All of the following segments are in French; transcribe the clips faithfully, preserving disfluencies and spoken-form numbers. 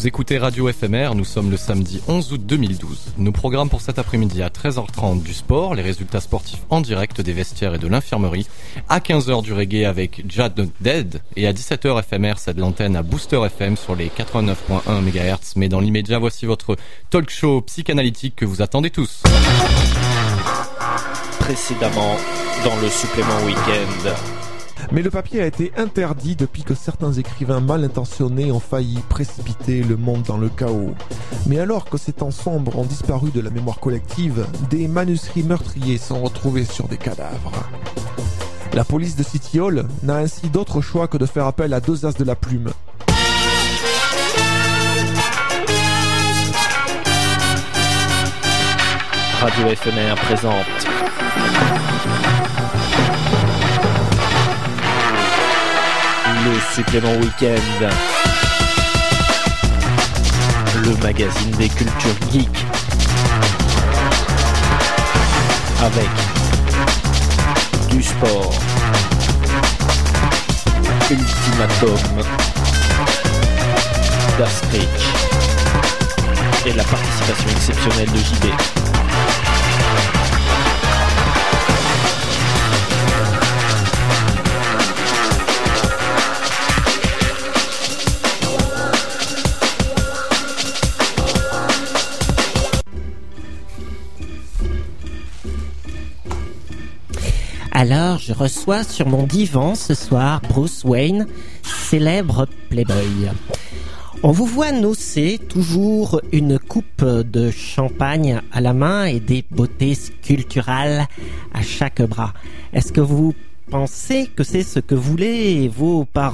Vous écoutez Radio F M R, nous sommes le samedi onze août deux mille douze. Nos programmes pour cet après-midi à treize heures trente du sport, les résultats sportifs en direct des vestiaires et de l'infirmerie. À quinze heures du reggae avec Jad Dead et à dix-sept heures F M R, c'est de l'antenne à Booster F M sur les quatre-vingt-neuf virgule un mégahertz. Mais dans l'immédiat, voici votre talk show psychanalytique que vous attendez tous. Précédemment, dans le supplément week-end. Mais le papier a été interdit depuis que certains écrivains mal intentionnés ont failli précipiter le monde dans le chaos. Mais alors que ces temps sombres ont disparu de la mémoire collective, des manuscrits meurtriers sont retrouvés sur des cadavres. La police de City Hall n'a ainsi d'autre choix que de faire appel à deux as de la plume. Radio F M R présente le supplément week-end, le magazine des cultures geeks, avec du sport, Ultimatum, d'Astrid et la participation exceptionnelle de J B. Alors, je reçois sur mon divan ce soir Bruce Wayne, célèbre playboy. On vous voit nocer toujours une coupe de champagne à la main et des beautés sculpturales à chaque bras. Est-ce que vous pensez que c'est ce que voulaient vos parents ?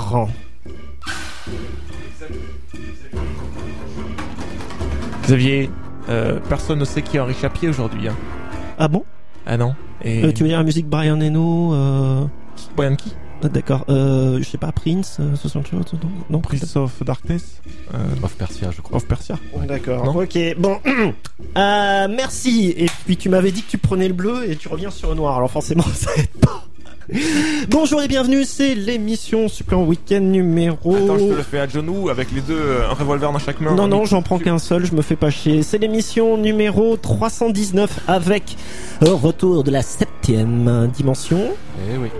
Xavier, euh, personne ne sait qui est Henri Chapier aujourd'hui. Hein. Ah bon ? Ah non. Et... Euh, tu veux dire la musique Brian Eno euh... Brian qui ? Ah, d'accord. Euh, je sais pas, Prince, euh, soixante non, non, Prince of Darkness euh... Of Persia, je crois. Of Persia. Ouais. D'accord. Non ok, bon. euh, merci. Et puis tu m'avais dit que tu prenais le bleu et tu reviens sur le noir. Alors forcément, ça aide pas. Bonjour et bienvenue, c'est l'émission Supplément Week-end numéro... Attends, je te le fais à genoux avec les deux, un revolver dans chaque main. Non, non, j'en prends qu'un seul, je me fais pas chier. C'est l'émission numéro trois cent dix-neuf avec un retour de la septième dimension. Eh oui.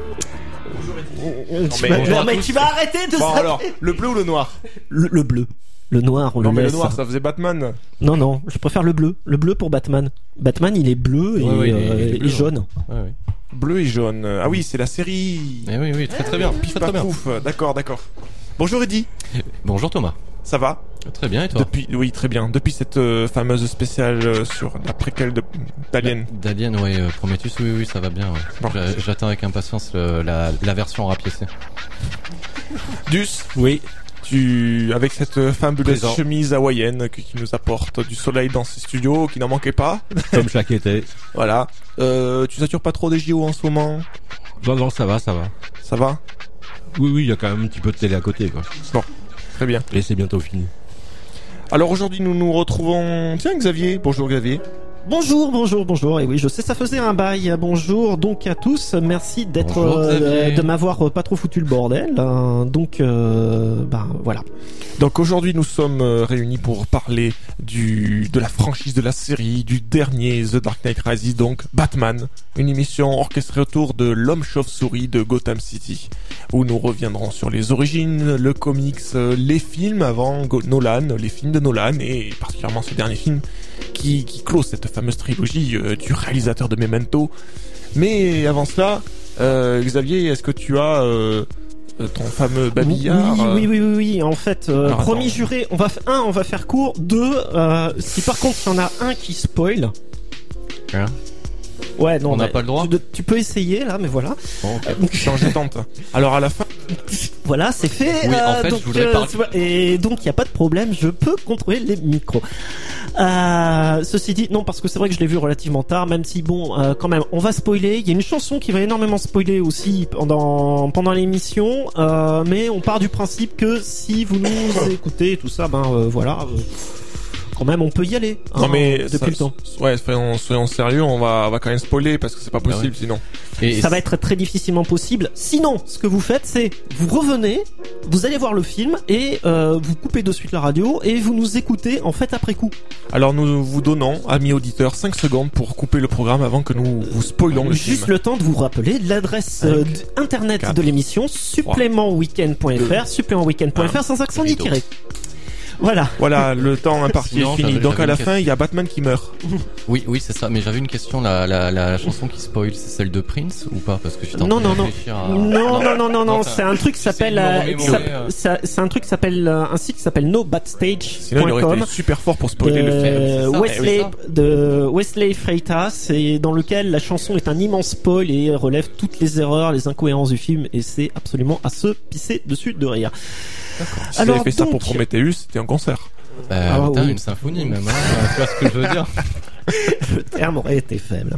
Non, tu, mais, vas, mais tu vas arrêter de bon, ça. Alors, le bleu ou le noir ? le, le bleu. Le noir, on non, le mais laisse. Le noir, ça faisait Batman. Non, non, je préfère le bleu. Le bleu pour Batman. Batman, il est bleu et, ouais, ouais, euh, il est bleu, et jaune. Ouais, ouais. Bleu et jaune. Ah oui, c'est la série. Eh oui, oui, très très bien. Pif très, très bien. Pouf. D'accord, d'accord. Bonjour Eddy. Bonjour Thomas. Ça va ? Très bien, et toi ? Depuis, oui, très bien. Depuis cette euh, fameuse spéciale euh, sur la préquelle de d'Alien. D'Alien, oui, euh, Prometheus, oui, oui, ça va bien. Ouais. Bon. J'attends avec impatience le, la, la version rapiécée. Dus, oui. Tu, avec cette fabuleuse Présent. chemise hawaïenne qui, qui nous apporte du soleil dans ces studios, qui n'en manquait pas. Comme chaque été. Voilà. Euh, tu satures pas trop des J O en ce moment ? Non, non, ça va, ça va. Ça va ? Oui, oui, il y a quand même un petit peu de télé à côté, quoi. Bon, très bien. Et c'est bientôt fini. Alors aujourd'hui, nous nous retrouvons... Tiens, Xavier. Bonjour, Xavier. Bonjour, bonjour, bonjour. Et oui, je sais, ça faisait un bail. Bonjour donc à tous. Merci d'être, Bonjour, euh, de m'avoir pas trop foutu le bordel. Euh, donc, euh, ben voilà. Donc aujourd'hui, nous sommes euh, réunis pour parler du de la franchise de la série, du dernier The Dark Knight Rises, donc Batman, une émission orchestrée autour de l'homme chauve-souris de Gotham City, où nous reviendrons sur les origines, le comics, euh, les films avant Go- Nolan, les films de Nolan et particulièrement ce dernier film qui qui clôt cette fameuse trilogie euh, du réalisateur de Memento. Mais avant cela, euh, Xavier, est-ce que tu as euh, ton fameux babillard? Oui, oui, oui, oui, oui. En fait, euh, Alors, promis attends. juré, on va f- un, on va faire court. Deux, euh, si par contre il y en a un qui spoil. Hein Ouais, non, On n'a mais pas le droit. Tu, tu peux essayer là, mais voilà. Bon, okay. Non, je tente. Alors à la fin, Voilà, c'est fait. Oui, en euh, fait, donc, je voudrais euh, parler- tu vois, et donc il y a pas de problème, je peux contrôler les micros. Euh, ceci dit, non, parce que c'est vrai que je l'ai vu relativement tard, même si bon, euh, quand même, on va spoiler. Il y a une chanson qui va énormément spoiler aussi pendant pendant l'émission, euh, mais on part du principe que si vous nous écoutez et tout ça, ben euh, voilà. Euh, quand même, on peut y aller. non hein, mais depuis ça- le temps. ouais, soyons, soyons sérieux, on va, on va quand même spoiler parce que c'est pas possible Ah ouais. sinon. Et Ça va être très difficilement possible. Sinon, ce que vous faites, c'est vous revenez vous allez voir le film et euh, vous coupez de suite la radio et vous nous écoutez en fait après coup. Alors nous vous donnons, amis auditeurs, cinq secondes pour couper le programme avant que nous vous spoilons le Juste film. le temps de vous rappeler l'adresse euh, d- internet quatre, de l'émission supplément week-end point f r, supplément week-end point f r sans accent ni rideau. tiré. Voilà. Voilà, le temps imparti Sinon, est fini. j'avais- Donc j'avais à la une fin, il y a Batman qui meurt. Oui, oui, c'est ça. Mais j'avais une question. La, la, la chanson qui spoil, c'est celle de Prince ou pas? Parce que j'étais en Non, train non, de non. réfléchir à... Non, non, non, non, non, enfin, c'est un truc qui j'essaie s'appelle, de me euh, remémorer, qui s'app- euh. ça- c'est un truc qui s'appelle, euh, un site qui s'appelle no bat stage Sinon, il point aurait com. été super fort pour spoiler le film. c'est de ça, Wesley, eh oui, de Wesley Freitas, et dans lequel la chanson est un immense spoil et relève toutes les erreurs, les incohérences du film, et c'est absolument à se pisser dessus de rire. Si Alors, avait fait ça pour donc- Prometheus, c'était un concert. Bah, Ah, putain, oui. une symphonie même, hein. Tu vois ce que je veux dire? Le terme aurait été faible.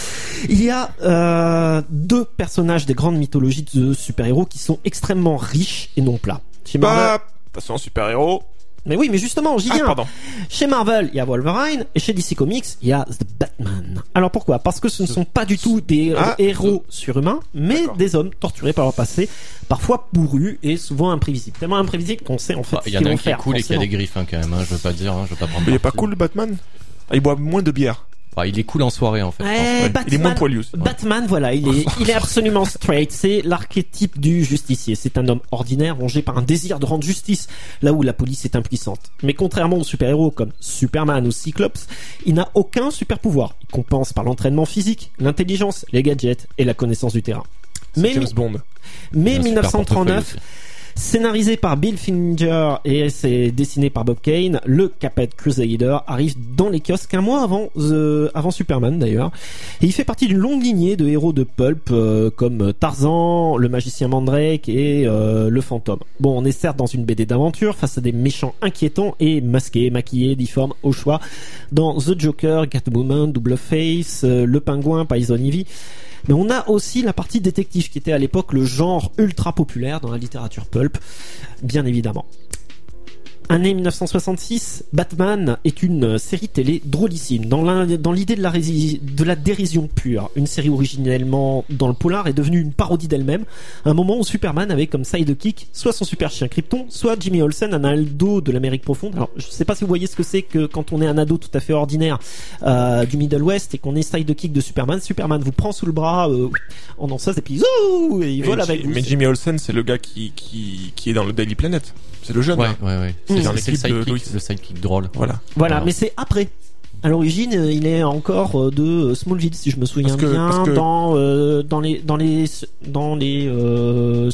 Il y a euh, deux personnages des grandes mythologies de super-héros qui sont extrêmement riches et non plats. Chez Marvel... Bah, attention, super-héros. Mais oui, mais justement, j'y Ah, viens. pardon. Chez Marvel, il y a Wolverine, et chez D C Comics, il y a The Batman. Alors pourquoi? Parce que ce ne sont pas du tout des euh, Ah, héros surhumains, mais D'accord. des hommes torturés par leur passé, parfois bourrus et souvent imprévisibles. Tellement imprévisibles qu'on sait en fait Bah, ce il y en qu'ils a vont un qui est faire. cool et qui a forcément. des griffes, hein, quand même, hein. Je veux pas dire, hein. Je veux pas prendre Il est pas parti. cool, le Batman? Ah, il boit moins de bière. Enfin, il est cool en soirée, en fait. je pense. Ouais, Ouais. Batman, Il est moins poilu aussi. Batman, voilà, il est, il est absolument straight. C'est l'archétype du justicier. C'est un homme ordinaire, rongé par un désir de rendre justice, là où la police est impuissante. Mais contrairement aux super-héros comme Superman ou Cyclops, il n'a aucun super-pouvoir. Il compense par l'entraînement physique, l'intelligence, les gadgets et la connaissance du terrain. C'est Mais, James Bond. Il mais a un super mille neuf cent trente-neuf, portefeuille scénarisé par Bill Finger et c'est dessiné par Bob Kane, le Caped Crusader arrive dans les kiosques un mois avant The, avant Superman d'ailleurs, et il fait partie d'une longue lignée de héros de pulp euh, comme Tarzan, le magicien Mandrake et euh, le fantôme. Bon, on est certes dans une B D d'aventure face à des méchants inquiétants et masqués, maquillés, difformes au choix dans The Joker, Catwoman, Double Face, euh, le Pingouin, Poison Ivy. Mais on a aussi la partie détective qui était à l'époque le genre ultra populaire dans la littérature pulp, bien évidemment. Année mille neuf cent soixante-six, Batman est une série télé drôlissime, dans, l'un- dans l'idée de la, rési- de la dérision pure. Une série originellement dans le polar est devenue une parodie d'elle-même, à un moment où Superman avait comme sidekick soit son super chien Krypton, soit Jimmy Olsen, un ado de l'Amérique profonde. Alors je sais pas si vous voyez ce que c'est que quand on est un ado tout à fait ordinaire euh, du Middle West et qu'on est sidekick de Superman, Superman vous prend sous le bras euh, en danseuse et puis zou, et il vole Mais, avec vous. mais Jimmy Olsen, c'est le gars qui, qui, qui est dans le Daily Planet. C'est le jeune. Ouais, hein. ouais, ouais. C'est C'est dans c'est le l'équipe de Lois. sidekick, le sidekick drôle. Voilà. Voilà, Alors. mais c'est après. À l'origine, euh, il est encore euh, de Smallville, si je me souviens Parce que- bien, parce que- dans euh, dans les dans les dans les euh,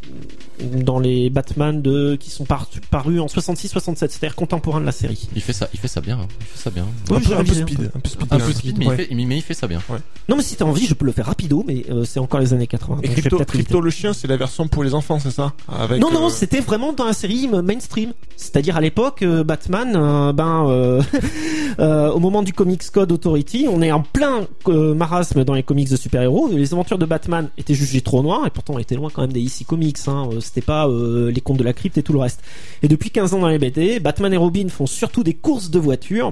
dans les Batman de qui sont par- parus en soixante-six soixante-sept, c'est-à-dire contemporain de la série. Il fait ça, il fait ça bien. hein. Il fait ça bien. Oui, un, j'ai peu, un peu révisé un speed. peu. Un peu speed. Un ouais. peu speed, mais, Ouais. il fait, mais il fait ça bien. Non, mais si t'as envie, je peux le faire rapido, mais euh, c'est encore les années quatre-vingts. Et donc je vais Crypto, peut-être Crypto le chien, c'est la version pour les enfants, c'est ça? Avec, Non, non, euh, c'était vraiment dans la série euh, mainstream. C'est-à-dire à l'époque, euh, Batman, euh, ben, euh, euh, au moment du Comics Code Authority, on est en plein euh, marasme dans les comics de super-héros. Les aventures de Batman étaient jugées trop noires, et pourtant on était loin quand même des I C Comics. Hein. Euh, C'était pas euh, les contes de la crypte et tout le reste. Et depuis quinze ans dans les B D, Batman et Robin font surtout des courses de voitures.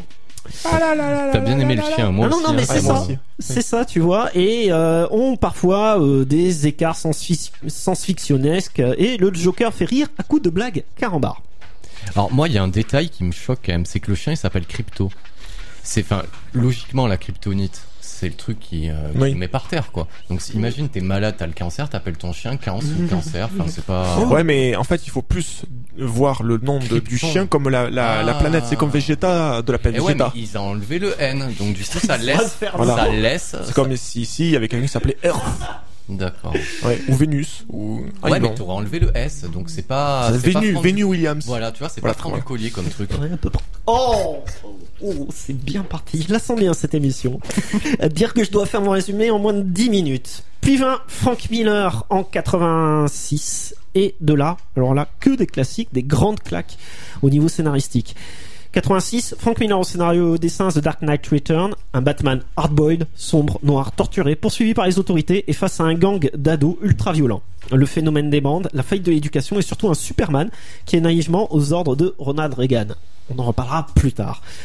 T'as bien aimé le chien, moi Ah non, aussi. non, mais hein. c'est Ouais, moi ça. aussi. C'est ça, tu vois, et euh, ont parfois euh, des écarts science- science-fictionnesques, et le Joker fait rire à coups de blagues carambar. Alors moi, il y a un détail qui me choque quand même, c'est que le chien il s'appelle Crypto. C'est, enfin, logiquement la kryptonite, c'est le truc qui, euh, qui Oui. te met par terre, quoi. Donc si- imagine, t'es malade, t'as le cancer, t'appelles ton chien Cancer ou Cancer. Enfin, c'est pas. Ouais, mais en fait, il faut plus voir le nom de, du Krypton. chien comme la, la, la Ah. planète. C'est comme Vegeta de la Et planète ouais, mais Vegeta. ils ont enlevé le N, donc du coup ça va se laisse, faire Voilà. ça laisse. C'est comme si ici, il y avait quelqu'un qui s'appelait Earth. D'accord. Ouais. Ou Vénus. Ou... Ah, Ouais, ils mais l'ont. t'aurais enlevé le S, donc c'est pas. C'est c'est pas Vénu, Franck- Vénu Williams. Voilà, tu vois, c'est Voilà, pas Franck voilà. du Collier comme truc. Ouais, à peu près. Oh, oh c'est bien parti. Je la sens bien cette émission. À dire que je dois faire mon résumé en moins de dix minutes. Puis vint Frank Miller en quatre-vingt-six. Et de là, alors là, que des classiques, des grandes claques au niveau scénaristique. quatre-vingt-six, Frank Miller au scénario et au dessin The Dark Knight Return, un Batman hard-boiled, sombre, noir, torturé, poursuivi par les autorités et face à un gang d'ados ultra violents. Le phénomène des bandes, la faillite de l'éducation et surtout un Superman qui est naïvement aux ordres de Ronald Reagan. On en reparlera plus tard.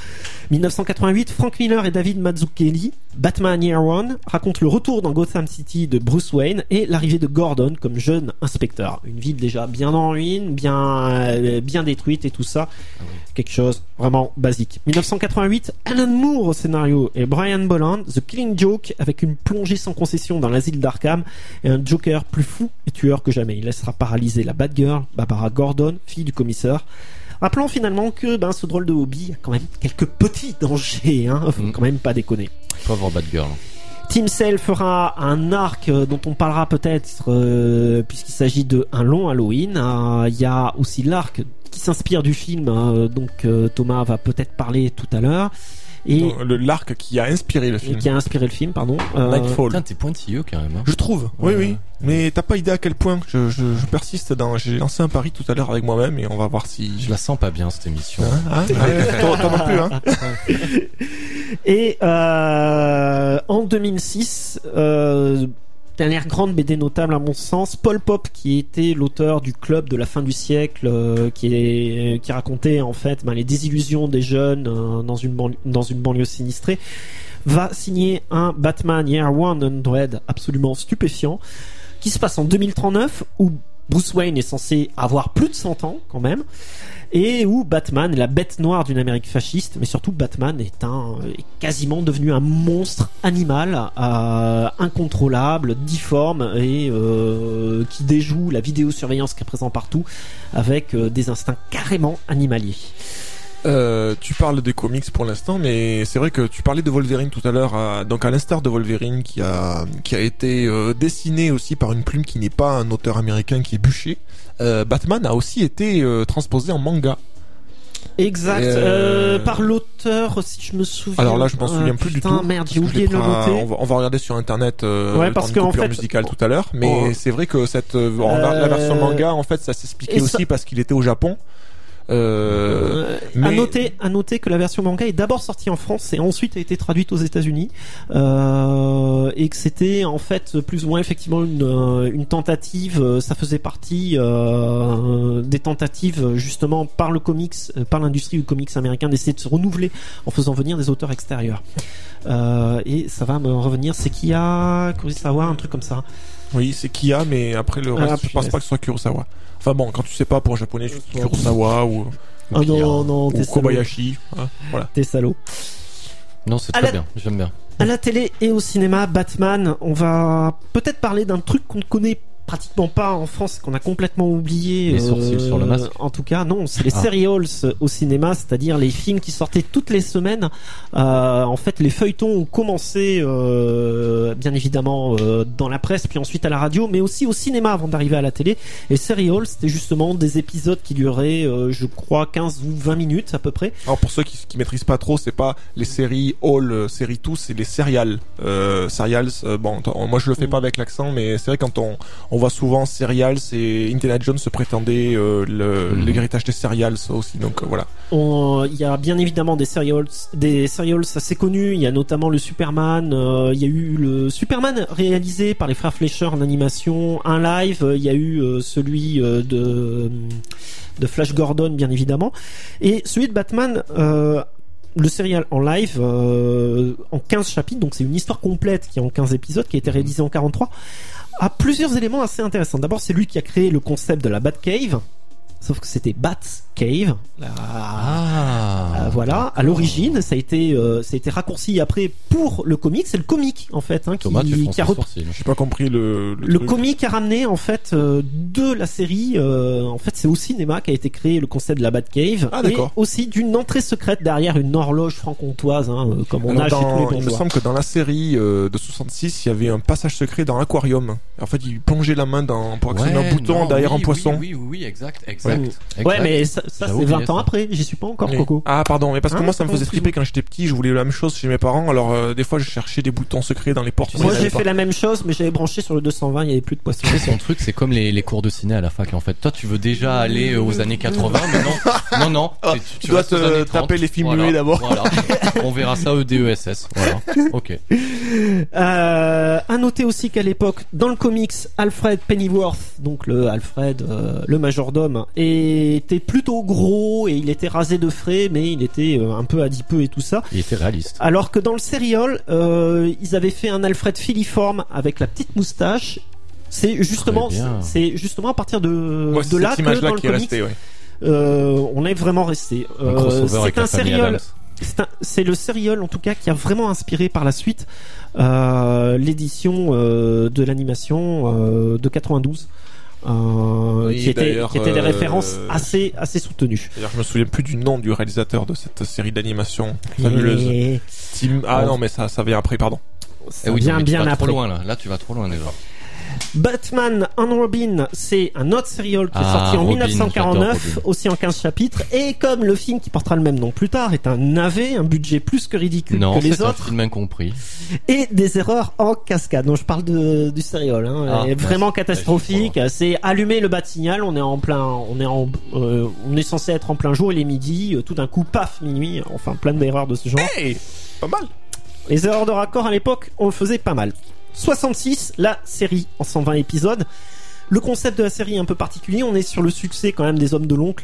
dix-neuf cent quatre-vingt-huit, Frank Miller et David Mazzucchelli, Batman Year One, racontent le retour dans Gotham City de Bruce Wayne et l'arrivée de Gordon comme jeune inspecteur. Une ville déjà bien en ruine, bien, euh, bien détruite et tout ça. Ah oui. Quelque chose vraiment basique. dix-neuf cent quatre-vingt-huit, Alan Moore au scénario et Brian Bolland, The Killing Joke avec une plongée sans concession dans l'asile d'Arkham et un Joker plus fou et tueur que jamais. Il laissera paralyser la Batgirl, Barbara Gordon, fille du commissaire. Rappelons finalement que ben, ce drôle de hobby a quand même quelques petits dangers, hein. Faut mmh. quand même pas déconner. Pauvre Batgirl. Tim Sale fera un arc euh, dont on parlera peut-être euh, puisqu'il s'agit de un long Halloween. Il euh, y a aussi l'arc qui s'inspire du film, euh, donc euh, Thomas va peut-être parler tout à l'heure. Et non, le l'arc qui a inspiré le film. Qui a inspiré le film, pardon. Euh... Nightfall. Putain, t'es pointilleux quand même. Hein. Je trouve. Oui, ouais. oui. Mais t'as pas idée à quel point je, je, je persiste dans. J'ai lancé un pari tout à l'heure avec moi-même et on va voir si. Je la sens pas bien cette émission. Hein, hein toi, toi non plus, hein. Et euh, en deux mille six. Euh, Dernière grande B D notable à mon sens, Paul Pop, qui était l'auteur du Club de la fin du siècle, euh, qui est qui racontait en fait ben, les désillusions des jeunes euh, dans une banlieue, dans une banlieue sinistrée, va signer un Batman Year One Hundred absolument stupéfiant, qui se passe en deux mille trente-neuf, où Bruce Wayne est censé avoir plus de cent ans quand même, et où Batman est la bête noire d'une Amérique fasciste, mais surtout Batman est un est quasiment devenu un monstre animal euh, incontrôlable, difforme et euh, qui déjoue la vidéosurveillance qui est présente partout avec euh, des instincts carrément animaliers. Euh, tu parles des comics pour l'instant, mais c'est vrai que tu parlais de Wolverine tout à l'heure, à, donc à l'instar de Wolverine qui a qui a été euh, dessiné aussi par une plume qui n'est pas un auteur américain, qui est Bûcher. Euh, Batman a aussi été euh, transposé en manga. Exact, euh... Euh, par l'auteur, si je me souviens. Alors là, je m'en souviens euh, plus putain, du tout. Merde, j'ai oublié de le noter. On va, on va regarder sur internet euh, ouais, parce une coupure fait, musicale tout à l'heure, mais oh. c'est vrai que cette euh, la version manga, en fait, ça s'expliquait aussi ça... parce qu'il était au Japon. Euh, euh, mais... à noter, à noter que la version manga est d'abord sortie en France et ensuite a été traduite aux États-Unis, euh, et que c'était en fait plus ou moins effectivement une, une tentative. Ça faisait partie euh, des tentatives justement par le comics, par l'industrie du comics américain d'essayer de se renouveler en faisant venir des auteurs extérieurs. Euh, et ça va me revenir. C'est Kia Kurosawa, un truc comme ça. Oui, c'est Kia, mais après le reste, ah, je pense pas que ce soit Kurosawa. Enfin bon, quand tu sais pas pour un japonais, juste Kurosawa ou, ou, oh non, non, ou Kobayashi. Hein, voilà. T'es salaud. Non, c'est très la... bien, j'aime bien. À la télé et au cinéma, Batman, on va peut-être parler d'un truc qu'on ne connaît pratiquement pas en France, qu'on a complètement oublié. Les sourcils euh, sur le masque. En tout cas, non, c'est les ah. serials au cinéma, c'est-à-dire les films qui sortaient toutes les semaines. Euh, en fait, les feuilletons ont commencé, euh, bien évidemment, euh, dans la presse, puis ensuite à la radio, mais aussi au cinéma avant d'arriver à la télé. Et serials, c'était justement des épisodes qui duraient, euh, je crois, quinze ou vingt minutes à peu près. Alors pour ceux qui, qui maîtrisent pas trop, c'est pas les séries all, euh, séries tout, c'est les serials. Euh, serials, euh, bon, moi je le fais mmh. pas avec l'accent, mais c'est vrai quand on, on On voit souvent serials et Indiana Jones se prétendait euh, le, mmh. l'héritage des serials aussi, donc euh, voilà. Il y a bien évidemment des serials, des serials assez connus. Il y a notamment le Superman. Il euh, y a eu le Superman réalisé par les frères Fleischer en animation, un live. Il y a eu euh, celui euh, de de Flash Gordon, bien évidemment, et celui de Batman. Euh, Le serial en live euh, en quinze chapitres, donc c'est une histoire complète qui est en quinze épisodes, qui a été réalisée en quarante-trois, a plusieurs éléments assez intéressants. D'abord, c'est lui qui a créé le concept de la Batcave, sauf que c'était Bat's Cave. Ah, euh, voilà. À l'origine, ça a été, euh, ça a été raccourci après pour le comic. C'est le comic en fait, hein, qui, Thomas, tu qui a rep... J'ai pas compris le. Le, le comic a ramené en fait euh, de la série. Euh, en fait, c'est au cinéma qu'a été créé le concept de la Batcave, ah, et aussi d'une entrée secrète derrière une horloge franc-comtoise, hein, comme on Alors, a dans, chez tous les bourgeois. il me semble que dans la série euh, de soixante-six, il y avait un passage secret dans l'aquarium. En fait, il plongeait la main dans pour actionner ouais, un bouton non, derrière oui, un poisson. Oui, oui, oui, exact, exact. Ouais, exact. ouais mais ça, ça c'est vingt ans ça. Après. J'y suis pas encore, oui. Coco. Ah, pardon, mais parce que hein, moi, ça me faisait triper quand j'étais petit. Je voulais la même chose chez mes parents. Alors, euh, des fois, je cherchais des boutons secrets dans les portes. Moi, j'ai fait la même chose, mais j'avais branché sur le deux cent vingt. Il y avait plus de poissons. Tu sais, son truc, c'est comme les, les cours de ciné à la fac. En fait, toi, tu veux déjà aller aux années quatre-vingts, mais non, non, non. Ah, tu, tu, tu dois te taper les films voilà, muets d'abord. Voilà. On verra ça E D E S S. Voilà. Ok. Euh, à noter aussi qu'à l'époque, dans le comics, Alfred Pennyworth, donc le Alfred, euh, le majordome, était plutôt gros et il était rasé de frais, mais il était euh, un peu adipeux et tout ça. Il était réaliste. Alors que dans le serial, euh, ils avaient fait un Alfred filiforme avec la petite moustache. C'est justement, c'est justement à partir de, ouais, de là que dans le qui comics, est resté, ouais. euh, on est vraiment resté. Un crossover Euh, avec c'est la un famille serial. Adams. C'est, un, c'est le serial en tout cas qui a vraiment inspiré par la suite euh, l'édition euh, de l'animation euh, de quatre-vingt-douze, euh, Oui, qui était d'ailleurs, qui était des euh, références assez assez soutenues. D'ailleurs, je me souviens plus du nom du réalisateur de cette série d'animation fabuleuse. Et Tim... Ah Oh. non, mais ça, ça vient après, pardon. ça Eh oui, vient non, mais tu bien vas après. trop loin là. Là, tu vas trop loin déjà. Batman and Robin, c'est un autre serial qui est Ah, sorti en Robin, dix-neuf cent quarante-neuf, j'adore Robin. aussi en quinze chapitres, et comme le film qui portera le même nom plus tard est un navet, un budget plus que ridicule Non, que les c'est un autres, film incompris. et des erreurs en cascade. Donc je parle de, du serial, hein, Ah, est vraiment ouais, catastrophique. C'est allumer le bat-signal, on est en plein, on est en, euh, on est censé être en plein jour, il est midi, euh, tout d'un coup, paf, minuit. Enfin, plein d'erreurs de ce genre. Hey, pas mal. Les erreurs de raccord à l'époque, on le faisait pas mal. soixante-six, la série en cent vingt épisodes. Le concept de la série est un peu particulier, on est sur le succès quand même des Hommes de l'Oncle.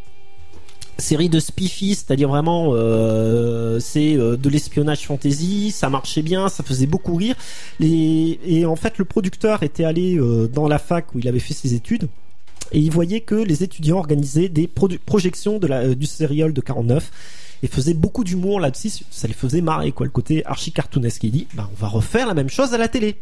Série de spiffy, c'est-à-dire vraiment euh, c'est euh, de l'espionnage fantasy, ça marchait bien, ça faisait beaucoup rire. Les... Et en fait le producteur était allé euh, dans la fac où il avait fait ses études et il voyait que les étudiants organisaient des produ- projections de la, euh, du serial de quarante-neuf et faisaient beaucoup d'humour là-dessus, ça les faisait marrer quoi, le côté archi cartoonesque. Il dit bah on va refaire la même chose à la télé,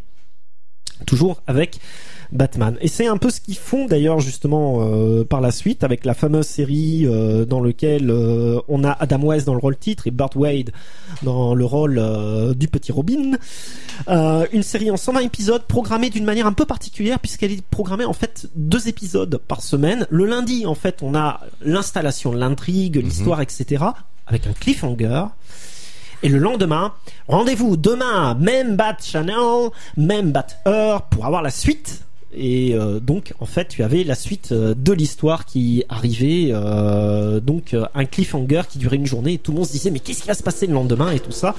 toujours avec Batman. Et c'est un peu ce qu'ils font d'ailleurs justement euh, par la suite avec la fameuse série euh, dans laquelle euh, on a Adam West dans le rôle titre et Burt Wade dans le rôle euh, du petit Robin. Euh, une série en cent vingt épisodes programmée d'une manière un peu particulière puisqu'elle est programmée en fait deux épisodes par semaine. Le lundi en fait on a l'installation de l'intrigue, l'histoire, mm-hmm. et cetera avec un cliffhanger. Et le lendemain, rendez-vous demain, même Bat Channel, même Bat Heure pour avoir la suite. Et euh, donc en fait tu avais la suite euh, de l'histoire qui arrivait, euh, donc euh, un cliffhanger qui durait une journée et tout le monde se disait mais qu'est-ce qui va se passer le lendemain et tout ça.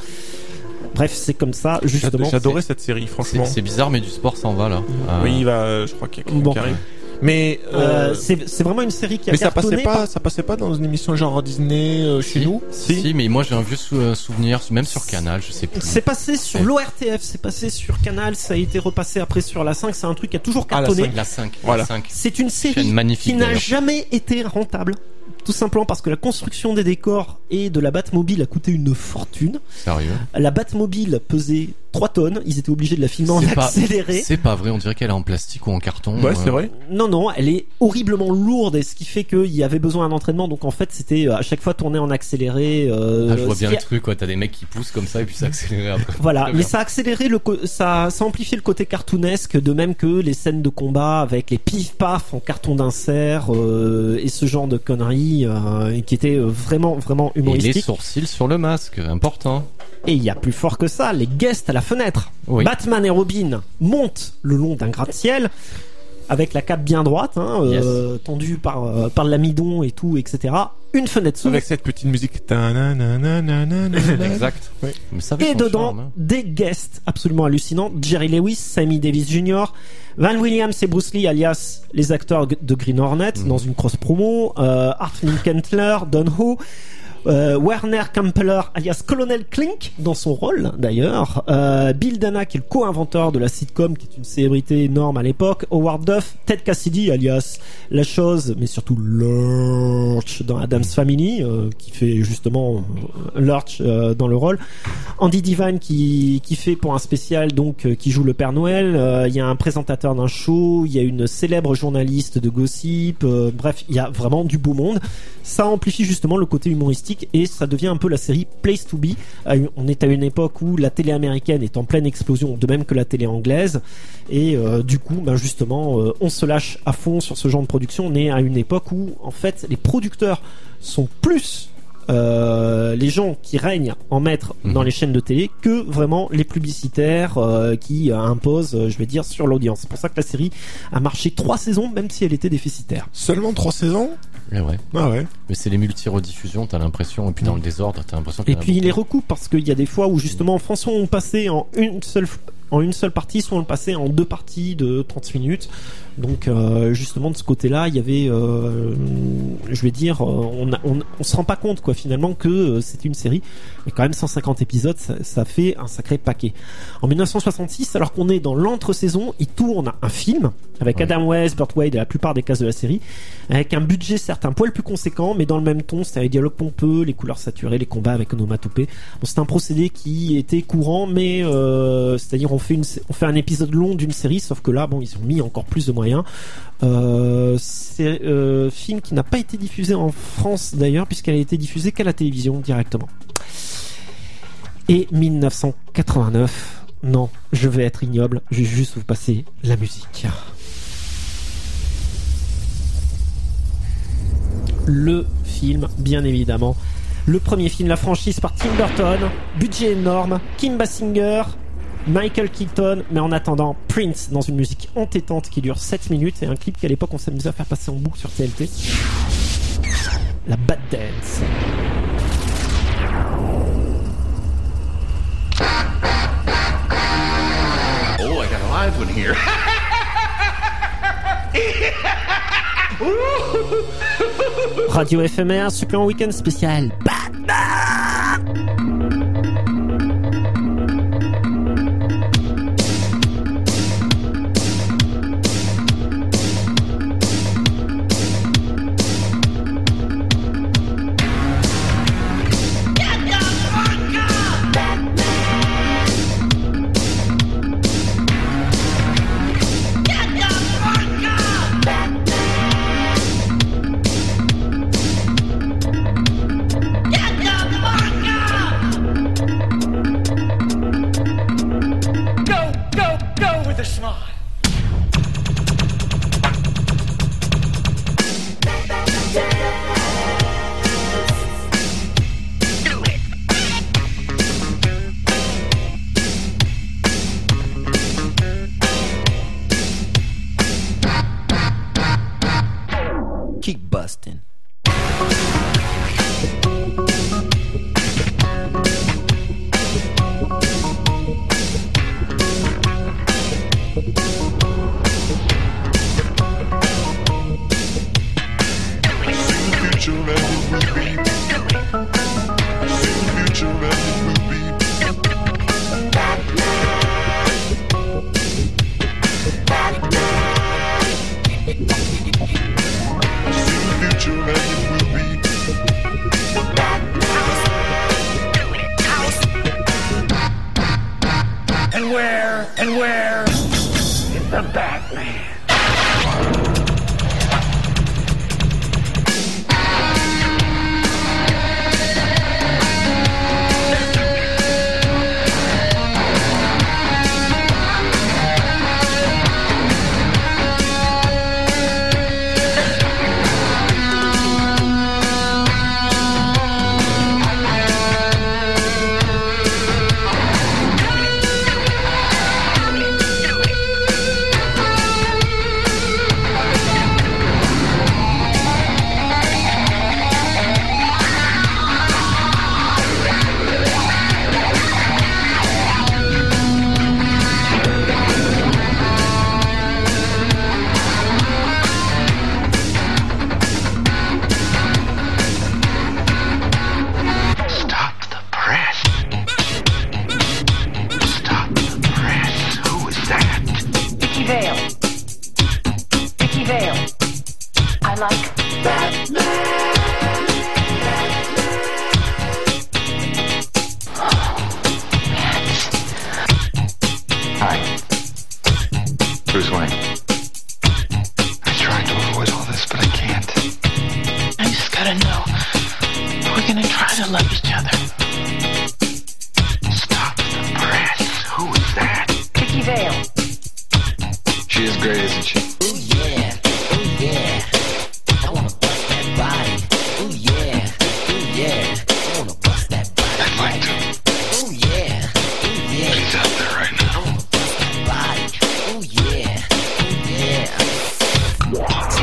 Bref, c'est comme ça justement. J'adorais cette série, franchement. C'est, c'est bizarre, mais du sport s'en va là. Euh... Oui, il va, je crois qu'il y a quelqu'un bon. qui arrive. Mais euh, euh, c'est, c'est vraiment une série qui a mais ça cartonné passait pas, par... ça passait pas dans une émission genre Disney euh, chez si, nous. Si, si, mais moi j'ai un vieux sou- euh, souvenir, même sur Canal, je sais plus. C'est passé sur Ouais. l'O R T F, c'est passé sur Canal, ça a été repassé après sur la cinq. C'est un truc qui a toujours Ah, la cartonné. La cinq. Voilà. La cinq. C'est une série Chaîne magnifique, qui n'a d'ailleurs. jamais été rentable. Tout simplement parce que la construction des décors et de la Batmobile a coûté une fortune. Sérieux. La Batmobile pesait trois tonnes, ils étaient obligés de la filmer en C'est pas- accéléré. C'est pas vrai, on dirait qu'elle est en plastique ou en carton. Ouais, euh. c'est vrai. Non, non, elle est horriblement lourde, et ce qui fait qu'il y avait besoin d'un entraînement, donc en fait c'était euh, à chaque fois tourné en accéléré. Euh, Ah, je vois ce bien qui le a- truc, quoi. T'as des mecs qui poussent comme ça et puis ça accélère après. Voilà, Très mais bien. ça a accéléré le, co- ça, ça a amplifié le côté cartoonesque, de même que les scènes de combat avec les pif-paf en carton d'insert euh, et ce genre de conneries euh, qui étaient euh, vraiment, vraiment Et les humoristiques. sourcils sur le masque, important. Et il y a plus fort que ça, les guests à la fenêtre. Oui. Batman et Robin montent le long d'un gratte-ciel avec la cape bien droite, hein, euh, tendue par euh, par l'amidon et tout, et cetera. Une fenêtre s'ouvre Avec cette petite musique. Ta-na-na-na-na-na-na. Exact. Oui. Mais ça avait et son dedans charme, hein. des guests absolument hallucinants. Jerry Lewis, Sammy Davis junior, Van Williams et Bruce Lee alias les acteurs de Green Hornet Mhm. dans une cross promo, euh, Art Linkentler, Don Ho. Euh, Werner Kampeller alias Colonel Klink dans son rôle d'ailleurs, euh, Bill Dana qui est le co-inventeur de la sitcom qui est une célébrité énorme à l'époque, Howard Duff, Ted Cassidy alias La Chose mais surtout Lurch dans Addams Family euh, qui fait justement euh, Lurch euh, dans le rôle, Andy Devine qui, qui fait pour un spécial donc euh, qui joue le Père Noël, euh, il y a un présentateur d'un show, il y a une célèbre journaliste de gossip, euh, bref il y a vraiment du beau monde. Ça amplifie justement le côté humoristique et ça devient un peu la série Place to Be. Euh, on est à une époque où la télé américaine est en pleine explosion, de même que la télé anglaise, et euh, du coup ben justement euh, on se lâche à fond sur ce genre de production. On est à une époque où en fait les producteurs sont plus euh, les gens qui règnent en maître Mmh. dans les chaînes de télé que vraiment les publicitaires euh, qui euh, imposent, euh, je vais dire, sur l'audience. C'est pour ça que la série a marché trois saisons même si elle était déficitaire. Seulement trois saisons. Eh ouais. Ah ouais. Mais c'est les multi-rediffusions, t'as l'impression, et puis dans le désordre, t'as l'impression qu'il Et y en a puis il les beaucoup. recoupe parce qu'il y a des fois où justement François on passait en une seule en une seule partie, soit on le passait en deux parties de trente minutes. Donc euh, justement de ce côté-là, il y avait, euh, je vais dire, on, a, on, on se rend pas compte quoi finalement que euh, c'est une série, mais quand même cent cinquante épisodes, ça, ça fait un sacré paquet. En dix-neuf cent soixante-six, alors qu'on est dans l'entre-saison, il tourne un film avec ouais. Adam West, Burt Wade et la plupart des casts de la série, avec un budget certes un poil plus conséquent, mais dans le même ton, c'était les dialogues pompeux, les couleurs saturées, les combats avec onomatopée. Bon, c'est un procédé qui était courant, mais euh, c'est-à-dire on fait une, on fait un épisode long d'une série, sauf que là, bon, ils ont mis encore plus de moyens. Euh, c'est euh, film qui n'a pas été diffusé en France d'ailleurs, puisqu'elle a été diffusée qu'à la télévision directement. Et dix-neuf cent quatre-vingt-neuf, non, je vais être ignoble, je vais juste vous passer la musique. Le film, bien évidemment. Le premier film, la franchise par Tim Burton, budget énorme, Kim Basinger, Michael Keaton, mais en attendant Prince dans une musique entêtante qui dure sept minutes et un clip qu'à l'époque on s'amusait à faire passer en boucle sur T L T. La Bad Dance. Oh, I got a live one here. Radio F M R, supplément week-end spécial Batman. Keep busting. And where, and where is the Batman?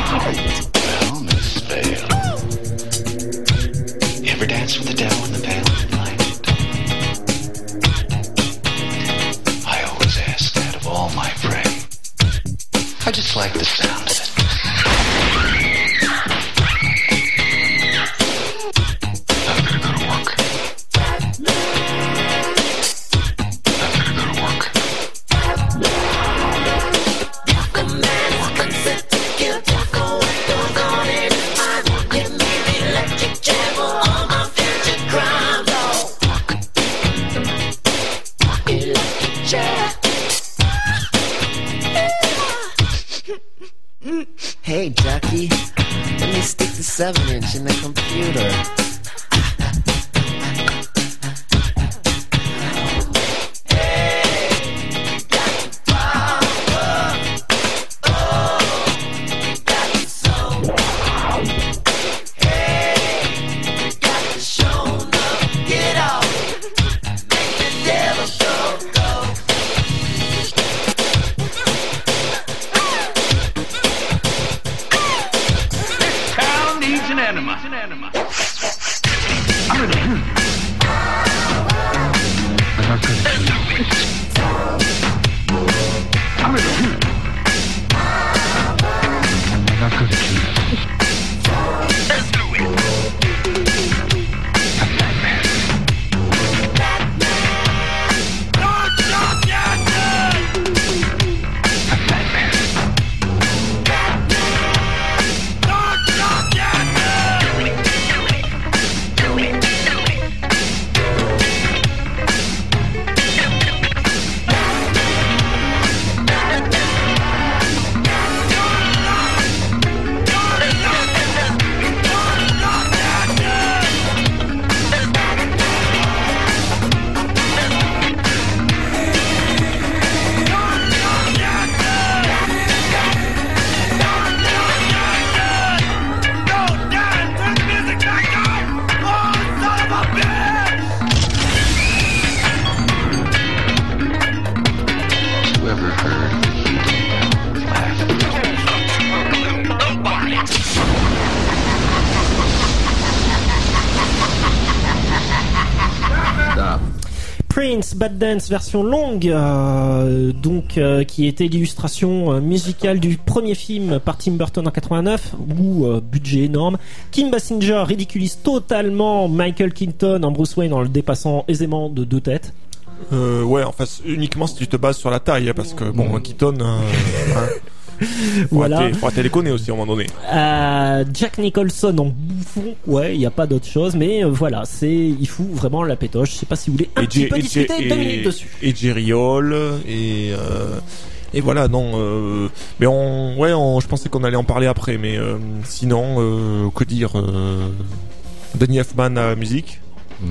Ever dance with the devil in the pale? they stick the seven inch in the computer? Prince Bad Dance version longue, euh, donc euh, qui était l'illustration euh, musicale du premier film par Tim Burton en quatre-vingt-neuf, où euh, budget énorme. Kim Basinger ridiculise totalement Michael Keaton en Bruce Wayne en le dépassant aisément de deux têtes. Euh, ouais, en fait, uniquement si tu te bases sur la taille, hein, parce que bon, mmh. Keaton, euh, hein, voilà. Faudra téléconner aussi à un moment donné. Euh, Jack Nicholson en bouffon, ouais, il y a pas d'autre chose, mais euh, voilà, c'est, il fout vraiment la pétoche. Je sais pas si vous voulez un et petit G- peu et discuter G- deux et, minutes dessus. Et Jerry Hall et euh, et voilà, non, euh, mais on, ouais, on, je pensais qu'on allait en parler après, mais euh, sinon, euh, que dire, euh, Danny Elfman à la musique. Mm.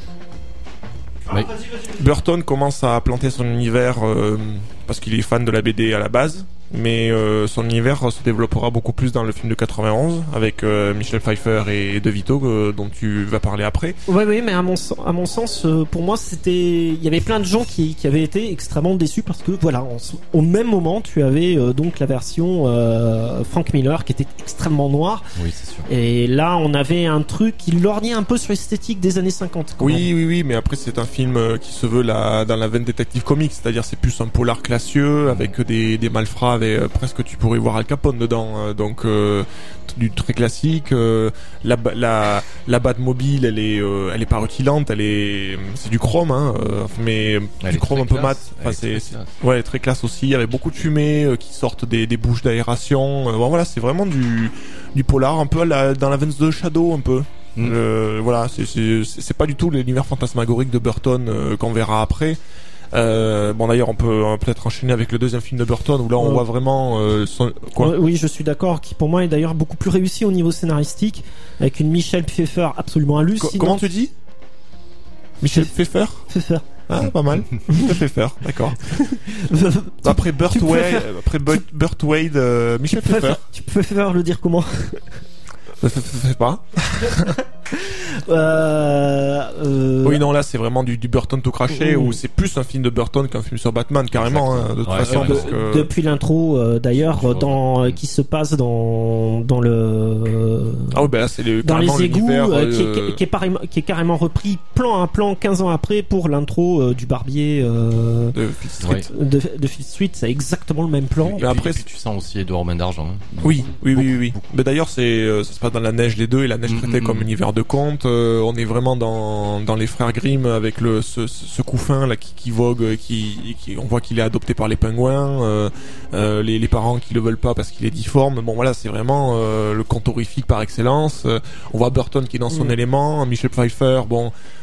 Oui. Burton commence à planter son univers euh, parce qu'il est fan de la B D à la base, mais euh, son univers se développera beaucoup plus dans le film de quatre-vingt-onze avec euh, Michel Pfeiffer et De Vito euh, dont tu vas parler après. Oui, oui, mais à mon, à mon sens, euh, pour moi, c'était, il y avait plein de gens qui, qui avaient été extrêmement déçus parce que voilà, en, au même moment, tu avais euh, donc la version euh, Frank Miller qui était extrêmement noire. Oui, c'est sûr. Et là, on avait un truc qui lorgnait un peu sur l'esthétique des années cinquante. Oui, même. oui, oui, mais après c'est un film qui se veut la, dans la veine détective comics, c'est-à-dire c'est plus un polar classieux avec des, des malfrats, avec euh, presque tu pourrais voir Al Capone dedans, euh, donc euh, du très classique. Euh, la la la Batmobile, elle est euh, elle est pas rutilante, elle est c'est du chrome, hein, euh, mais elle du chrome un peu mat. Enfin, c'est, c'est ouais très classe aussi, avec beaucoup de fumée euh, qui sortent des des bouches d'aération. Euh, bon voilà, c'est vraiment du du polar un peu à la, dans la veine de Shadow un peu. Mmh. Euh, voilà, c'est, c'est c'est pas du tout l'univers fantasmagorique de Burton euh, qu'on verra après. Euh, bon d'ailleurs on peut euh, peut-être enchaîner avec le deuxième film de Burton où là on euh, voit vraiment euh, son... quoi. Oui, je suis d'accord, qui pour moi est d'ailleurs beaucoup plus réussi au niveau scénaristique, avec une Michelle Pfeiffer absolument hallucinante. Co- comment tu dis Michelle Pfeiffer Pfeiffer. Ah, pas mal. Pfeiffer, d'accord. Après Burt Wade, après Burt Wade, euh, Michelle Pfeiffer. Tu peux faire le dire comment? Je sais pas. euh, euh... Oui, non, là, c'est vraiment du, du Burton tout craché, mmh. où c'est plus un film de Burton qu'un film sur Batman, carrément, hein, de toute ouais, façon. Ouais, parce de, que... Depuis l'intro, euh, d'ailleurs, dans, euh, qui se passe dans, dans le, ah oui, ben là, c'est le, dans les égouts, euh, qui, euh... est, qui, est pareil, qui est carrément repris plan à plan quinze ans après pour l'intro euh, du barbier, euh, de Fleet Street. Ouais. De, de Fleet Street, c'est exactement le même plan. Et, et, puis, après, et puis tu sens aussi Edouard Main d'Argent. Hein. Oui, oui, beaucoup, oui, oui. Beaucoup. Mais d'ailleurs, c'est, euh, ça se passe dans la neige, les deux, et la neige traitée mm-hmm. comme univers de conte. Euh, on est vraiment dans, dans les frères Grimm avec le, ce, ce couffin, là, qui, qui vogue, qui, qui, on voit qu'il est adopté par les pingouins, euh, euh, les, les parents qui le veulent pas parce qu'il est difforme. Bon, voilà, c'est vraiment, euh, le conte horrifique par excellence. Euh, on voit Burton qui est dans son mm. élément, Michel Pfeiffer, bon,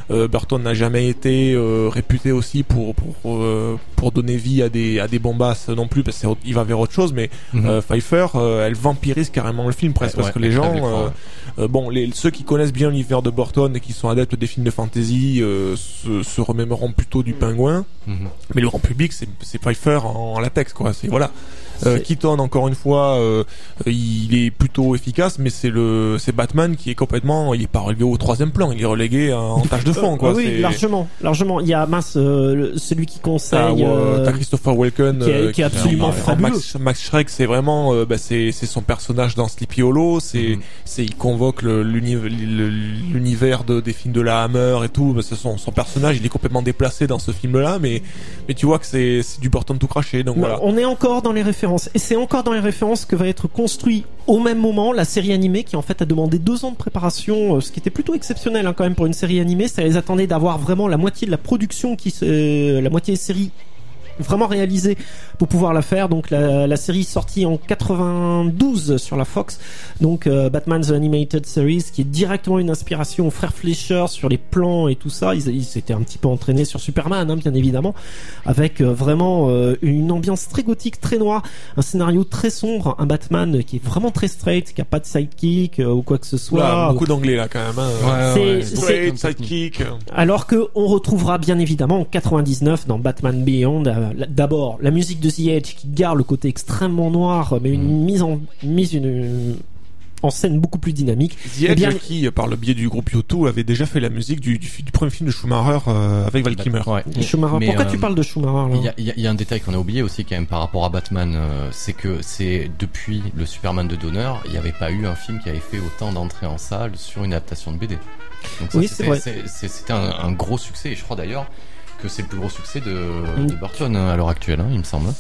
Euh, Burton n'a jamais été euh, réputé aussi pour pour euh, pour donner vie à des à des bombasses non plus, parce qu'il va vers autre chose. Mais Mhm. euh, Pfeiffer, euh, elle vampirise carrément le film presque, Ouais, parce que ouais, les elle gens, crève l'écran, euh, ouais. euh, bon, les ceux qui connaissent bien l'univers de Burton et qui sont adeptes des films de fantasy euh, se, se remémoreront plutôt du Pingouin. Mhm. Mais le grand public, c'est c'est Pfeiffer en, en latex, quoi. C'est voilà. Euh, C'est- Keaton, encore une fois, euh, il est plutôt efficace, mais c'est le c'est Batman qui est complètement, il est pas relevé au troisième plan, il est relégué en tâche de fond, quoi. Euh, oui, C'est- largement, largement. Il y a mince, euh, le- celui qui T'as, conseille. euh, euh, t'as Christopher Walken qui est- euh, qui est absolument en- en fabuleux. Max, Max Schreck, c'est vraiment euh, bah, c'est c'est son personnage dans Sleepy Hollow, c'est Mhm. c'est il convoque le- l'uni- le- l'univers de des films de la Hammer et tout. Bah, c'est son son personnage, il est complètement déplacé dans ce film-là, mais mais tu vois que c'est c'est du Burton tout craché, donc Non, voilà. on est encore dans les références. Et c'est encore dans les références que va être construit au même moment la série animée qui en fait a demandé deux ans de préparation, euh, ce qui était plutôt exceptionnel hein, quand même pour une série animée. Ça les attendait d'avoir vraiment la moitié de la production, qui se- euh, la moitié des séries vraiment réalisée pour pouvoir la faire. Donc la, la série sortie en quatre-vingt-douze sur la Fox, donc euh, Batman The Animated Series, qui est directement une inspiration aux frères Fleischer sur les plans et tout ça. Ils ils s'étaient un petit peu entraînés sur Superman, hein, bien évidemment, avec euh, vraiment euh, une ambiance très gothique, très noire, un scénario très sombre, un Batman qui est vraiment très straight, qui a pas de sidekick euh, ou quoi que ce soit. Là, beaucoup d'anglais là quand même. Hein. Ouais, C'est- ouais, c'est- Straight, c'est- sidekick. Alors que on retrouvera bien évidemment en quatre-vingt-dix-neuf dans Batman Beyond euh, la- d'abord la musique de The Edge qui garde le côté extrêmement noir, mais une mise en mise une, une- en scène beaucoup plus dynamique. The Eh Edge, bien- qui, par le biais du groupe U deux, avait déjà fait la musique du, du, du premier film de Schumacher euh, avec Val Kilmer. Ouais. Schumacher. Mais, Pourquoi euh, tu parles de Schumacher là Il y a, il y a- il y a un détail qu'on a oublié aussi quand même par rapport à Batman, euh, c'est que c'est depuis le Superman de Donner, il n'y avait pas eu un film qui avait fait autant d'entrées en salle sur une adaptation de B D. Donc ça, Oui, c'est c'était, vrai. c'est- c'est- c'était un, un gros succès, et je crois d'ailleurs que c'est le plus gros succès de, Mm. de Burton hein, à l'heure actuelle, hein, il me semble.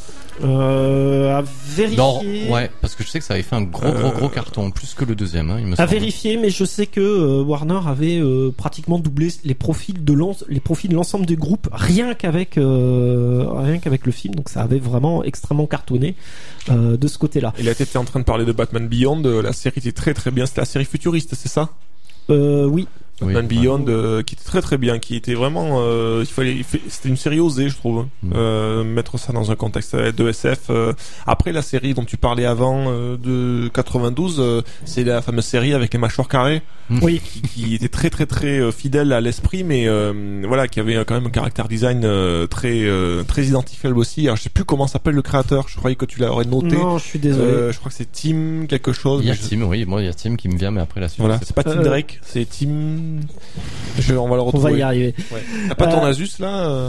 euh, à vérifier. Non, ouais, parce que je sais que ça avait fait un gros gros Euh, gros carton, plus que le deuxième, hein, il me À semble. vérifier, mais je sais que euh, Warner avait euh, pratiquement doublé les profils de l'en- les profils de l'ensemble des groupes rien qu'avec euh, rien qu'avec le film, donc ça avait vraiment extrêmement cartonné euh, de ce côté-là. Il a été en train de parler de Batman Beyond, euh, la série était très très bien, c'était la série futuriste, c'est ça? Euh, oui. Oui, Batman ouais. Beyond, euh, qui était très très bien, qui était vraiment, euh, il fallait, il fait- c'était une série osée, je trouve, Mm. euh, mettre ça dans un contexte de S F. euh. Après la série dont tu parlais avant euh, de quatre-vingt-douze, euh, c'est la fameuse série avec les mâchoires carrées, Oui. qui, qui était très très très euh, fidèle à l'esprit, mais euh, voilà, qui avait euh, quand même un caractère design euh, très euh, très identifiable aussi. Alors je sais plus comment s'appelle le créateur, je croyais que tu l'aurais noté. Non, je suis désolé. Euh, je crois que c'est Tim quelque chose. Il y a mais je- Tim, oui, moi il y a Tim qui me vient, mais après la suite. Voilà, je sais c'est pas Tim Euh, Drake, c'est Tim. Je, on va le On retrouver. va y arriver. Ouais. T'as pas ton Euh, Asus là euh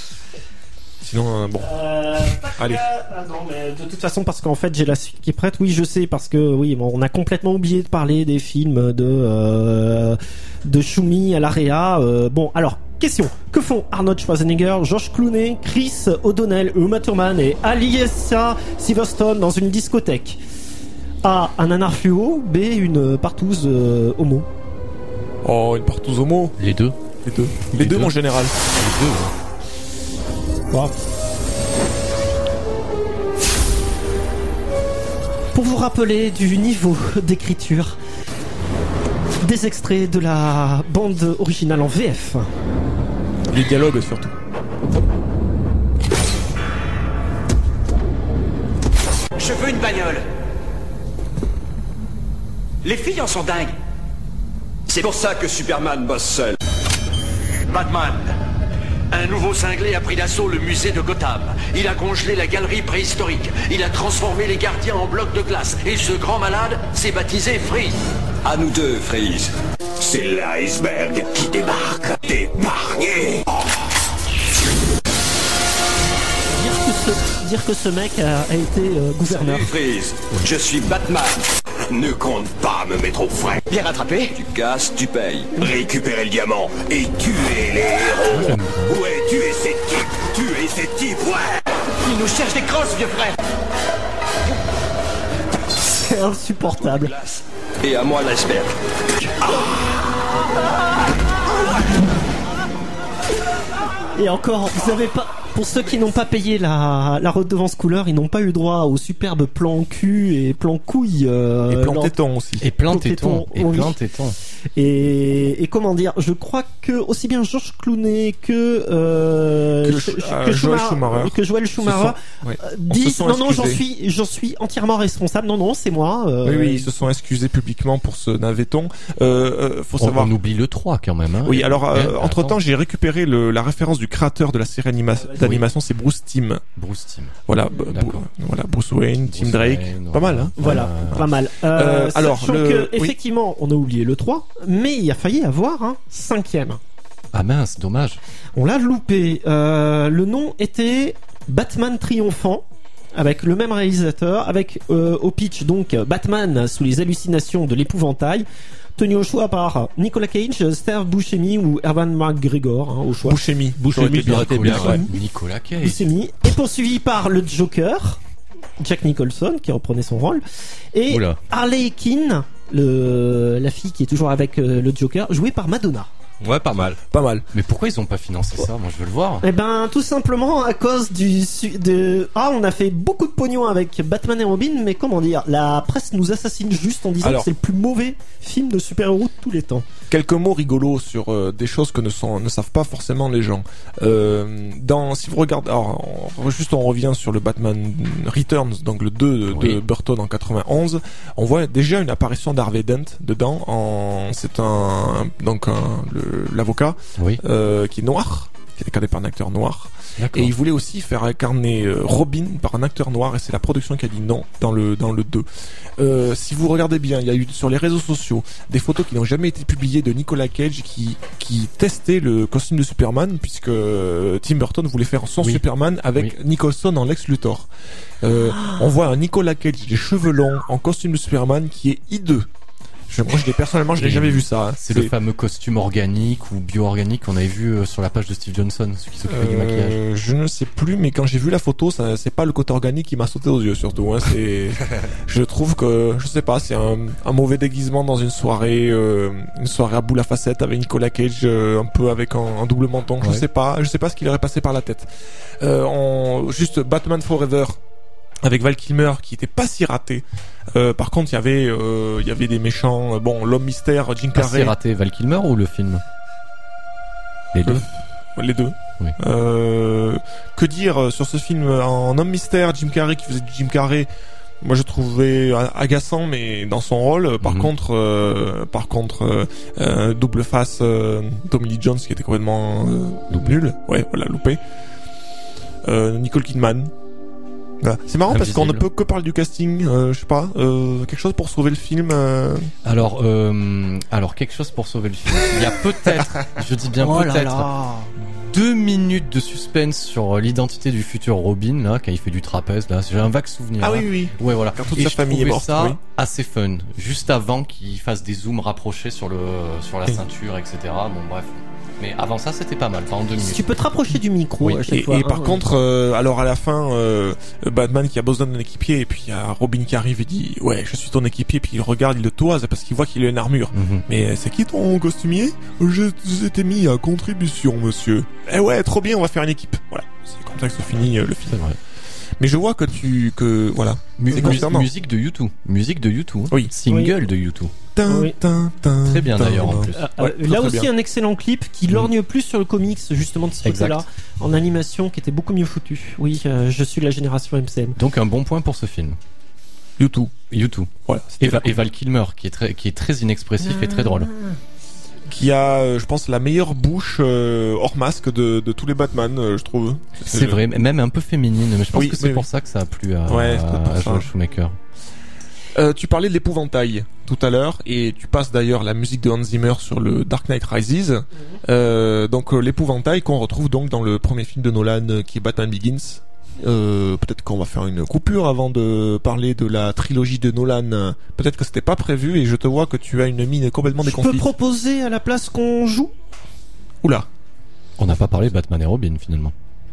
Sinon, euh, bon. Euh, Allez. ah non, mais de toute façon, parce qu'en fait, j'ai la suite qui est prête. Oui, je sais, parce que oui, bon, on a complètement oublié de parler des films de euh, de Shumi à l'Area. Euh, bon, alors. Question, que font Arnold Schwarzenegger, George Clooney, Chris O'Donnell, Uma Thurman et Alicia Silverstone dans une discothèque? A. Un nanar fluo. B. Une partouze euh, homo. Oh, une partouze homo. Les deux. Les deux. Les, Les deux, deux. mon général. Les deux, ouais. Wow. Pour vous rappeler du niveau d'écriture, des extraits de la bande originale en V F. Les dialogues surtout. Je veux une bagnole. Les filles en sont dingues. C'est pour ça que Superman bosse seul. Batman. Un nouveau cinglé a pris d'assaut le musée de Gotham. Il a congelé la galerie préhistorique. Il a transformé les gardiens en blocs de glace. Et ce grand malade s'est baptisé Freeze. À nous deux, Freeze. C'est l'iceberg qui débarque. Débarqué. Dire que ce, dire que ce mec a, a été euh, gouverneur. Salut, Freeze. Je suis Batman. Ne compte pas me mettre au frais. Bien rattrapé. Tu casses, tu payes. Récupérer le diamant et tuer les héros. Ouais, tuer ces types. Tuer ces types, ouais. Il nous cherche des crosses, vieux frère. C'est insupportable. Glace. Et à moi l'iceberg. Et encore, vous avez pas. Pour ceux qui n'ont pas payé la, la redevance couleur, ils n'ont pas eu droit au superbe plan cul et plan couille. Euh, Et plan lors- téton aussi. Et plein Plan téton. téton, Et oui. plein téton. Et, et comment dire, je crois que aussi bien George Clooney que euh, Que, Ch- euh, que Joel Schumacher, Schumacher. que Joel Schumacher sont- ouais. euh, On se disent sont non non j'en excusés. suis j'en suis entièrement responsable. Non non c'est moi. euh, Oui, oui, ils se sont excusés publiquement pour ce naveton. Euh, euh, faut On, savoir. on oublie le trois quand même. Hein. Oui, alors euh, Eh, entre temps, attends. j'ai récupéré le, la référence du créateur de la série anima- d'animation, c'est Bruce Timm. Bruce Timm. Voilà, b- D'accord. b- voilà, Bruce Wayne, Tim Bruce Drake, Wayne, pas mal, hein. Voilà, Euh, pas mal. Euh, Euh, alors, sachant le- que, oui. effectivement, on a oublié le trois, mais il a failli avoir un cinquième. Ah mince, dommage. On l'a loupé. Euh, le nom était Batman Triomphant, avec le même réalisateur, avec euh, au pitch donc Batman sous les hallucinations de l'épouvantail, tenu au choix par Nicolas Cage, Steve Buscemi ou Evan McGregor, hein, au choix. Buscemi. Buscemi, Ça aurait été bien. ça aurait été bien, Nicolas, ouais. Nicolas Cage. Buscemi, et poursuivi par le Joker, Jack Nicholson, qui reprenait son rôle, et Oula. Harley Quinn, le, la fille qui est toujours avec euh, le Joker, jouée par Madonna. Ouais, pas mal. Pas mal. Mais pourquoi ils ont pas financé ça? Moi, je veux le voir. Eh ben, tout simplement à cause du su- de ah, on a fait beaucoup de pognon avec Batman et Robin, mais comment dire, la presse nous assassine juste en disant Alors. que c'est le plus mauvais film de super-héros de tous les temps. Quelques mots rigolos sur euh, des choses que ne, sont, ne savent pas forcément les gens. Euh, dans, si vous regardez, alors, on- juste on revient sur le Batman Returns, donc le deux de, Oui. de Burton en quatre-vingt-onze. On voit déjà une apparition d'Harvey Dent dedans. En, c'est un donc un, le- l'avocat Oui. euh, qui est noir, qui est incarné par un acteur noir. D'accord. Et il voulait aussi faire incarner euh, Robin par un acteur noir, et c'est la production qui a dit non dans le dans le deux. Euh, si vous regardez bien, il y a eu sur les réseaux sociaux des photos qui n'ont jamais été publiées de Nicolas Cage qui qui testait le costume de Superman, puisque euh, Tim Burton voulait faire son Oui. Superman avec Oui. Nicholson en Lex Luthor. Euh, on voit un Nicolas Cage, les cheveux longs, en costume de Superman, qui est hideux. Je, moi, je l'ai personnellement, je l'ai Et jamais vu ça. hein. C'est le fameux costume organique ou bio-organique qu'on avait vu euh, sur la page de Steve Johnson, celui qui s'occupait du maquillage. Euh, je ne sais plus, mais quand j'ai vu la photo, ça, c'est pas le côté organique qui m'a sauté aux yeux, surtout. Hein, c'est, je trouve que, je sais pas, c'est un, un mauvais déguisement dans une soirée, euh, une soirée à boule à facettes avec Nicolas Cage, euh, un peu avec un, un double menton. Je Ouais. sais pas, je sais pas ce qui leur est passé par la tête. Euh, on, juste Batman Forever avec Val Kilmer qui était pas si raté. Euh, par contre, il y avait, euh, il y avait des méchants. euh, Bon, l'homme mystère, Jim Pas si Carrey. raté, Val Kilmer ou le film? Les deux. Les deux. Oui. Euh, que dire euh, sur ce film en homme mystère, Jim Carrey qui faisait du Jim Carrey. Moi, je trouvais a- agaçant, mais dans son rôle. Par Mhm. contre, euh, par contre, euh, euh, double face euh, Tommy Lee Jones qui était complètement euh, nul. Ouais, voilà, loupé. Euh, Nicole Kidman. Voilà. C'est marrant parce qu'on ne Invisible. peut que parler du casting. Euh, je sais pas, euh, quelque chose pour sauver le film. euh, Alors, euh, alors quelque chose pour sauver le film. Il y a peut-être, je dis bien Oh là peut-être, là. deux minutes de suspense sur l'identité du futur Robin là, quand il fait du trapèze là. J'ai un vague souvenir. Ah là. oui, oui, oui. Ouais, voilà. Quand toute Et sa je famille est trouvais morte, ça oui. assez fun. Juste avant qu'il fasse des zooms rapprochés sur le, sur la Oui. ceinture, et cetera. Bon, bref. Mais avant ça, c'était pas mal. Enfin, en deux Si minutes. tu peux te rapprocher du micro Oui, à chaque Et, fois. et hein, par ouais. contre, euh, alors à la fin, euh, Batman qui a besoin d'un équipier, et puis il y a Robin qui arrive et dit ouais, je suis ton équipier, puis il regarde, il le toise parce qu'il voit qu'il a une armure. Mhm. Mais euh, c'est qui ton costumier? Je t'ai mis à contribution, monsieur. Eh ouais, trop bien, on va faire une équipe. Voilà, c'est comme ça que se finit euh, le film. C'est vrai. Mais je vois que tu que voilà. Mu- C'est mu- concernant. musique de U deux. Musique de U deux. Oui. Single de U deux. Tin, Oui. tin, tin, Très bien tin, d'ailleurs en tin. plus. Euh, Ouais, euh, très, là très aussi bien. un excellent clip qui Mm. lorgne plus sur le comics justement de ce Exact. côté-là, en animation qui était beaucoup mieux foutu. Oui, euh, je suis de la génération M C M. Donc un bon point pour ce film. YouTube. U deux. Voilà. Et, c'était Va- et Val Kilmer qui est très, qui est très inexpressif et très drôle. Qui a, euh, je pense, la meilleure bouche euh, hors masque de, de tous les Batman, euh, je trouve. C'est vrai, même un peu féminine, mais je pense Oui, que c'est oui, pour oui. ça que ça a plu à, Ouais, c'est peut-être pour à ça. Joel Schumacher. Euh, tu parlais de l'épouvantail tout à l'heure, et tu passes d'ailleurs la musique de Hans Zimmer sur le Dark Knight Rises. Euh, donc euh, l'épouvantail qu'on retrouve donc dans le premier film de Nolan euh, qui est Batman Begins. Euh, peut-être qu'on va faire une coupure avant de parler de la trilogie de Nolan. Peut-être que c'était pas prévu, et je te vois que tu as une mine complètement Je peux déconfite. proposer à la place qu'on joue. Oula. On n'a pas parlé de Batman et Robin finalement.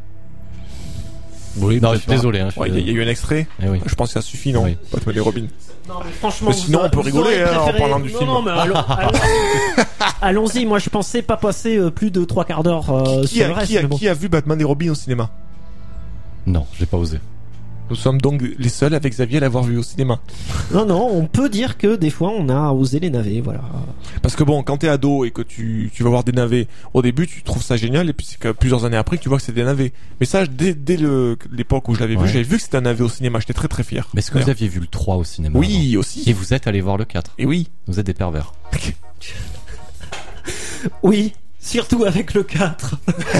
Oui, Non, je peut-être suis pas. désolé. Hein, je suis Ouais, Il y, a- il y a eu un extrait. Eh oui. Je pense que ça suffit, non? Oui. Batman et Robin. Non, mais franchement, Mais sinon, vous on peut vous rigoler, auriez hein, en préféré- parlant du non, film. Non, mais allons- allons- allons-y. Moi, je pensais pas passer euh, plus de trois quarts d'heure euh, Qui sur a, le reste. qui, a, mais bon. qui a vu Batman et Robin au cinéma? Non, j'ai pas osé. Nous sommes donc les seuls avec Xavier à l'avoir vu au cinéma. Non, non, on peut dire que des fois on a osé les navets, voilà. Parce que bon, quand t'es ado et que tu, tu vas voir des navets, au début tu trouves ça génial et puis c'est que plusieurs années après que tu vois que c'est des navets. Mais ça, dès, dès le, l'époque où je l'avais Ouais. vu, j'avais vu que c'était un navet au cinéma, j'étais très très fier. Mais est-ce que vous aviez vu le trois au cinéma? Oui, avant aussi. Et vous êtes allé voir le quatre? Et oui. Vous êtes des pervers. Oui, surtout avec le quatre.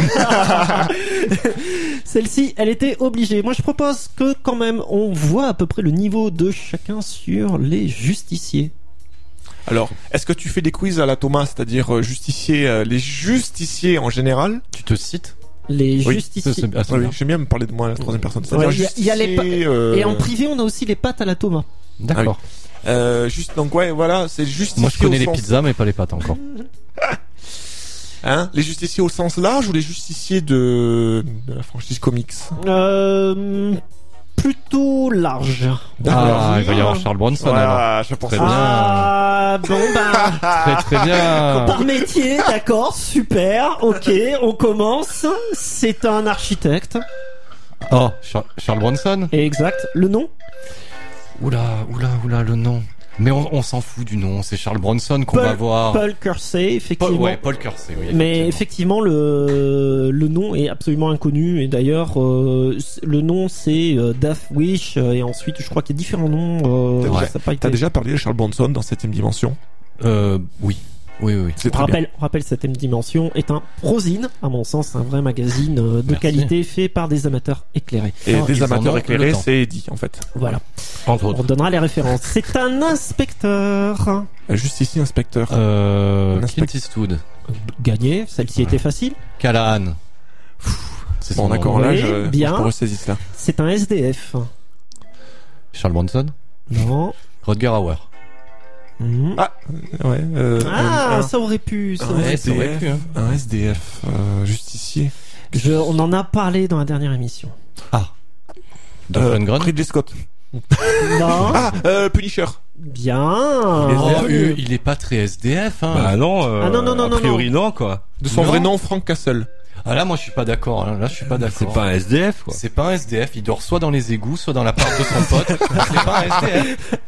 Celle-ci, elle était obligée. Moi, je propose que quand même, on voit à peu près le niveau de chacun sur les justiciers. Alors, est-ce que tu fais des quiz à la Thomas, c'est-à-dire euh, justicier, euh, les justiciers en général? Tu te cites? Les Oui, justiciers. Ça, c'est- ah, c'est Oui, bien. j'aime bien me parler de moi à la troisième personne. Ouais, C'est-à-dire il y a- il y a les pa- justicier, euh, Et en privé, on a aussi les pattes à la Thomas. D'accord. euh, juste, donc ouais, voilà, c'est justicier. Moi, je connais au les sens- pizzas, mais pas les pâtes encore. Hein, les justiciers au sens large ou les justiciers de, de la franchise comics? Euh, plutôt large. Ah, il va y avoir Charles Bronson alors. Voilà, je pense. Très bien. Ah, bon bah. Très très bien. Par métier, d'accord, super, ok, on commence. C'est un architecte. Oh, Char- Charles Bronson. Exact. Le nom? Oula, oula, oula, le nom. Mais on, on s'en fout du nom. C'est Charles Bronson qu'on Paul- va voir. Paul Kersey, Paul, effectivement. ouais, Paul Kersey, oui. Mais effectivement, le, le nom est absolument inconnu. Et d'ailleurs, euh, c- le nom c'est euh, Death Wish. euh, Et ensuite, je crois qu'il y a différents noms. Euh, T'as ça déjà- a pas été- T'as déjà parlé de Charles Bronson dans Septième Dimension? Euh, oui. Oui, oui, oui. C'est On très bien. rappelle, on rappelle, Septième Dimension est un prozine, à mon sens, un vrai magazine euh, de Merci. qualité fait par des amateurs éclairés. Et Ah, des ils en amateurs ont éclairés, le temps. c'est Eddie, en fait. Voilà. Entre On autres. donnera les références. C'est un inspecteur. Juste ici, inspecteur. Euh, Un Clint inspect- Eastwood. Gagné. Celle-ci était facile. Callahan. C'est Bon, son d'accord, nom. là, Oui, je, bien. je pourrais saisir ça. C'est un S D F. Charles Bronson. Non. Rodger Hauer. Mhm. Ah, ouais. Euh, Ah, un, ça aurait pu. Ça un aurait Ouais, ça aurait S D F, pu, hein. un S D F, euh, justicier. Je, on en a parlé dans la dernière émission. Ah. Doc Euh, Lundgren. Ridley Scott. Non. Ah, euh, Punisher. Bien. Oh, S D F. euh, il est pas très S D F, hein. Bah non, euh, Ah non, non, non, a non, priori non, quoi. De son Non. vrai nom, Frank Castle. Ah là, moi, je suis pas d'accord. hein. Là, je suis pas d'accord. C'est pas un S D F, quoi. C'est pas un S D F. Il dort soit dans les égouts, soit dans l'appart de son pote. C'est pas un S D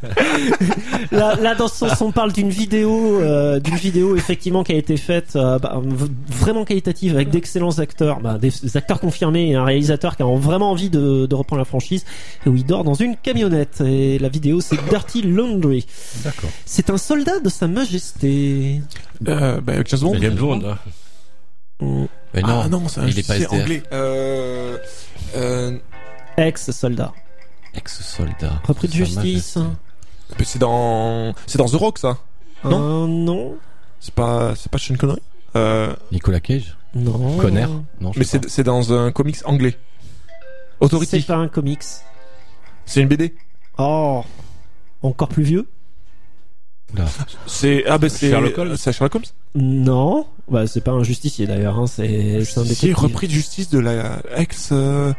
F. Là, là, dans ce sens, on parle d'une vidéo, euh, d'une vidéo effectivement qui a été faite euh, bah, v- vraiment qualitative avec d'excellents acteurs, bah, des, des acteurs confirmés et un réalisateur qui a vraiment envie de, de reprendre la franchise et où il dort dans une camionnette. Et la vidéo, c'est Dirty Laundry. D'accord. C'est un soldat de Sa Majesté. Euh, bah, James Bond. James Bond. hein. Mm. Mais non. Ah non, c'est un il est pas justicier S D F. anglais. Euh, euh, Ex-soldat. Ex-soldat. Repris de Sa justice. Majesté. mais c'est dans, c'est dans The Rock, ça. Non. Euh, non. C'est pas, c'est pas Sean Connery. Euh, Nicolas Cage. Non. Conner. Non, je mais sais c'est, c'est dans un comics anglais. Authority. C'est pas un comics. C'est une B D. Oh. Encore plus vieux? pas. Là. C'est, ah ben c'est, Sherlock Holmes. c'est Sherlock Holmes. Non. Bah, c'est pas un justicier d'ailleurs, hein. C'est, c'est un Justicier détective. repris de justice de la ex, euh,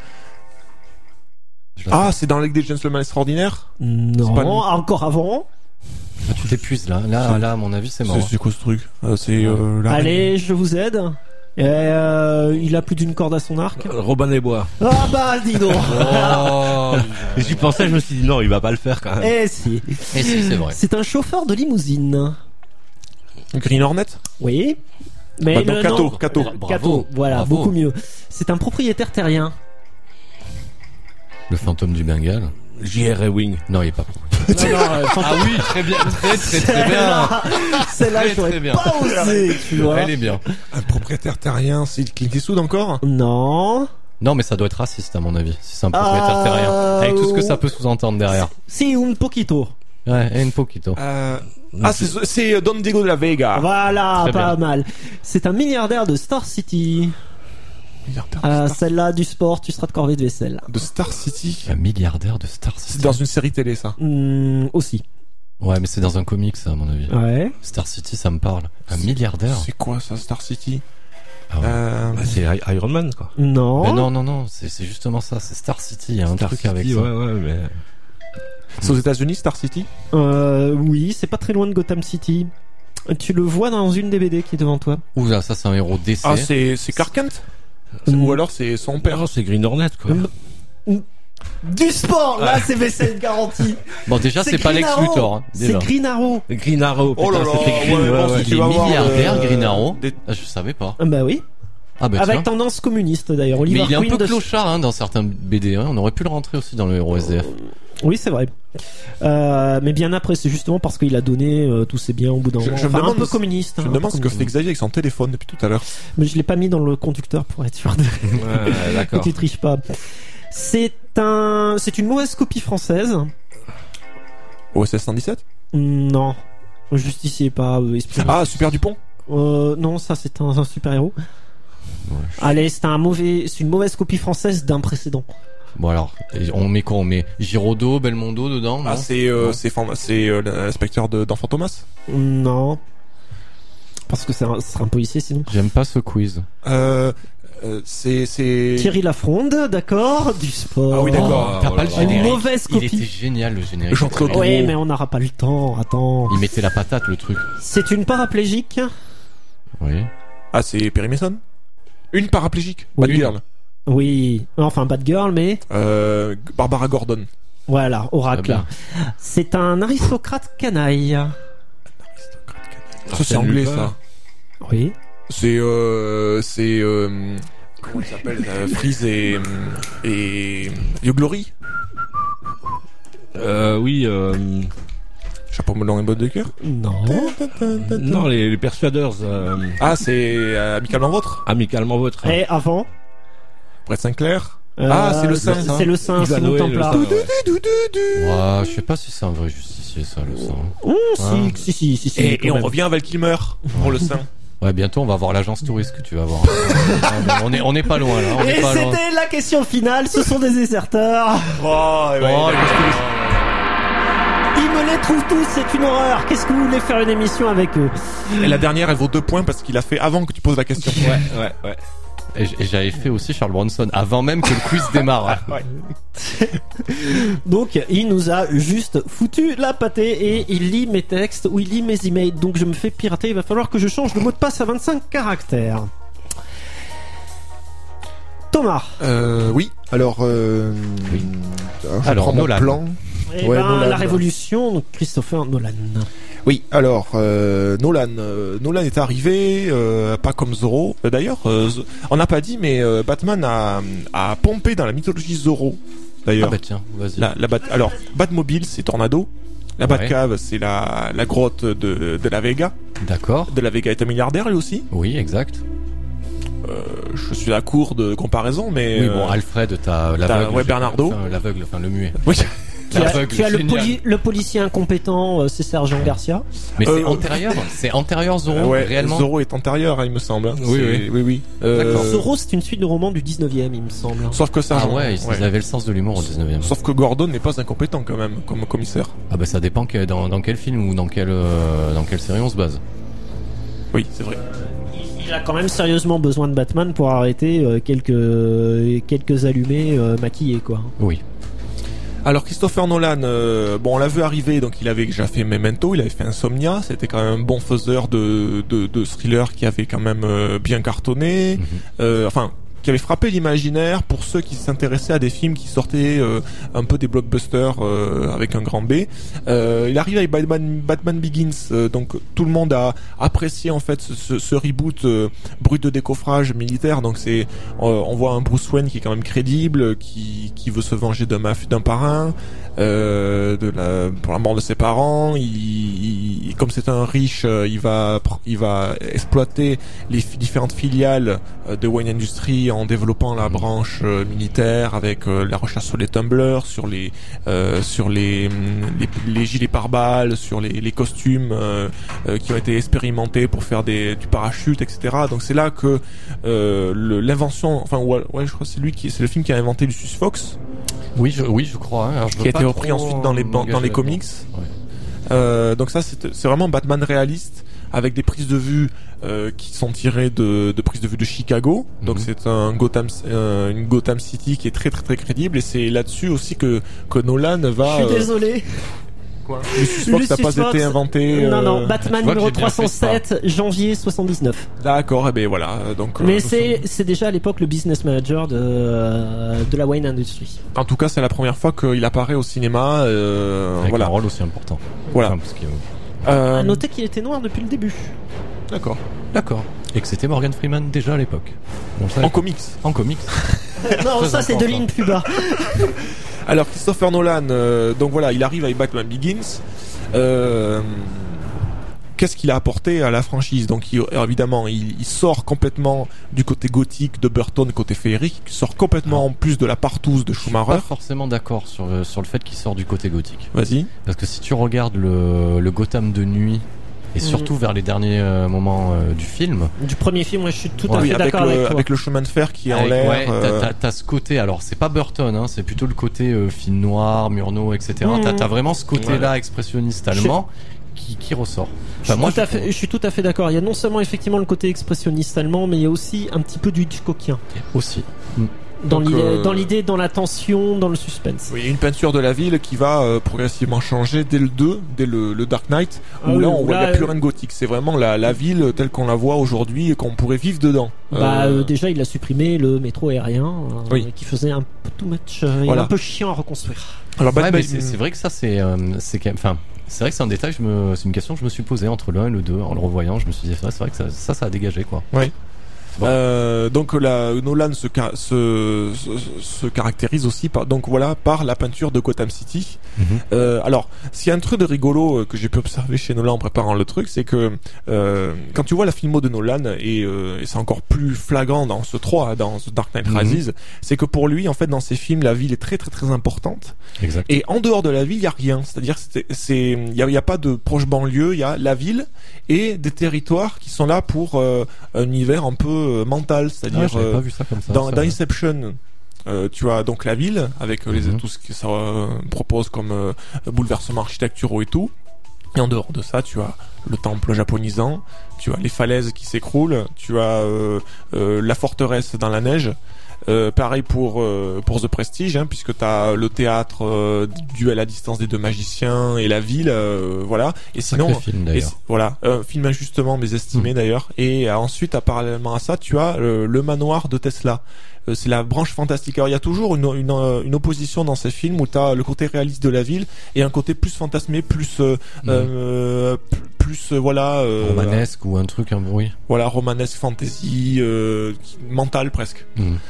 Je la- ah, c'est dans la Ligue des Gentlemen Extraordinaires. Non. C'est pas lui. Encore avant. Ah, tu t'épuises là. Là, là, à mon avis, c'est mort. C'est, c'est quoi ce truc? Euh, c'est, euh, la- Allez, je vous aide. Et, euh, il a plus d'une corde à son arc. Euh, Robin des Bois. Ah bah, dis donc. Oh. Et j'y pensais, je me suis dit non, il va pas le faire quand même. Eh si. Et si, c'est vrai. C'est un chauffeur de limousine. Green Hornet. Oui. Mais Bah, donc, le- Kato, non. Kato. Bravo. Kato, voilà, Bravo. beaucoup mieux. C'est un propriétaire terrien. Le fantôme du Bengale. J R. Ewing. Non, il est pas. Non, non, euh, Ah oui, très bien, très très très bien. Celle-là, celle-là, Très, j'aurais très bien. pas osé, tu vois. Elle est bien. Un propriétaire terrien, c'est Clint Eastwood encore? Non. Non, mais ça doit être raciste à mon avis. Si c'est un propriétaire Ah, terrien, avec tout ce que ça peut sous-entendre derrière. Si, un poquito. Ouais, et un poquito. Euh... Ah, c'est, c'est Don Diego de la Vega. Voilà, Très pas bien. mal. C'est un milliardaire de Star City. Milliardaire Ah, de, Star... celle-là, du sport, tu seras de corvée de vaisselle. de Star City. Un milliardaire de Star C'est City. dans une série télé, ça. Hmm, aussi. Ouais, mais c'est dans un comic, ça, à mon avis. Ouais. Star City, ça me parle. Un milliardaire. C'est quoi ça, Star City? Ah ouais. euh... Bah, c'est I- Iron Man, quoi. Non. Mais non, non, non, c'est c'est justement ça. C'est Star City. Il y a un Star truc City, avec ouais, ça. ouais, mais. C'est aux États-Unis, Star City? Euh, oui, c'est pas très loin de Gotham City. Tu le vois dans une des B D qui est devant toi. Ouh là, ça c'est un héros D C. Ah, c'est, c'est Clark Kent? Mm. Ou alors c'est son père? Non, c'est Green Hornet, quoi. Mm. Du sport, là, c'est vaisselle garantie. Bon, déjà, c'est, c'est pas Green Lex Arrow. Luthor. Hein, c'est déjà. Green Arrow. Green Arrow. Oh là putain, là, c'était Green, ouais, ouais, bon, ouais. si Il tu est vas voir, milliardaire, euh, Green Arrow. des- Ah, je savais pas. Ah bah oui. Ah bah Avec tiens. tendance communiste d'ailleurs. Mais Oliver il est un Queen peu de- clochard hein, dans certains B D. Hein. On aurait pu le rentrer aussi dans le héros S D F. Oui, c'est vrai. Euh, mais bien après, c'est justement parce qu'il a donné euh, tous ses biens au bout d'un Je- moment. je me Enfin, un demande peu si- communiste. Je hein, me un demande peu ce que fait communiste. Xavier avec son téléphone depuis tout à l'heure. Mais je l'ai pas mis dans le conducteur pour être sûr de... Ouais, que d'accord. tu triches pas. C'est un, c'est une mauvaise copie française. O S S cent dix-sept Non, justicier pas euh, esprit. Ah, Super Dupont. Euh, non, ça c'est un, un super héros. Allez, c'est un mauvais, c'est une mauvaise copie française d'un précédent. Bon alors, on met quoi? On met Giraudot, Belmondo dedans, non? Ah, c'est euh, Non. c'est fan- c'est euh, l'inspecteur de- d'Enfant Thomas. Non, parce que c'est un, ce serait un policier sinon. J'aime pas ce quiz. Euh, euh, c'est c'est. Thierry Lafronde, d'accord, du sport. Ah oui, d'accord. Oh, T'as oh pas là le là. Une générique. mauvaise Il copie. était génial le générique. Jean-Claude Ouais. Oui, Gros. mais on n'aura pas le temps. Attends. Il mettait la patate le truc. C'est une paraplégique. Oui. Ah, c'est Perry Mason. Une paraplégique. Oui. Bad Girl. Oui, enfin Bad Girl, mais Euh, Barbara Gordon. voilà, Oracle. Très bien. C'est un aristocrate canaille. Ça, c'est Arsène anglais, Lupin. ça. Oui. C'est euh, c'est euh, comment il s'appelle euh, Freeze et et Hugh Glory. Euh, oui, euh, Chapeau melon et bottes de cuir. Non. non, les, les Persuaders, euh, Ah, c'est euh, amicalement vôtre. amicalement vôtre. Et avant Brett Sinclair. euh, Ah, c'est le saint. C'est le saint, Ivan Simon Noé, le Templar. saint, ouais. Ouais, je sais pas si c'est un vrai justicier ça, le sang. Mmh, Ah. si, si, si, si, si, Et, quand et on même. revient à Val Kilmer pour le saint. Ouais, bientôt on va voir l'agence touriste que tu vas voir. on est on est pas loin là, on Et est pas loin. c'était la question finale, ce sont des déserteurs. Oh, et ouais, Oh, il a- Ils me les trouvent tous, c'est une horreur. Qu'est-ce que vous voulez faire une émission avec eux? Et la dernière, elle vaut deux points parce qu'il a fait avant que tu poses la question. Ouais, ouais, ouais. Et j- et j'avais fait aussi Charles Bronson avant même que le quiz démarre. Donc, il nous a juste foutu la pâtée et il lit mes textes ou il lit mes emails. Donc, je me fais pirater. Il va falloir que je change le mot de passe à vingt-cinq caractères. Thomas. Euh, oui. Alors, euh, Oui. alors, je Alors, prends mon Nolan. plan. Eh Ouais, ben, Nolan. la Révolution, donc Christopher Nolan. Oui. Alors, euh, Nolan. euh, Nolan est arrivé, euh, pas comme Zorro. Euh, D'ailleurs, euh, Z- on n'a pas dit, mais euh, Batman a, a pompé dans la mythologie Zorro. Ah D'ailleurs, bah tiens, vas-y. la, la Bat- alors Batmobile, c'est Tornado. La Ouais. Batcave, c'est la, la grotte de, de la Vega. D'accord. De la Vega est un milliardaire lui aussi. Oui, exact. Euh, je suis à la cour de comparaison, mais Oui, euh, bon, Alfred, t'as l'aveugle. ouais, Bernardo. Enfin, l'aveugle, enfin le muet. oui. Tu as, L'aveugle, tu as le, génial. poli- le policier incompétent, euh, c'est Sergent Garcia. Mais c'est Euh, antérieur, c'est antérieur Zorro, Euh, ouais, réellement. Zorro est antérieur, hein, il me semble. Oui, C'est- oui. oui, oui. Euh, D'accord. Zorro, c'est une suite de romans du dix-neuvième, il me semble. Sauf que Ah Sergent. ouais, ils, ils avaient le sens de l'humour au dix-neuvième. Sauf que Gordon n'est pas incompétent quand même comme commissaire. Ah bah ça dépend que- dans, dans quel film ou dans quelle, euh, dans quelle série on se base. Oui, c'est vrai. Il a quand même sérieusement besoin de Batman pour arrêter euh, quelques quelques allumés euh, maquillés, quoi. Oui. Alors Christopher Nolan, euh, bon on l'a vu arriver, donc il avait déjà fait Memento, il avait fait Insomnia, c'était quand même un bon faiseur de, de, de thriller qui avait quand même euh, bien cartonné, Mhm. euh, enfin qui avait frappé l'imaginaire pour ceux qui s'intéressaient à des films qui sortaient euh, un peu des blockbusters euh, avec un grand B. Euh, il arrive avec Batman, Batman Begins, euh, donc tout le monde a apprécié en fait ce, ce, ce reboot euh, brut de décoffrage militaire. Donc c'est, euh, on voit un Bruce Wayne qui est quand même crédible, qui, qui veut se venger d'un maf- d'un parrain. Euh, de la, pour la mort de ses parents, il, il- comme c'est un riche, euh, il va, pr- il va exploiter les fi- différentes filiales euh, de Wayne Industries en développant la branche euh, militaire avec euh, la recherche sur les tumblers, sur les, euh, sur les, hum, les, les gilets pare-balles, sur les, les costumes euh, euh, qui ont été expérimentés pour faire des, du parachute, et cetera. Donc c'est là que euh, le- l'invention, enfin ouais, ouais, je crois que c'est lui qui, c'est le film qui a inventé Lucius Fox. Oui, je, oui, je crois. hein. Alors, je veux Qui a pas été repris trop ensuite dans les, ban- dans les m'engager comics. là-dedans. Ouais. Euh, donc ça, c'est c'est vraiment Batman réaliste avec des prises de vue euh, qui sont tirées de, de prises de vue de Chicago. Donc Mhm. c'est un Gotham, euh, une Gotham City qui est très très très crédible et c'est là-dessus aussi que que Nolan va. Je suis euh, désolé. quoi. Lucius Fox n'a pas Fox, été inventé. Non, non, euh, Batman je vois que numéro j'ai bien trois cent sept, janvier soixante-dix-neuf. D'accord, et ben voilà. Donc. euh, Mais nous c'est, sommes- c'est déjà à l'époque le business manager de, euh, de la Wayne Industries. En tout cas, c'est la première fois qu'il apparaît au cinéma. Euh, Avec voilà. un rôle aussi important. Voilà. Enfin, parce que- Euh, À noter qu'il était noir depuis le début. D'accord. D'accord. Et que c'était Morgan Freeman déjà à l'époque. On le savait. En comics. En comics. non, Très ça c'est deux important. lignes plus bas. Alors Christopher Nolan, euh, donc voilà, il arrive avec Batman Begins. Euh, Qu'est-ce qu'il a apporté à la franchise? Donc il, évidemment, il, il sort complètement du côté gothique de Burton, côté féerique, il sort complètement en plus de la partouze de Je suis Schumacher. pas forcément d'accord sur, euh, sur le fait qu'il sort du côté gothique. Vas-y. Parce que si tu regardes le, le Gotham de nuit, et surtout vers les derniers euh, moments euh, du film, Du premier film, moi je suis tout Ouais, à Oui, fait avec d'accord le, avec toi. avec le chemin de fer qui est en avec- l'air. ouais, t'as- euh, t'as, t'as ce côté, alors c'est pas Burton, hein, c'est plutôt le côté euh, film noir, Murnau, et cetera. Mmh. T'as, t'as vraiment ce côté-là expressionniste allemand qui, qui ressort. Je suis, Enfin, moi, tout à je- fait, je suis tout à fait d'accord. Il y a non seulement effectivement le côté expressionniste allemand, mais il y a aussi un petit peu du Hitchcockien. aussi. Dans Donc, l'idée, euh, dans l'idée, dans la tension, dans le suspense. Oui, une peinture de la ville qui va euh, progressivement changer dès le deux, dès le, le Dark Knight, où Ah oui, là on voit là, il n'y a plus euh, rien de gothique. C'est vraiment la, la ville telle qu'on la voit aujourd'hui et qu'on pourrait vivre dedans. Bah Euh, euh, déjà il a supprimé le métro aérien euh, Oui. qui faisait un peu too much, euh, et Voilà. un peu chiant à reconstruire. Alors Ouais, Batman, mais c'est, c'est vrai que ça, c'est, euh, c'est quand même, enfin, c'est vrai que c'est un détail, je me, c'est une question que je me suis posée entre le un et le deux, en le revoyant, je me suis dit, c'est vrai, c'est vrai que ça, ça, ça a dégagé, quoi. Oui. Bon. Euh, donc la Nolan se, ca- se, se, se caractérise aussi par donc voilà par la peinture de Gotham City. Mhm. Euh, alors s'il y a un truc de rigolo euh, que j'ai pu observer chez Nolan en préparant le truc, c'est que euh, quand tu vois la filmo de Nolan et, euh, et c'est encore plus flagrant dans ce trois, dans The Dark Knight Mhm. Rises, c'est que pour lui en fait dans ses films la ville est très très très importante Exact. et en dehors de la ville il y a rien. C'est-à-dire c'est c'est il y a, il y a pas de proche banlieue, il y a la ville et des territoires qui sont là pour euh, un univers un peu euh, mental, Ah, c'est-à-dire j'avais euh, pas vu ça comme ça. dans, ça, dans ouais. Inception, euh, tu as donc la ville avec euh, les, Mhm. tout ce que ça euh, propose comme euh, bouleversements architecturaux et tout. Et en dehors de ça, tu as le temple japonisant, tu as les falaises qui s'écroulent, tu as euh, euh, la forteresse dans la neige. Euh, pareil pour euh, pour The Prestige, hein, puisque t'as le théâtre euh, duel à distance des deux magiciens et la ville, euh, voilà. Et Sacré sinon, film, et d'ailleurs. c- voilà, un film injustement mésestimé Mm. d'ailleurs. Et euh, ensuite, à, parallèlement à ça, tu as euh, le manoir de Tesla. Euh, c'est la branche fantastique. Alors il y a toujours une, une, euh, une opposition dans ces films où tu as le côté réaliste de la ville et un côté plus fantasmé, plus euh, Mhm. euh, p- plus euh, voilà euh, Romanesque ou un truc, un bruit. voilà romanesque, fantasy, euh, qui- mental presque. Mhm.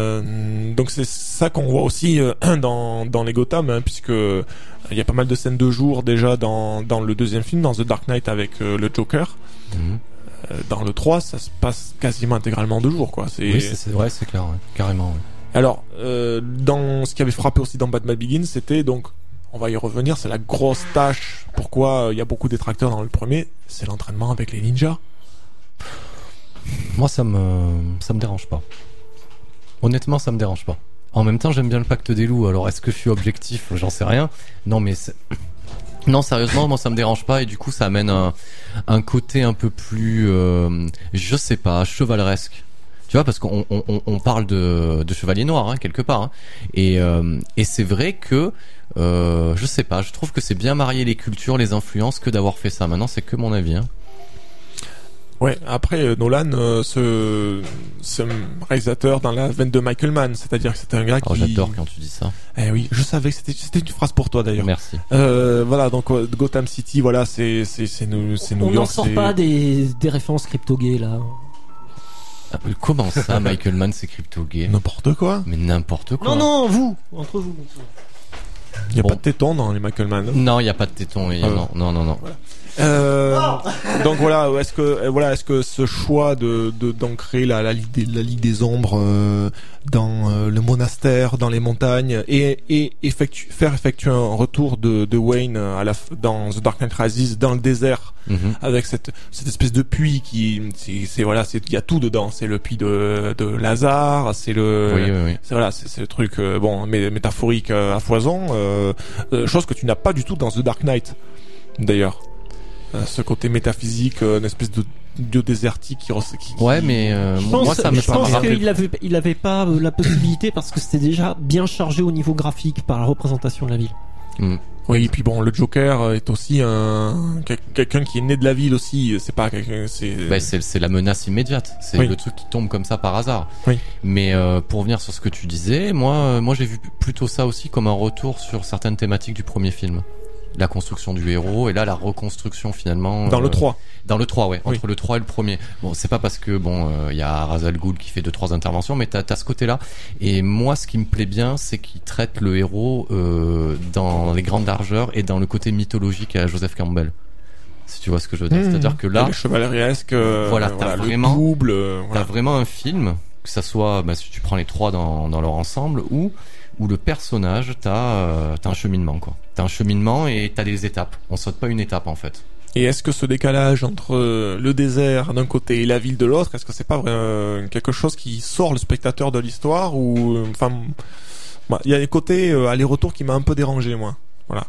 Euh, donc c'est ça qu'on voit aussi euh, dans dans les Gotham, hein, puisque euh, il y a pas mal de scènes de jour déjà dans dans le deuxième film, dans The Dark Knight avec euh, le Joker. Mhm. Euh, dans le trois, ça se passe quasiment intégralement de jour, quoi. C'est Oui, c'est, c'est vrai, c'est clair, ouais. Carrément. Ouais. alors euh, dans ce qui avait frappé aussi dans Batman Begins, c'était donc on va y revenir, c'est la grosse tâche. Pourquoi il y a beaucoup de détracteurs dans le premier, c'est l'entraînement avec les ninjas. Moi, ça me, ça me dérange pas. Honnêtement, ça me dérange pas. En même temps, j'aime bien le pacte des loups. Alors, est-ce que je suis objectif? J'en sais rien. Non, mais c'est... non, sérieusement, moi, ça me dérange pas et du coup, ça amène un, un côté un peu plus, euh, je sais pas, chevaleresque. Tu vois, parce qu'on on, on, on parle de, de chevalier noir, hein, quelque part. Hein. Et, euh, et c'est vrai que, euh, je sais pas, je trouve que c'est bien marier les cultures, les influences que d'avoir fait ça. Maintenant, c'est que mon avis. Hein. Ouais, après euh, Nolan, euh, ce, ce réalisateur dans la veine de Michael Mann, c'est-à-dire que c'était un gars Oh, qui... j'adore quand tu dis ça. Eh oui, je savais que c'était, c'était une phrase pour toi d'ailleurs. Merci. Euh, voilà, donc euh, Gotham City, voilà, c'est c'est c'est New, c'est New On n'en York. sort c'est... pas des, des références crypto-gays là. Ah, comment ça, Michael Mann, c'est crypto-gay? N'importe quoi. Mais n'importe quoi. Non, non, vous, entre vous. Il y a Bon. pas de tétons dans les Michael Mann. Non, il y a pas de téton. Et Ah non, non, non, non. Euh, donc voilà, est-ce que euh, voilà, est-ce que ce choix de de d'ancrer la la ligue des, la ligue des ombres euh, dans euh, le monastère, dans les montagnes, et et effectu- faire effectuer un retour de de Wayne à la f- dans The Dark Knight Rises dans le désert Mhm. avec cette cette espèce de puits qui c'est c'est voilà, c'est il y a tout dedans, c'est le puits de de Lazare, c'est le Oui, oui, oui. c'est voilà, c'est c'est le truc euh, bon mé- métaphorique euh, à foison, euh, euh, chose que tu n'as pas du tout dans The Dark Knight d'ailleurs. Euh, ce côté métaphysique, euh, une espèce de dieu désertique qui, res- qui, qui- Ouais, mais euh, Je moi, pense, ça me je ça m'a pense rappelé- qu'il avait, il avait pas euh, la possibilité parce que c'était déjà bien chargé au niveau graphique par la représentation de la ville. Mm. Oui, et puis bon, le Joker est aussi un quelqu'un qui est né de la ville aussi. C'est pas quelqu'un, c'est. Bah, c'est c'est la menace immédiate. C'est oui. le truc qui tombe comme ça par hasard. Oui. Mais euh, pour revenir sur ce que tu disais, moi, euh, moi j'ai vu plutôt ça aussi comme un retour sur certaines thématiques du premier film. La construction du héros et là la reconstruction finalement dans euh, le trois dans le trois ouais entre oui. le trois et le premier. Bon, c'est pas parce que bon il euh, y a Ra's al Ghul qui fait deux trois interventions, mais t'as t'as ce côté là, et moi ce qui me plaît bien c'est qu'il traite le héros euh, dans les grandes largeurs et dans le côté mythologique à Joseph Campbell, si tu vois ce que je veux dire. Mmh. C'est-à-dire que là les chevaleresques euh, voilà, t'as voilà, vraiment le double euh, voilà. T'as vraiment un film, que ça soit bah, si tu prends les trois dans dans leur ensemble, où où le personnage, t'as euh, t'as un cheminement quoi. T'as un cheminement et t'as des étapes. On saute pas une étape en fait. Et est-ce que ce décalage entre euh, le désert d'un côté et la ville de l'autre, est-ce que c'est pas euh, quelque chose qui sort le spectateur de l'histoire, ou enfin, euh, il y a des côtés euh, aller-retour qui m'a un peu dérangé moi. Voilà.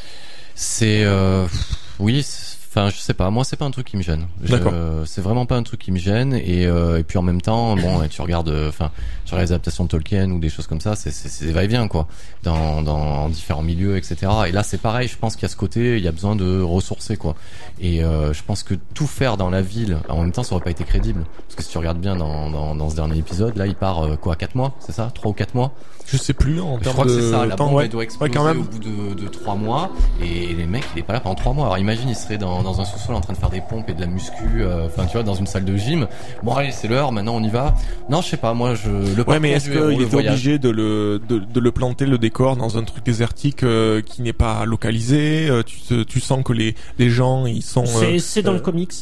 C'est euh, oui. Enfin, je sais pas. Moi, c'est pas un truc qui me gêne. Je, D'accord. Euh, c'est vraiment pas un truc qui me gêne. Et, euh, et puis en même temps, bon, tu regardes, enfin, sur les adaptations de Tolkien ou des choses comme ça, c'est, c'est, c'est va-et-vient quoi, dans, dans différents milieux, et cetera. Et là, c'est pareil. Je pense qu'il y a ce côté, il y a besoin de ressourcer quoi. Et euh, je pense que tout faire dans la ville, en même temps, ça aurait pas été crédible. Parce que si tu regardes bien dans, dans, dans ce dernier épisode, là, il part euh, quoi, quatre mois, c'est ça, trois ou quatre mois. Je sais plus en termes de Je crois que c'est ça. La temps, bombe ouais. elle doit exploser ouais, quand même. au bout de, de trois mois, et les mecs, il est pas là pendant trois mois. Alors imagine, il serait dans, dans un sous-sol en train de faire des pompes et de la muscu, enfin euh, tu vois, dans une salle de gym. Bon allez, c'est l'heure, maintenant on y va. Non, je sais pas, moi je le. Ouais, mais est-ce qu'il était voyage. obligé de le de, de le planter le décor dans un truc désertique euh, qui n'est pas localisé? euh, Tu te, tu sens que les les gens ils sont. C'est euh, c'est dans euh, le comics.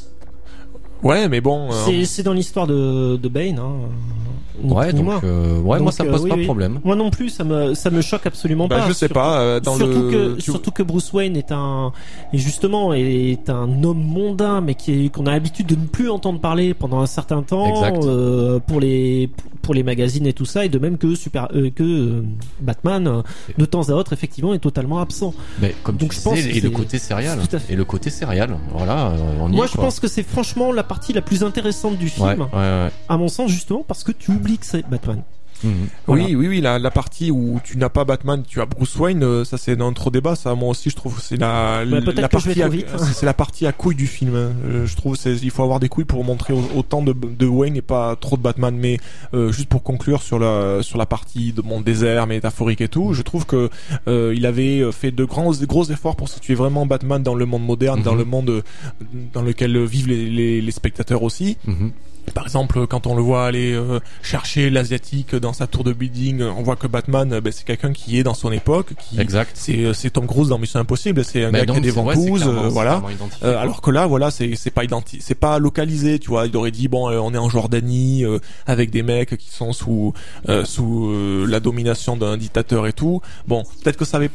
Ouais, mais bon. Euh, c'est c'est dans l'histoire de de Bane. Hein. Ouais, donc, moi. Euh, ouais, donc, moi ça pose euh, oui, pas de oui. problème. Moi non plus, ça me ça me choque absolument bah, pas. Je sais surtout, pas. Euh, dans surtout le que tu... surtout que Bruce Wayne est un et justement est un homme mondain, mais qui est qu'on a l'habitude de ne plus entendre parler pendant un certain temps euh, pour les pour les magazines et tout ça, et de même que super euh, que euh, Batman euh, de temps à autre effectivement est totalement absent. Mais comme donc tu je pense disais, que et le côté cérial et le côté cérial, voilà. On y Moi est, je quoi. pense que c'est franchement la partie la plus intéressante du film, ouais, ouais, ouais. à mon sens, justement parce que tu oublies que c'est Batman. Mmh. Voilà. Oui, oui, oui, la, la partie où tu n'as pas Batman, tu as Bruce Wayne, euh, ça c'est un trop débat, ça moi aussi je trouve c'est la, bah, la partie à, vite, hein. c'est, c'est la partie à couilles du film. Hein. Je trouve c'est il faut avoir des couilles pour montrer autant de, de Wayne et pas trop de Batman. Mais euh, juste pour conclure sur la sur la partie de mon désert métaphorique et tout, je trouve que euh, il avait fait de grands gros efforts pour situer vraiment Batman dans le monde moderne, mmh. dans le monde dans lequel vivent les les, les spectateurs aussi. Mmh. Par exemple, quand on le voit aller euh, chercher l'asiatique dans sa tour de building, on voit que Batman, ben, c'est quelqu'un qui est dans son époque. Qui, exact. C'est, c'est Tom Cruise dans Mission Impossible. C'est un mais gars donc, qui a des ventouses, ouais, euh, voilà. Euh, alors que là, voilà, c'est c'est pas identi- c'est pas localisé. Tu vois, il aurait dit bon, euh, on est en Jordanie euh, avec des mecs qui sont sous euh, sous euh, la domination d'un dictateur et tout. Bon, peut-être que ça avait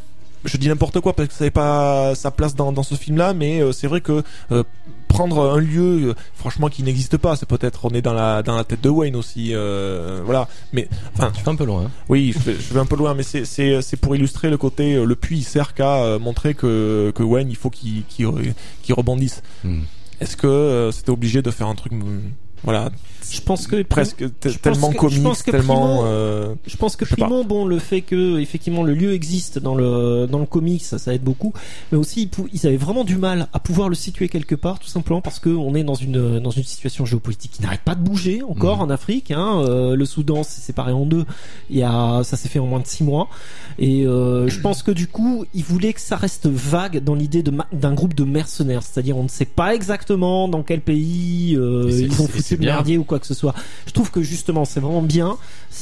je dis n'importe quoi parce que ça n'avait pas sa place dans, dans ce film-là, mais euh, c'est vrai que euh, prendre un lieu, euh, franchement, qui n'existe pas, c'est peut-être on est dans la dans la tête de Wayne aussi, euh, voilà. Mais enfin, tu fais un peu loin. Hein. Oui, je vais, je vais un peu loin, mais c'est c'est c'est pour illustrer le côté euh, le puits sert qu'à euh, montrer que que Wayne il faut qu'il qu'il, qu'il rebondisse. Mm. Est-ce que euh, c'était obligé de faire un truc, voilà? Je pense que presque t- je tellement que, comique, je pense que tellement. Primo, euh, je pense que Primo, bon, le fait que effectivement le lieu existe dans le dans le comics, ça, ça aide beaucoup, mais aussi ils, pou- ils avaient vraiment du mal à pouvoir le situer quelque part, tout simplement parce que on est dans une dans une situation géopolitique qui n'arrête pas de bouger encore mmh. en Afrique. Hein, euh, le Soudan s'est séparé en deux. Il y a ça s'est fait en moins de six mois, et euh, je pense que du coup ils voulaient que ça reste vague dans l'idée de ma- d'un groupe de mercenaires, c'est-à-dire on ne sait pas exactement dans quel pays euh, ils ont foutu le merdier ou quoi que ce soit. Je trouve que justement c'est vraiment bien,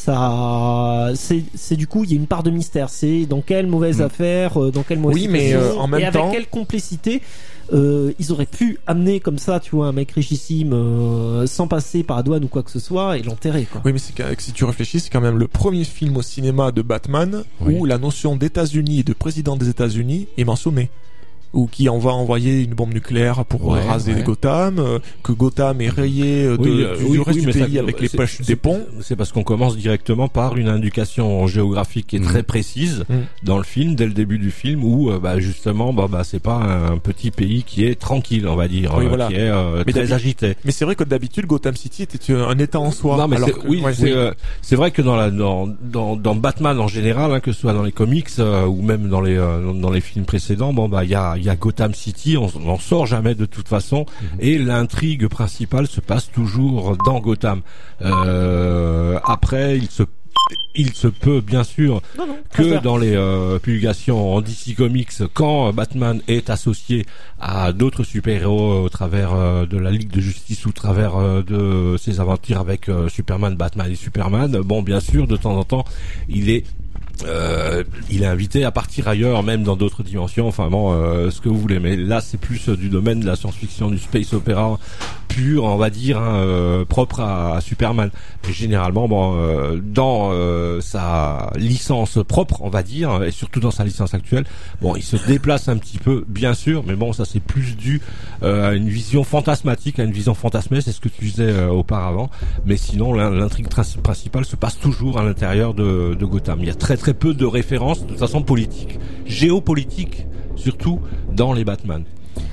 ça c'est c'est du coup il y a une part de mystère, c'est dans quelle mauvaise mmh. affaire, euh, dans quelle mauvaise oui, situation, mais euh, en même et avec temps... quelle complicité euh, ils auraient pu amener comme ça, tu vois, un mec richissime euh, sans passer par la douane ou quoi que ce soit et l'enterrer, quoi. Oui, mais c'est que, si tu réfléchis, c'est quand même le premier film au cinéma de Batman oui. où la notion d'États-Unis et de président des États-Unis est mentionnée. ou qui en va envoyer une bombe nucléaire pour Ouais, raser ouais. Gotham, euh, que Gotham est rayé euh, de, Oui, euh, du, oui, du reste oui, du mais pays ça- avec les c'est- poches c'est- des ponts. C'est parce qu'on commence directement par une indication géographique qui est Mhm. très précise Mhm. dans le film, dès le début du film, où euh, bah, justement, bah, bah, c'est pas un petit pays qui est tranquille, on va dire, Oui, euh, voilà. qui est euh, Mais très d'habi- agité. Mais c'est vrai que d'habitude Gotham City était un état en soi. Non, mais alors c'est, que- oui, ouais, c'est, euh, c'est vrai que dans la dans dans, dans Batman en général, hein, que ce soit dans les comics euh, ou même dans les euh, dans les films précédents, bon bah il y a il y a Gotham City, on n'en sort jamais de toute façon, Mhm. et l'intrigue principale se passe toujours dans Gotham. Euh, après, il se il se peut bien sûr Non, non, que préfère. dans les euh, publications en D C Comics, quand euh, Batman est associé à d'autres super-héros au travers euh, de la Ligue de Justice ou au travers euh, de ses aventures avec euh, Superman, Batman et Superman, bon bien sûr de temps en temps il est euh, il est invité à partir ailleurs, même dans d'autres dimensions, enfin bon, euh, ce que vous voulez. Mais là, c'est plus euh, du domaine de la science-fiction, du space opéra pur, on va dire, hein, euh, propre à, à Superman. Mais généralement, bon, euh, dans euh, sa licence propre, on va dire, et surtout dans sa licence actuelle, bon, il se déplace un petit peu, bien sûr, mais bon, ça c'est plus dû euh, à une vision fantasmatique, à une vision fantasmée, c'est ce que tu disais euh, auparavant. Mais sinon, l'in- l'intrigue trin- principale se passe toujours à l'intérieur de, de Gotham. Il y a très très peu de références de façon politique, géopolitique, surtout dans les Batman.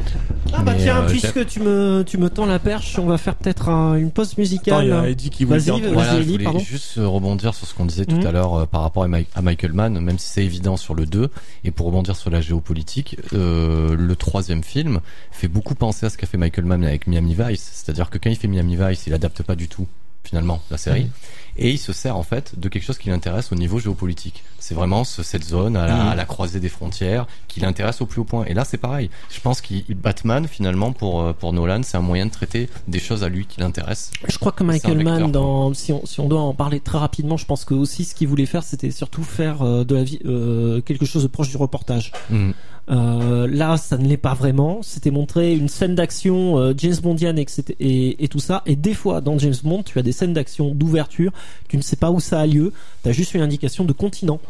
Ah bah Mais, tiens, euh, puisque tu me, tu me tends la perche, on va faire peut-être un- une pause Attends, musicale. il y a Eddie qui voulait Vas-y, dire un vas-y. truc. Voilà, je Eddie, voulais pardon. juste euh, rebondir sur ce qu'on disait tout Mhm. à l'heure euh, par rapport à, Mike- à Michael Mann, même si c'est évident sur le deux, et pour rebondir sur la géopolitique, euh, le troisième film fait beaucoup penser à ce qu'a fait Michael Mann avec Miami Vice, c'est-à-dire que quand il fait Miami Vice, il adapte pas du tout finalement la série, Mhm. et il se sert en fait de quelque chose qui l'intéresse au niveau géopolitique. C'est vraiment ce- cette zone à la, Mhm. à la croisée des frontières qui l'intéresse au plus haut point. Et là, c'est pareil. Je pense qu'il Batman finalement pour euh, pour Nolan, c'est un moyen de traiter des choses à lui qui l'intéressent. Je crois que C'est un Michael vecteur, Mann, quoi. dans, si on, si on doit en parler très rapidement, je pense que aussi ce qu'il voulait faire, c'était surtout faire euh, de la vie, euh, quelque chose de proche du reportage. Mhm. Euh, là, ça ne l'est pas vraiment. C'était montrer une scène d'action euh, James Bondienne et, cetera et, et tout ça. Et des fois, dans James Bond, tu as des scènes d'action d'ouverture. Tu ne sais pas où ça a lieu. Tu as juste une indication de continent.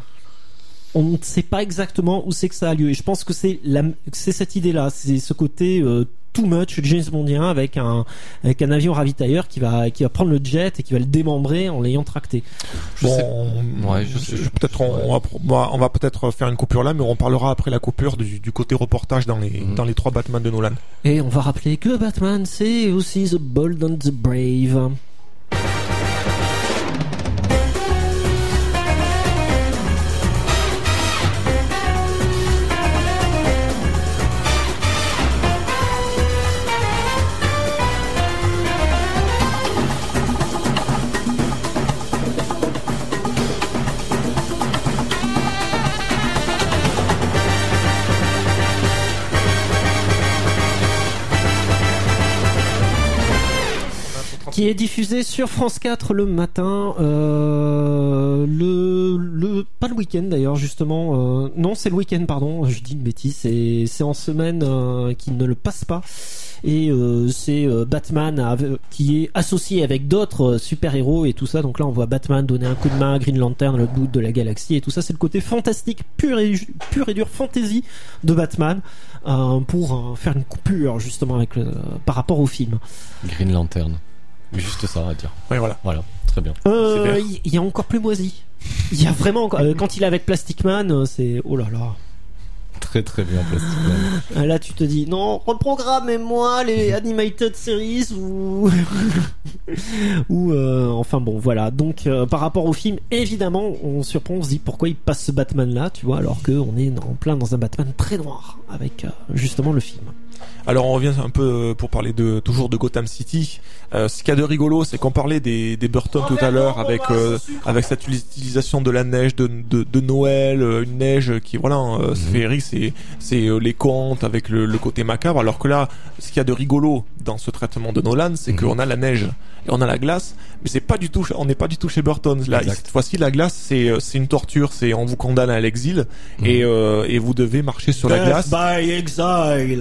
On ne sait pas exactement où c'est que ça a lieu. Et je pense que c'est la, c'est cette idée-là. C'est ce côté euh, too much James Bondien avec un avec un avion ravitailleur qui va qui va prendre le jet et qui va le démembrer en l'ayant tracté. Je sais- Bon, Ouais, je sais- je- peut-être on, on va, on va- on va peut-être faire une coupure là, mais on parlera après la coupure du, du côté reportage dans les Mhm. dans les trois Batman de Nolan. Et on va rappeler que Batman, c'est aussi The Bold and the Brave. Qui est diffusé sur France quatre le matin, euh, le, le, pas le week-end d'ailleurs justement, euh, non c'est le week-end pardon, je dis une bêtise, c'est, c'est en semaine euh, qui ne le passe pas. Et euh, c'est euh, Batman ave- qui est associé avec d'autres euh, super-héros et tout ça. Donc là, on voit Batman donner un coup de main à Green Lantern, le bout de la galaxie et tout ça. C'est le côté fantastique, pur et, ju- pur et dur fantasy de Batman euh, pour euh, faire une coupure justement avec le, par rapport au film. Green Lantern. Juste ça à dire. Ouais, voilà. Voilà, très bien. C'est vert. Euh, il il y a encore plus moisi. Il y a vraiment encore- euh, quand il est avec Plastic Man, euh, c'est oh là là. Très très bien, Plastic Man. Ah, là, tu te dis non, reprogrammez-moi les animated series ou ou euh, enfin bon voilà. Donc euh, par rapport au film, évidemment, on se surprend, on se dit pourquoi il passe ce Batman là, tu vois, alors que on est en plein dans un Batman très noir avec euh, justement le film. Alors on revient un peu pour parler de toujours de Gotham City. Euh, ce qu'il y a de rigolo, c'est qu'on parlait des, des Burton tout à l'heure avec euh, avec cette utilisation de la neige de, de, de Noël, euh, une neige qui voilà euh, féerique, c'est c'est euh, les contes avec le, le côté macabre. Alors que là, ce qu'il y a de rigolo dans ce traitement de Nolan, c'est Mhm. qu'on a la neige et on a la glace, mais c'est pas du tout, on n'est pas du tout chez Burton. Là, Exact. cette fois-ci, la glace, c'est c'est une torture, c'est on vous condamne à l'exil Mhm. et euh, et vous devez marcher sur la glace. by exile. Voilà,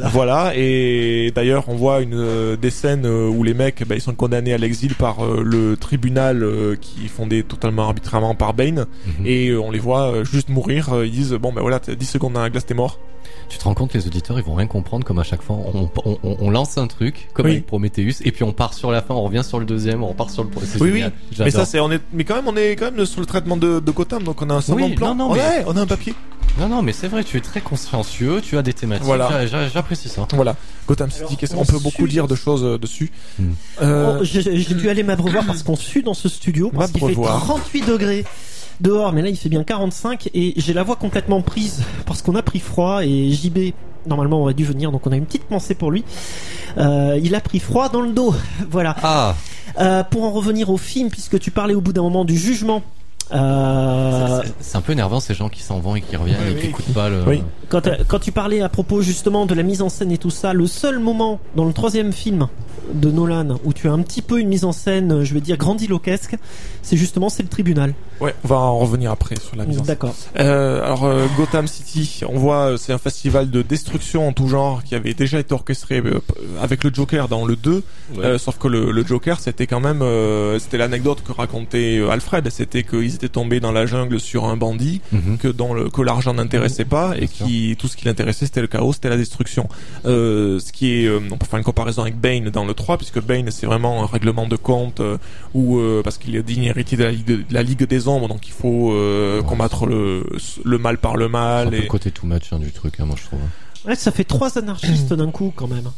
Voilà, et d'ailleurs on voit une euh, des scènes euh, où les mecs bah, ils sont condamnés à l'exil par euh, le tribunal euh, qui est fondé totalement arbitrairement par Bane, mm-hmm. et euh, on les voit euh, juste mourir, euh, ils disent bon ben voilà, t'as dix secondes dans la glace, t'es mort. Tu te rends compte que les auditeurs ils vont rien comprendre, comme à chaque fois on, on, on, on lance un truc comme oui. avec Prometheus et puis on part sur la fin, on revient sur le deuxième, on repart sur le c'est oui génial. oui mais ça c'est on est mais quand même on est quand même sur le traitement de, de Gotham, donc on a un certain oui, plan. Non, non, ouais, mais... on a un papier. Non non mais c'est vrai, tu es très consciencieux, tu as des thématiques, voilà. J'apprécie ça. Voilà, Gotham City, on, on peut beaucoup dire de choses euh, dessus. Hmm. Euh... Oh, j'ai, j'ai dû aller m'abreuvoir parce qu'on sue dans ce studio parce qu'il fait trente-huit degrés dehors, mais là il fait bien quarante-cinq et j'ai la voix complètement prise parce qu'on a pris froid et J B normalement aurait dû venir, donc on a une petite pensée pour lui. Euh, il a pris froid dans le dos, voilà. Ah. Euh, pour en revenir au film, puisque tu parlais au bout d'un moment du jugement. Euh... C'est, c'est un peu énervant ces gens qui s'en vont et qui reviennent oui, et qui oui. écoutent pas le. Oui. Quand, quand tu parlais à propos justement de la mise en scène et tout ça, le seul moment dans le troisième film de Nolan où tu as un petit peu une mise en scène, je vais dire grandiloquesque, c'est justement c'est le tribunal. Ouais, on va en revenir après sur la mise en scène. D'accord. Euh, alors euh, Gotham City, on voit c'est un festival de destruction en tout genre qui avait déjà été orchestré euh, avec le Joker dans le deux, ouais. euh, sauf que le, le Joker c'était quand même euh, c'était l'anecdote que racontait euh, Alfred, c'était qu'ils étaient tombés dans la jungle sur un bandit mm-hmm. que dont le, que l'argent n'intéressait pas et qui tout ce qui l'intéressait c'était le chaos, c'était la destruction. Euh, ce qui est euh, on peut faire une comparaison avec Bane dans le trois, puisque Bane c'est vraiment un règlement de compte euh, où euh, parce qu'il est digne héritier de la Ligue, de, de la Ligue des Ombres, donc il faut euh, ouais, combattre le le mal par le mal. C'est un et... peu le côté too much hein, du truc, hein, moi je trouve. Ouais, ça fait trois anarchistes d'un coup quand même.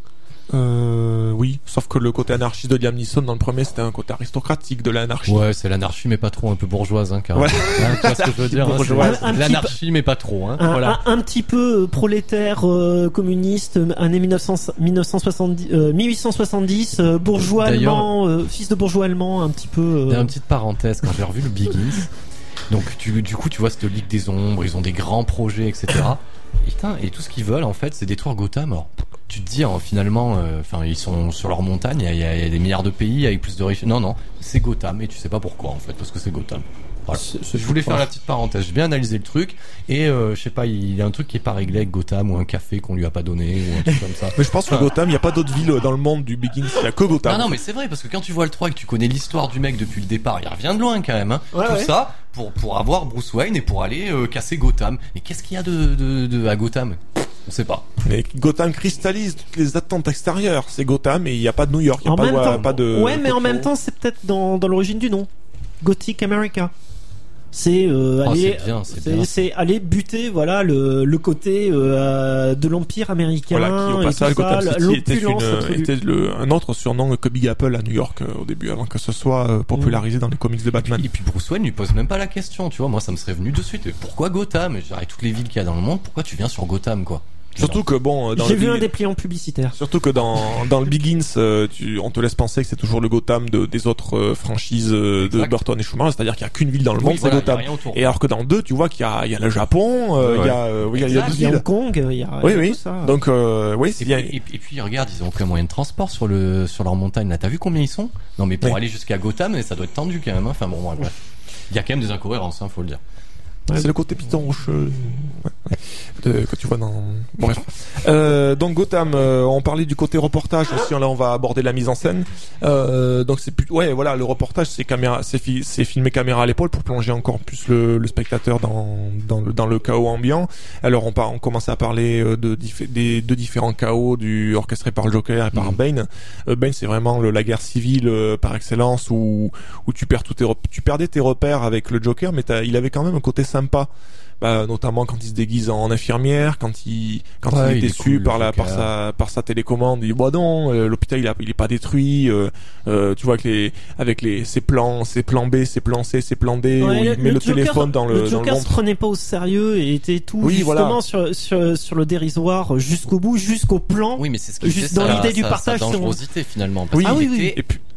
Euh, oui, sauf que le côté anarchiste de Liam Neeson dans le premier c'était un côté aristocratique de l'anarchie. Ouais, c'est l'anarchie mais pas trop, un peu bourgeoise hein, car ouais. hein, tu vois ce que je veux dire, hein, un, un l'anarchie p... mais pas trop hein. Un, voilà. un, un petit peu prolétaire euh, communiste années mille neuf cents, mille neuf cent soixante-dix euh, mille huit cent soixante-dix euh, bourgeois D'ailleurs, allemand euh, fils de bourgeois allemand un petit peu euh... D'ailleurs, une petite parenthèse, quand j'ai revu le Begins donc tu, du coup tu vois cette Ligue des Ombres, ils ont des grands projets etc. et, putain, et tout ce qu'ils veulent en fait c'est détruire Gotham. Alors tu te dis hein, finalement enfin euh, ils sont sur leur montagne, il y, y, y a des milliards de pays avec plus de richesses. Non non, c'est Gotham et tu sais pas pourquoi en fait, parce que c'est Gotham. Voilà. C'est, c'est je voulais faire la petite parenthèse, j'ai bien analysé le truc et euh, je sais pas, il y a un truc qui est pas réglé avec Gotham ou un café qu'on lui a pas donné ou un truc comme ça. Mais je pense que enfin, Gotham, il y a pas d'autres villes dans le monde du Begins, il y a que Gotham. Non non mais c'est vrai, parce que quand tu vois le trois et que tu connais l'histoire du mec depuis le départ, il revient de loin quand même hein. Ouais, tout ouais. ça pour pour avoir Bruce Wayne et pour aller euh, casser Gotham. Mais qu'est-ce qu'il y a de de, de à Gotham? On sait pas. Mais Gotham cristallise toutes les attentes extérieures. C'est Gotham et il n'y a pas de New York. Il n'y a pas, temps, pas de. Ouais, mais en même temps, c'est peut-être dans, dans l'origine du nom. Gothic America. C'est, euh, oh, aller, c'est, bien, c'est, c'est, bien, c'est aller buter, voilà, le, le côté euh, de l'empire américain. Voilà, qui au passage, Gotham ça, City était, une, était le, un autre surnom que Big Apple à New York euh, au début, avant que ce soit euh, popularisé mmh. dans les comics de Batman. Et puis, et puis Bruce Wayne lui pose même pas la question, tu vois. Moi, ça me serait venu de suite. Pourquoi Gotham? Avec toutes les villes qu'il y a dans le monde, pourquoi tu viens sur Gotham, quoi? Surtout que bon, dans j'ai le vu Big... un dépliant publicitaire. Surtout que dans dans le Begins, euh, tu, on te laisse penser que c'est toujours le Gotham de, des autres euh, franchises euh, de Burton et Schumacher, c'est-à-dire qu'il y a qu'une ville dans le monde, oui, c'est voilà, Gotham. Et alors que dans le deux, tu vois qu'il y a il y a le Japon, euh, ouais. il y a euh, oui, il y a, il y a Hong Kong, il y a oui il y a oui. Tout ça. Donc euh, oui, c'est et bien. Puis, et, puis, et puis regarde, ils ont aucun moyen de transport sur le sur leur montagne. Là, t'as vu combien ils sont? Non, mais pour oui. aller jusqu'à Gotham, ça doit être tendu quand même. Hein. Enfin bon, ouais, bref. Il y a quand même des incohérences, hein, faut le dire. Ouais, c'est le côté piton rocheux ouais, ouais, de, que tu vois dans. Bon, bref. Euh, donc Gotham, euh, on parlait du côté reportage aussi. Là, on va aborder la mise en scène. Euh, donc c'est plus, ouais, voilà, le reportage, c'est caméra, c'est, fi... c'est filmé caméra à l'épaule pour plonger encore plus le, le spectateur dans dans le dans le chaos ambiant. Alors on part, on commence à parler de dif... des deux différents chaos du orchestré par le Joker et par mmh. Bane. Euh, Bane, c'est vraiment le, la guerre civile euh, par excellence où où tu perds tous tes rep... tu perdais tes repères avec le Joker, mais t'as... il avait quand même un côté sympa, bah, notamment quand il se déguise en infirmière, quand il quand ouais, il est déçu cool, par la par sa par sa télécommande, il dit bah non, euh, l'hôpital il a il est pas détruit, euh, euh, tu vois que les avec les ses plans ses plans B, ses plans C, ses plans D, ouais, où il le, met le, le Joker, téléphone dans le le Joker dans le ventre. Se prenait pas au sérieux et était tout oui, justement voilà. sur sur sur le dérisoire jusqu'au bout, jusqu'au plan. Oui, mais c'est ce qui juste fait dans ça, l'idée du sa, partage, sa dangerosité finalement. Parce oui, qu'il ah, oui, était oui. Et puis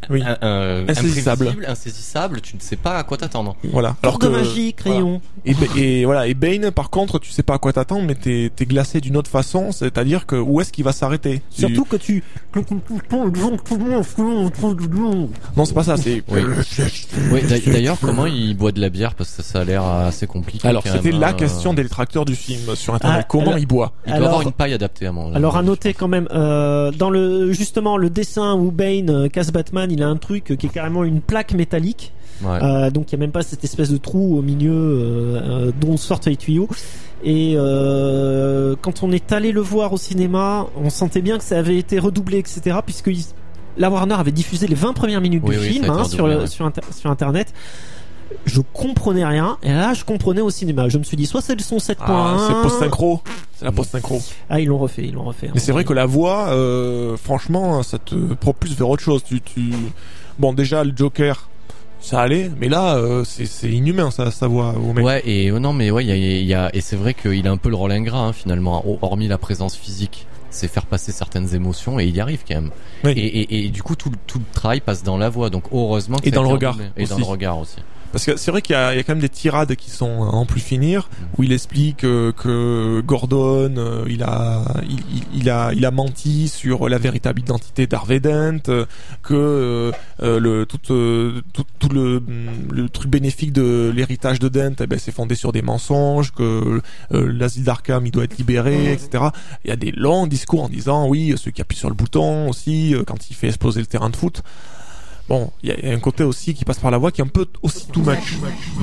Oui. un- un- Insaisissable. imprévisible, insaisissable, tu ne sais pas à quoi t'attendre. Voilà. Tour de magie, crayon. Voilà. Et, et voilà. Et Bane, par contre, tu sais pas à quoi t'attendre, mais t'es, t'es glacé d'une autre façon, c'est-à-dire que où est-ce qu'il va s'arrêter? Surtout que tu... Non, c'est pas ça, c'est... Oui. Oui, d'a- d'ailleurs, comment il boit de la bière, parce que ça a l'air assez compliqué. Alors, quand c'était même, la hein. question des détracteurs du film sur Internet. Ah, Comment alors- il boit? Il doit Alors- avoir une paille adaptée à mon avis. Alors à noter quand même, euh, dans le justement le dessin où Bane euh, casse Batman, il a un truc qui est carrément une plaque métallique. Ouais. Euh, donc il y a même pas cette espèce de trou au milieu euh, euh, dont sortent les tuyaux. Et euh, quand on est allé le voir au cinéma, on sentait bien que ça avait été redoublé, et cetera. Puisque il- la Warner avait diffusé les vingt premières minutes Oui, du oui, film ça a été hein, redoublé, sur, le- ouais. sur, inter- sur internet. Je comprenais rien, et là je comprenais au cinéma. Je me suis dit soit c'est le son sept point un. Ah, c'est post-synchro. C'est la post-synchro. Ah, ils l'ont refait, ils l'ont refait. Mais c'est vrai que la voix, euh, franchement, ça te propulse vers autre chose. Tu, tu... Bon, déjà, le Joker, ça allait, mais là, euh, c'est, c'est inhumain, ça, sa voix au mec. Ouais, et euh, non, mais ouais, il y a, il y a, et c'est vrai qu'il a un peu le rôle ingrat, hein, finalement, ho- hormis la présence physique. C'est faire passer certaines émotions, et il y arrive quand même. Oui. Et, et, et du coup, tout, le- tout le travail passe dans la voix, donc heureusement que Et ça a dans le été regard redoublé. Et dans aussi. le regard aussi. Parce que c'est vrai qu'il y a, il y a quand même des tirades qui sont à en plus finir, où il explique euh, que Gordon, euh, il a, il, il- il a, il a menti sur la véritable identité d'Harvey Dent, euh, que euh, euh, le tout, euh, tout, tout le, le truc bénéfique de l'héritage de Dent, eh ben, c'est fondé sur des mensonges, que euh, l'asile d'Arkham, il doit être libéré, et cetera. Il y a des longs discours en disant, oui, ceux qui appuient sur le bouton aussi, euh, quand il fait exploser le terrain de foot. Bon, il y a un côté aussi qui passe par la voix qui est un peu aussi too much.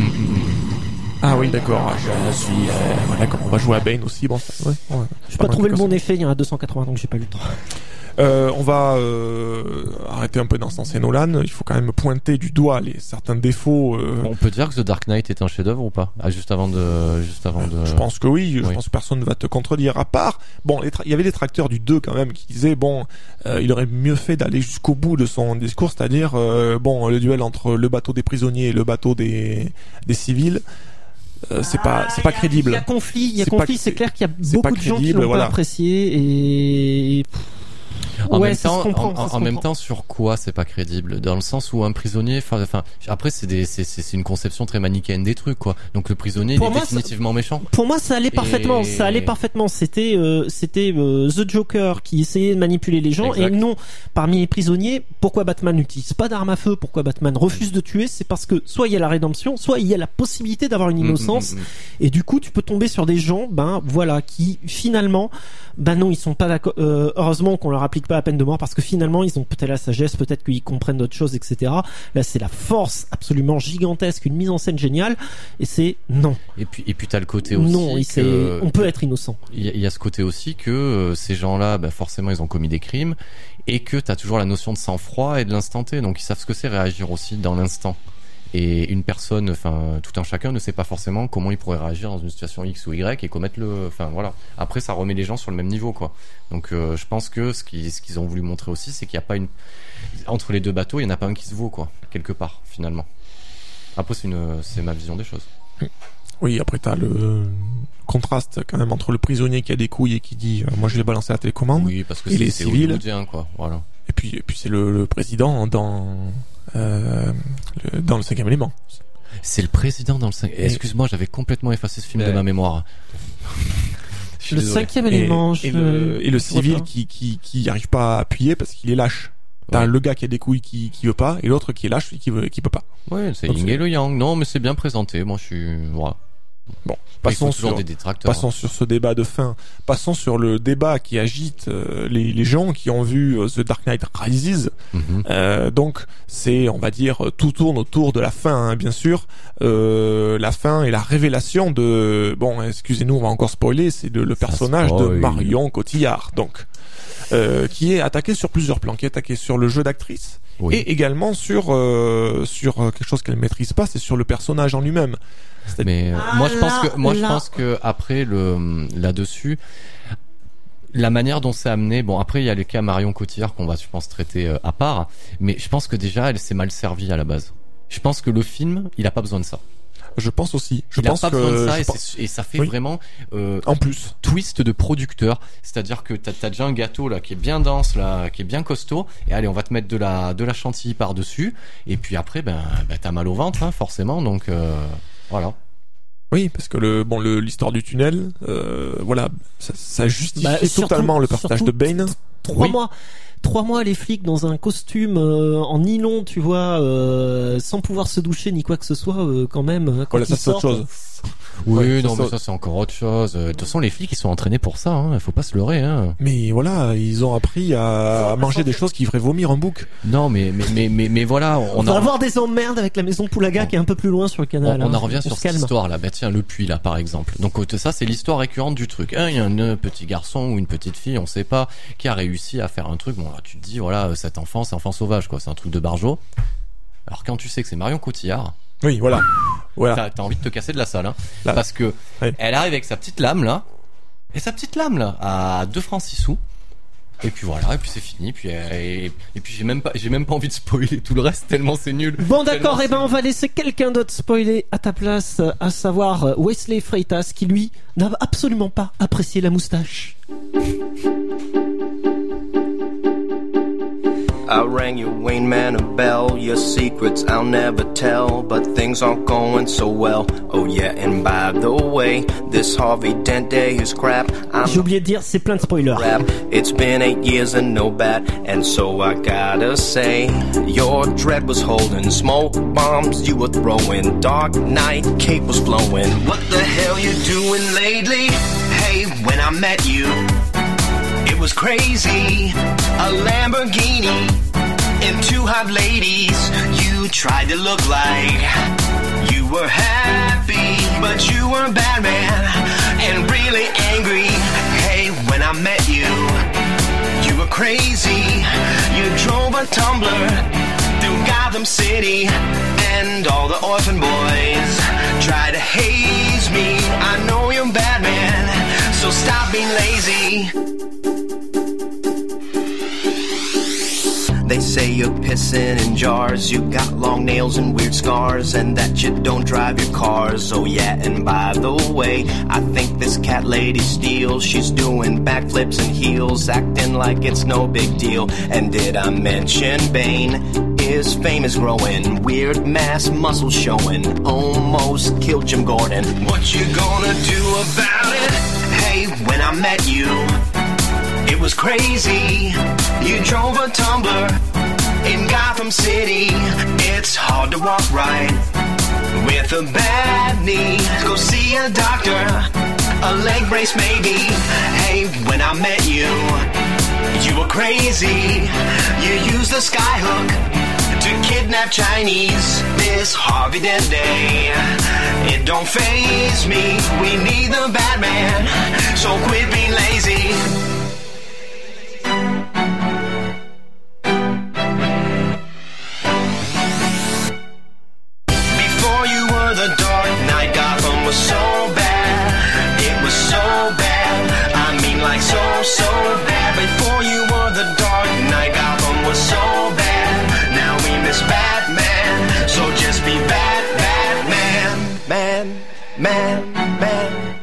Ah oui, d'accord. ah, Je suis. Euh, ouais, d'accord. On va jouer à Bane aussi. Bon, ça, ouais, ouais. J'ai pas trouvé le bon effet, il y en a deux cent quatre-vingts donc j'ai pas eu le temps. Euh, on va euh, arrêter un peu d'instancer Nolan. Il faut quand même pointer du doigt les certains défauts. Euh, On peut dire que The Dark Knight est un chef-d'œuvre ou pas? Ah, juste avant de, juste avant de. Je pense que oui, je Oui. pense que personne ne va te contredire. À part, bon, les tra- il y avait des tracteurs du deux quand même qui disaient bon, euh, il aurait mieux fait d'aller jusqu'au bout de son discours, c'est-à-dire euh, bon, le duel entre le bateau des prisonniers et le bateau des des civils. Euh, c'est pas c'est pas crédible. Il y a conflit, il y a C'est conflit, pas- c'est clair qu'il y a c'est beaucoup pas de gens qui crédible, l'ont voilà. pas apprécié et En ouais, même ça temps, se comprend, en, ça se en même comprend. temps, sur quoi c'est pas crédible? Dans le sens où un prisonnier, enfin, enfin, après c'est des, c'est, c'est, c'est une conception très manichéenne des trucs, quoi. Donc le prisonnier, Pour il est moi, définitivement méchant. Pour moi, ça allait parfaitement. Et- Ça allait parfaitement. C'était, euh, c'était euh, The Joker qui essayait de manipuler les gens. Exact. Et non, parmi les prisonniers, pourquoi Batman n'utilise pas d'arme à feu? Pourquoi Batman refuse de tuer? C'est parce que soit il y a la rédemption, soit il y a la possibilité d'avoir une innocence. Mm, mm, mm, Et du coup, tu peux tomber sur des gens, ben voilà, qui finalement, ben non, ils sont pas d'accord. Euh, heureusement qu'on leur applique pas la peine de mort parce que finalement, ils ont peut-être la sagesse, peut-être qu'ils comprennent d'autres choses, et cetera. Là, c'est la force absolument gigantesque, une mise en scène géniale. Et c'est non. Et puis, et puis t'as le côté aussi. Non, il que- s'est- on peut être innocent. Il y, a- il y a ce côté aussi que euh, ces gens-là, bah, forcément, ils ont commis des crimes et que t'as toujours la notion de sang-froid et de l'instant T. Donc ils savent ce que c'est réagir aussi dans l'instant. Et une personne, enfin, tout un chacun ne sait pas forcément comment il pourrait réagir dans une situation X ou Y et commettre le, enfin voilà. Après, ça remet les gens sur le même niveau, quoi. Donc, euh, je pense que ce qu'ils, ce qu'ils ont voulu montrer aussi, c'est qu'il n'y a pas une, entre les deux bateaux, il n'y en a pas un qui se vaut, quoi, quelque part, finalement. Après, c'est une, c'est ma vision des choses. Oui, après t'as le contraste quand même entre le prisonnier qui a des couilles et qui dit euh, moi je l'ai balancé à la télécommande. Oui, parce que et c'est, les c'est civils. hollywoodien, quoi. Voilà. Et puis et puis c'est le, le président dans euh, le, dans le cinquième élément. C'est le président dans le cinq. Excuse-moi, j'avais complètement effacé ce film Ouais. de ma mémoire. Je suis Le désolé. cinquième Et, élément, et je- le, et le je vois civil pas. qui qui qui arrive pas à appuyer parce qu'il est lâche. T'as Ouais. le gars qui a des couilles qui qui veut pas et l'autre qui est lâche et qui veut qui peut pas. Ouais, c'est Donc, Yin c'est- et le Yang. Non, mais c'est bien présenté. Moi, je suis, voilà. Bon, Enfin, il passons faut toujours sur des détracteurs. passons sur ce débat de fin. Passons sur le débat qui agite euh, les les gens qui ont vu euh, The Dark Knight Rises. Mhm. Euh, donc c'est, on va dire, tout tourne autour de la fin, hein, bien sûr. Euh, la fin et la révélation de, bon, excusez-nous, on va encore spoiler, c'est de le Ça personnage de spoil. Marion Cotillard, donc, euh, qui est attaqué sur plusieurs plans, qui est attaqué sur le jeu d'actrice. Oui. Et également sur euh, sur quelque chose qu'elle maîtrise pas, c'est sur le personnage en lui-même. C'est- Mais euh, Ah, moi, je pense là, que, moi, je là. pense que après le là-dessus, la manière dont c'est amené. Bon, après, il y a les cas Marion Cotillard qu'on va, je pense, traiter euh, à part. Mais je pense que déjà, elle s'est mal servie à la base. Je pense que le film, il a pas besoin de ça. Je pense aussi. Je il pense a pas que besoin de ça et, pense... c'est, et ça fait oui. vraiment euh, en plus twist de producteur. C'est-à-dire que t'as, t'as déjà un gâteau là qui est bien dense là, qui est bien costaud. Et allez, on va te mettre de la de la chantilly par dessus. Et puis après, ben, ben t'as mal au ventre, hein, forcément. Donc euh, voilà. Oui, parce que le bon le l'histoire du tunnel, euh, voilà, ça, ça justifie Bah, surtout- totalement le personnage surtout de Bane. Trois Oui. mois. Trois mois, les flics dans un costume euh, en nylon, tu vois, euh, sans pouvoir se doucher ni quoi que ce soit, euh, quand même. Quand Voilà, ça ils c'est autre sortent, chose. Oui, Ouais, non, ça, mais ça- ça c'est encore autre chose. De toute façon, les flics ils sont entraînés pour ça. Hein. Faut pas se leurrer. Hein. Mais voilà, ils ont appris à, à manger des choses qui feraient vomir un bouc. Non, mais mais mais mais, mais voilà, on, On va en, avoir des emmerdes avec la maison Poulaga qui est un peu plus loin sur le on, canal. on hein. en revient sur se cette calme. histoire là. Bah tiens, le puits là par exemple. Donc euh, ça c'est l'histoire récurrente du truc. Hein, il y a un euh, petit garçon ou une petite fille, on sait pas, qui a réussi à faire un truc. Bon, là, tu te dis voilà, euh, cet enfant, c'est enfant sauvage quoi. C'est un truc de barjo. Alors quand tu sais que c'est Marion Cotillard. Oui, voilà. Voilà. T'as, t'as envie de te casser de la salle, hein. Là. Parce que Ouais. elle arrive avec sa petite lame là, et sa petite lame là à deux francs six sous. Et puis voilà, et puis c'est fini. Puis euh, et, et puis j'ai même pas, j'ai même pas envie de spoiler tout le reste tellement c'est nul. Bon d'accord, Tellement et ben c'est on va laisser quelqu'un d'autre spoiler à ta place, à savoir euh, Wesley Freitas, qui lui n'a absolument pas apprécié la moustache. I rang you, Wayne Man, a bell. Your secrets I'll never tell, but things aren't going so well. Oh yeah, and by the way, this Harvey Dent day is crap. I'm J'ai oublié de dire, c'est plein de spoilers. rap. It's been eight years and no bat, and so I gotta say, your dread was holding smoke bombs you were throwing. Dark night cape was flowing. What the hell you doing lately? Hey, when I met you, it was crazy. A Lamborghini and two hot ladies. You tried to look like you were happy, but you were Batman and really angry. Hey, when I met you, you were crazy. You drove a Tumbler through Gotham City, and all the orphan boys try to haze me. I know you're Batman, so stop being lazy. They say you're pissing in jars, you got long nails and weird scars, and that you don't drive your cars. Oh yeah, and by the way, I think this cat lady steals. She's doing backflips and heels, acting like it's no big deal. And did I mention Bane? His fame is growing, weird mass muscles showing, almost killed Jim Gordon. What you gonna do about it? Hey, when I met you, it was crazy. You drove a Tumbler in Gotham City. It's hard to walk right with a bad knee. Go see a doctor, a leg brace maybe. Hey, when I met you, you were crazy. You used the skyhook to kidnap Chinese. This Harvey Dent day, it don't faze me. We need the Batman, so quit being lazy. Before you were the Dark Knight, Gotham was so bad. It was so bad. I mean like so, so bad. Before you were the Dark Knight, Gotham was so bad. Now we miss Batman, so just be bad, Batman. Man, man, man.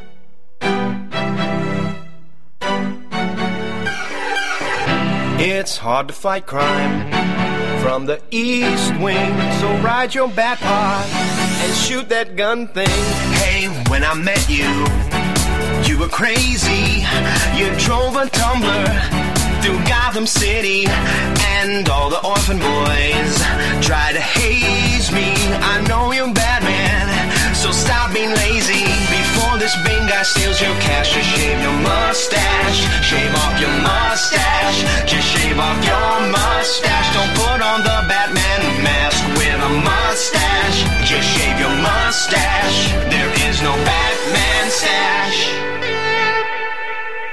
It's hard to fight crime from the East Wing, so ride your bat pod and shoot that gun thing. Hey, when I met you, you were crazy. You drove a Tumbler through Gotham City, and all the orphan boys try to haze me. I know you're Batman, so stop being lazy. Before this Bane guy steals your cash, just shave your mustache. Shave off your mustache. Just shave off your mustache. Don't put on the Batman mask with a mustache. Just shave your mustache. There is no Batman stash.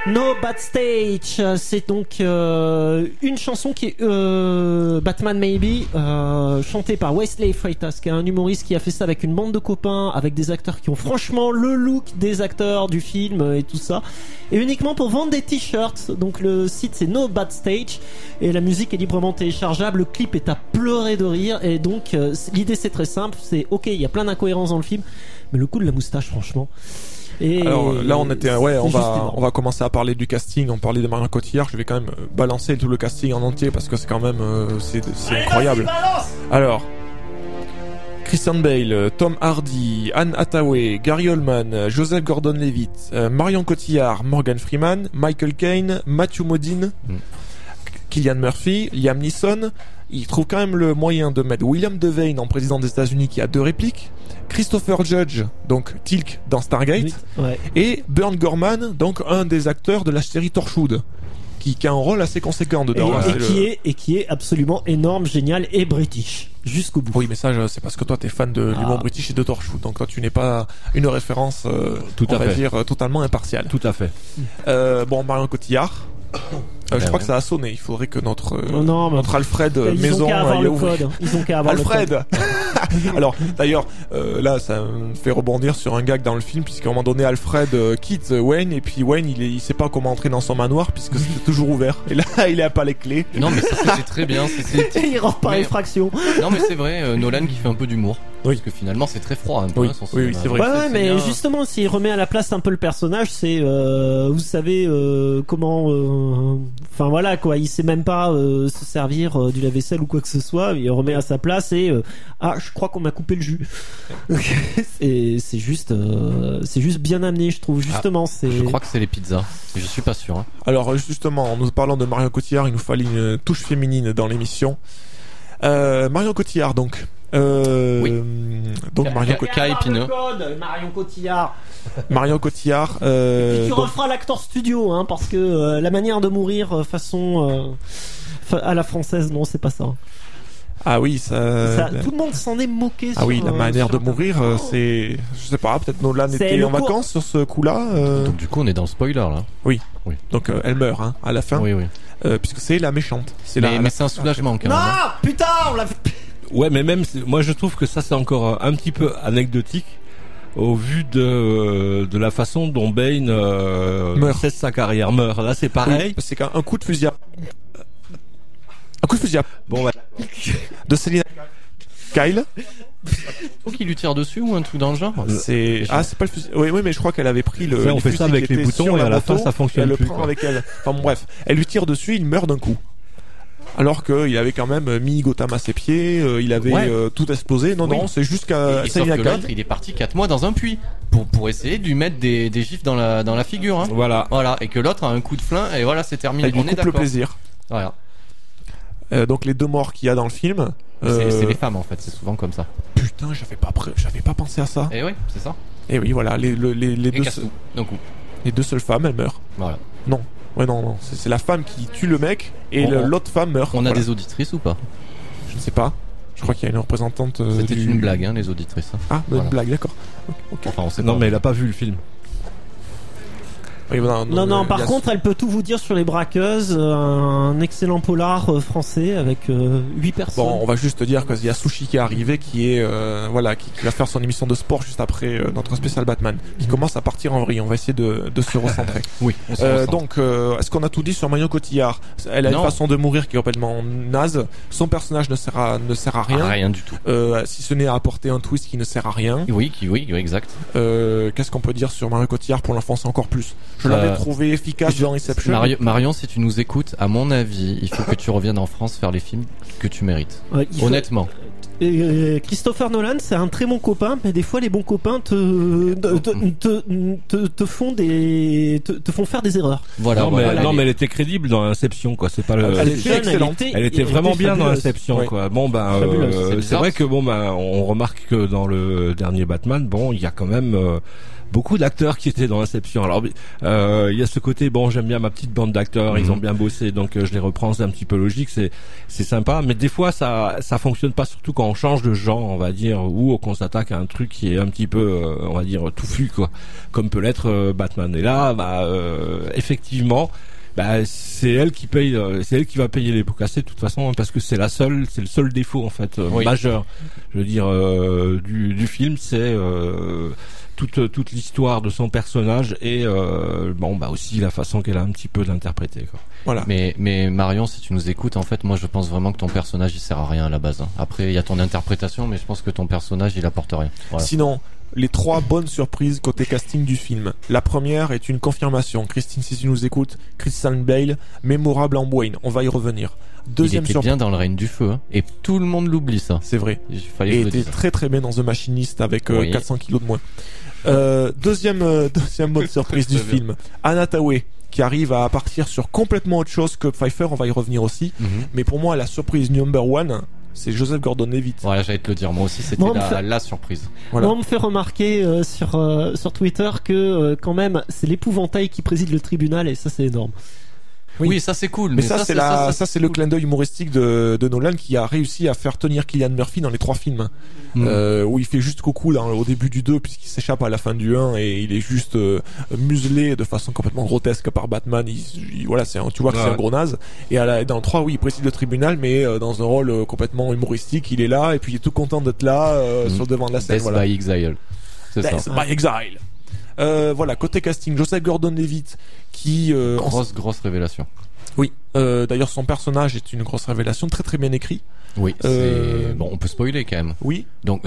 No Bad Stage, c'est donc euh, une chanson qui est euh, Batman Maybe, euh, chantée par Wesley Freitas, qui est un humoriste qui a fait ça avec une bande de copains, avec des acteurs qui ont franchement le look des acteurs du film et tout ça, et uniquement pour vendre des t-shirts. Donc le site c'est No Bad Stage et la musique est librement téléchargeable. Le clip est à pleurer de rire et donc euh, l'idée c'est très simple, c'est ok, il y a plein d'incohérences dans le film, mais le coup de la moustache, franchement. Et alors là on était ouais on va énorme. on va commencer à parler du casting, on parlait de Marion Cotillard, je vais quand même balancer tout le casting en entier parce que c'est quand même euh, c'est c'est Allez, incroyable. vas-y, Alors Christian Bale, Tom Hardy, Anne Hathaway, Gary Oldman, Joseph Gordon-Levitt, euh, Marion Cotillard, Morgan Freeman, Michael Caine, Matthew Modine, mm. Cillian Murphy, Liam Neeson. Il trouve quand même le moyen de mettre William Devane en président des États-Unis qui a deux répliques, Christopher Judge, donc Teal'c dans Stargate, oui, ouais. et Burn Gorman, donc un des acteurs de la série Torchwood, qui, qui a un rôle assez conséquent dedans. Et, hein, et, qui le... est, et qui est absolument énorme, génial et british, jusqu'au bout. Oui, mais ça, c'est parce que toi, t'es fan de ah. l'humour british et de Torchwood, donc toi, tu n'es pas une référence, euh, Tout à on va fait. dire, totalement impartiale. Tout à fait. Euh, bon, Marion Cotillard. Euh, je ben crois ouais. que ça a sonné. Il faudrait que notre euh, non, non, notre Alfred ils maison ont qu'à avoir le ouvert. code. Ils ont qu'à avoir Alfred. le code. Alors d'ailleurs euh, là ça me fait rebondir sur un gag dans le film puisqu'à un moment donné Alfred euh, quitte Wayne et puis Wayne il, est, il sait pas comment entrer dans son manoir puisque c'était toujours ouvert et là il a pas les clés. Non mais ça c'était très bien. C'est, c'est... Et il rentre par mais... effraction. Non mais c'est vrai, euh, Nolan qui fait un peu d'humour. Oui. Parce que finalement c'est très froid un peu. Oui, hein, son oui, oui cinéma. c'est vrai. Ouais, ouais c'est mais bien. justement s'il remet à la place un peu le personnage, c'est euh, vous savez euh, comment, enfin euh, voilà quoi, il sait même pas euh, se servir euh, du lave-vaisselle ou quoi que ce soit. Il remet à sa place et euh, ah je crois qu'on m'a coupé le jus. Et c'est juste, euh, c'est juste bien amené, je trouve. Justement, ah, c'est. Je crois que c'est les pizzas. Je suis pas sûr. Hein. Alors justement, en nous parlant de Marion Cotillard, il nous fallait une touche féminine dans l'émission. Euh, Marion Cotillard donc. Euh, oui. Donc Marion Cotillard. Marion Cotillard. Marion Cotillard. Euh, Et puis tu donc... referas l'acteur studio, hein, parce que euh, la manière de mourir euh, façon euh, à la française, non, c'est pas ça. Ah oui, ça. ça tout le monde s'en est moqué. Ah sur, oui, la manière euh, de mourir, euh, c'est. Je sais pas, peut-être Nolan c'est était en cours... vacances sur ce coup-là. Euh... Donc du coup, on est dans le spoiler là. Oui. Oui. Donc euh, elle meurt hein, à la fin. Oui, oui. Euh, puisque c'est la méchante. C'est mais la, mais la... c'est un soulagement quand non, même. Non, putain, on l'a. Ouais, mais même, moi je trouve que ça c'est encore un petit peu anecdotique au vu de de la façon dont Bane euh, cesse sa carrière, meurt. Là c'est pareil. Oui, c'est qu'un un coup de fusil à... un coup de fusil à... bon ouais. de Selina Kyle. Faut qu'il lui tire dessus ou un truc dans le genre. C'est ah c'est pas le fusil. Oui oui mais je crois qu'elle avait pris le. Ça, on fait ça avec les boutons et à la fin ça fonctionne elle plus. Elle le prend avec elle. Enfin bon, bref, elle lui tire dessus, il meurt d'un coup. Alors qu'il avait quand même mis Gotham à ses pieds, euh, il avait ouais. euh, tout explosé. Non, oui. non, c'est juste qu'à Selina Kyle. L'autre, il est parti quatre mois dans un puits pour pour essayer de lui mettre des des gifs dans la dans la figure. Hein. Voilà. Voilà. Et que l'autre a un coup de flingue et voilà, c'est terminé. Elle lui on est coupe d'accord. le plaisir. Voilà. Euh, donc les deux morts qu'il y a dans le film. Euh... C'est, c'est les femmes en fait, c'est souvent comme ça. Putain, j'avais pas pré... j'avais pas pensé à ça. Et oui, c'est ça. Et oui, voilà, les les les, les et deux se... d'un coup. Les deux seules femmes, elles meurent. Voilà. Non. Ouais non non, c'est, c'est la femme qui tue le mec et on, le, l'autre femme meurt. On a voilà. des auditrices ou pas? Je ne sais pas. Je crois qu'il y a une représentante. Euh, C'était du... une blague, hein, les auditrices. Hein. Ah, voilà. Une blague, d'accord. Okay. Enfin, on sait non, pas. mais elle a pas vu le film. Oui, non, non, non, euh, par contre, elle peut tout vous dire sur les braqueuses. Euh, un excellent polar euh, français avec euh, huit personnes. Bon, on va juste dire qu'il y a Sushi qui est arrivé, qui est euh, voilà, qui, qui va faire son émission de sport juste après euh, notre spécial Batman, qui mmh. commence à partir en vrille. On va essayer de, de se recentrer. Oui. On se euh, donc, euh, est-ce qu'on a tout dit sur Marion Cotillard? Elle a non. une façon de mourir qui est complètement naze. Son personnage ne sert à ne sert à rien. À rien du tout. Euh, si ce n'est à apporter un twist qui ne sert à rien. Oui, qui oui, oui exact. Euh, qu'est-ce qu'on peut dire sur Marion Cotillard pour l'enfoncer encore plus? Je l'avais euh... trouvé efficace dans Inception. Marion, Marion, si tu nous écoutes, à mon avis, il faut que tu reviennes en France faire les films que tu mérites. Ouais, honnêtement. Faut... Et Christopher Nolan, c'est un très bon copain, mais des fois les bons copains te te, te, te, te font des te, te font faire des erreurs. Voilà. Non, voilà, mais, non mais elle était crédible dans Inception, quoi. C'est pas le. Elle était excellente. Elle était, elle était elle vraiment était bien dans Inception, ouais. quoi. Bon ben, euh, c'est, c'est vrai que bon ben, on remarque que dans le dernier Batman, bon, il y a quand même. Euh, beaucoup d'acteurs qui étaient dans Inception. Alors euh, il y a ce côté, bon, j'aime bien ma petite bande d'acteurs, mmh. ils ont bien bossé, donc euh, je les reprends, c'est un petit peu logique, c'est c'est sympa, mais des fois ça ça fonctionne pas, surtout quand on change de genre, on va dire, ou qu'on s'attaque à un truc qui est un petit peu, euh, on va dire, touffu, quoi, comme peut l'être euh, Batman. Et là, bah euh, effectivement, bah c'est elle qui paye, euh, c'est elle qui va payer les pots cassés de toute façon, hein, parce que c'est la seule, c'est le seul défaut en fait euh, oui. majeur, je veux dire, euh, du du film, c'est euh, toute toute l'histoire de son personnage et euh, bon bah aussi la façon qu'elle a un petit peu d'interpréter, quoi. Voilà. Mais mais Marion, si tu nous écoutes, en fait, moi je pense vraiment que ton personnage il sert à rien à la base, hein. Après il y a ton interprétation, mais je pense que ton personnage il apporte rien. Voilà. Sinon, les trois bonnes surprises côté casting du film. La première est une confirmation. Christine, si tu nous écoutes, Christian Bale, mémorable en Wayne. On va y revenir. Deuxième il était bien dans Le Règne du Feu, hein, et tout le monde l'oublie, ça. C'est vrai. Il fallait et que était très très bien dans The Machinist avec euh, oui. quatre cents kilos de moins. Euh, deuxième euh, deuxième bonne surprise du film. Anna Tawai, qui arrive à partir sur complètement autre chose que Pfeiffer. On va y revenir aussi. Mm-hmm. Mais pour moi, la surprise number one, c'est Joseph Gordon-Levitt. Voilà, j'allais te le dire. Moi aussi, c'était moi, la, fait... la surprise. Voilà. Moi, on me fait remarquer euh, sur euh, sur Twitter que euh, quand même, c'est l'épouvantail qui préside le tribunal, et ça, c'est énorme. Oui. oui, ça c'est cool. Mais, mais ça, ça c'est la, ça, ça, ça c'est cool. Le clin d'œil humoristique de, de Nolan qui a réussi à faire tenir Cillian Murphy dans les trois films, mmh. euh, où il fait juste coucou dans, au début du deux puisqu'il s'échappe à la fin du un et il est juste euh, muselé de façon complètement grotesque par Batman. Il, il, voilà, c'est un, tu vois que ouais. c'est un gros naze. Et à la, dans le trois, oui, il préside le tribunal, mais euh, dans un rôle euh, complètement humoristique, il est là et puis il est tout content d'être là euh, mmh. sur le devant de la scène. Death voilà. by Exile. C'est Death ça. by Exile. Euh, voilà, côté casting, Joseph Gordon-Levitt qui euh, grosse grosse révélation. Oui, euh, d'ailleurs son personnage est une grosse révélation, très très bien écrit. Oui, euh... bon, on peut spoiler quand même. Oui. Donc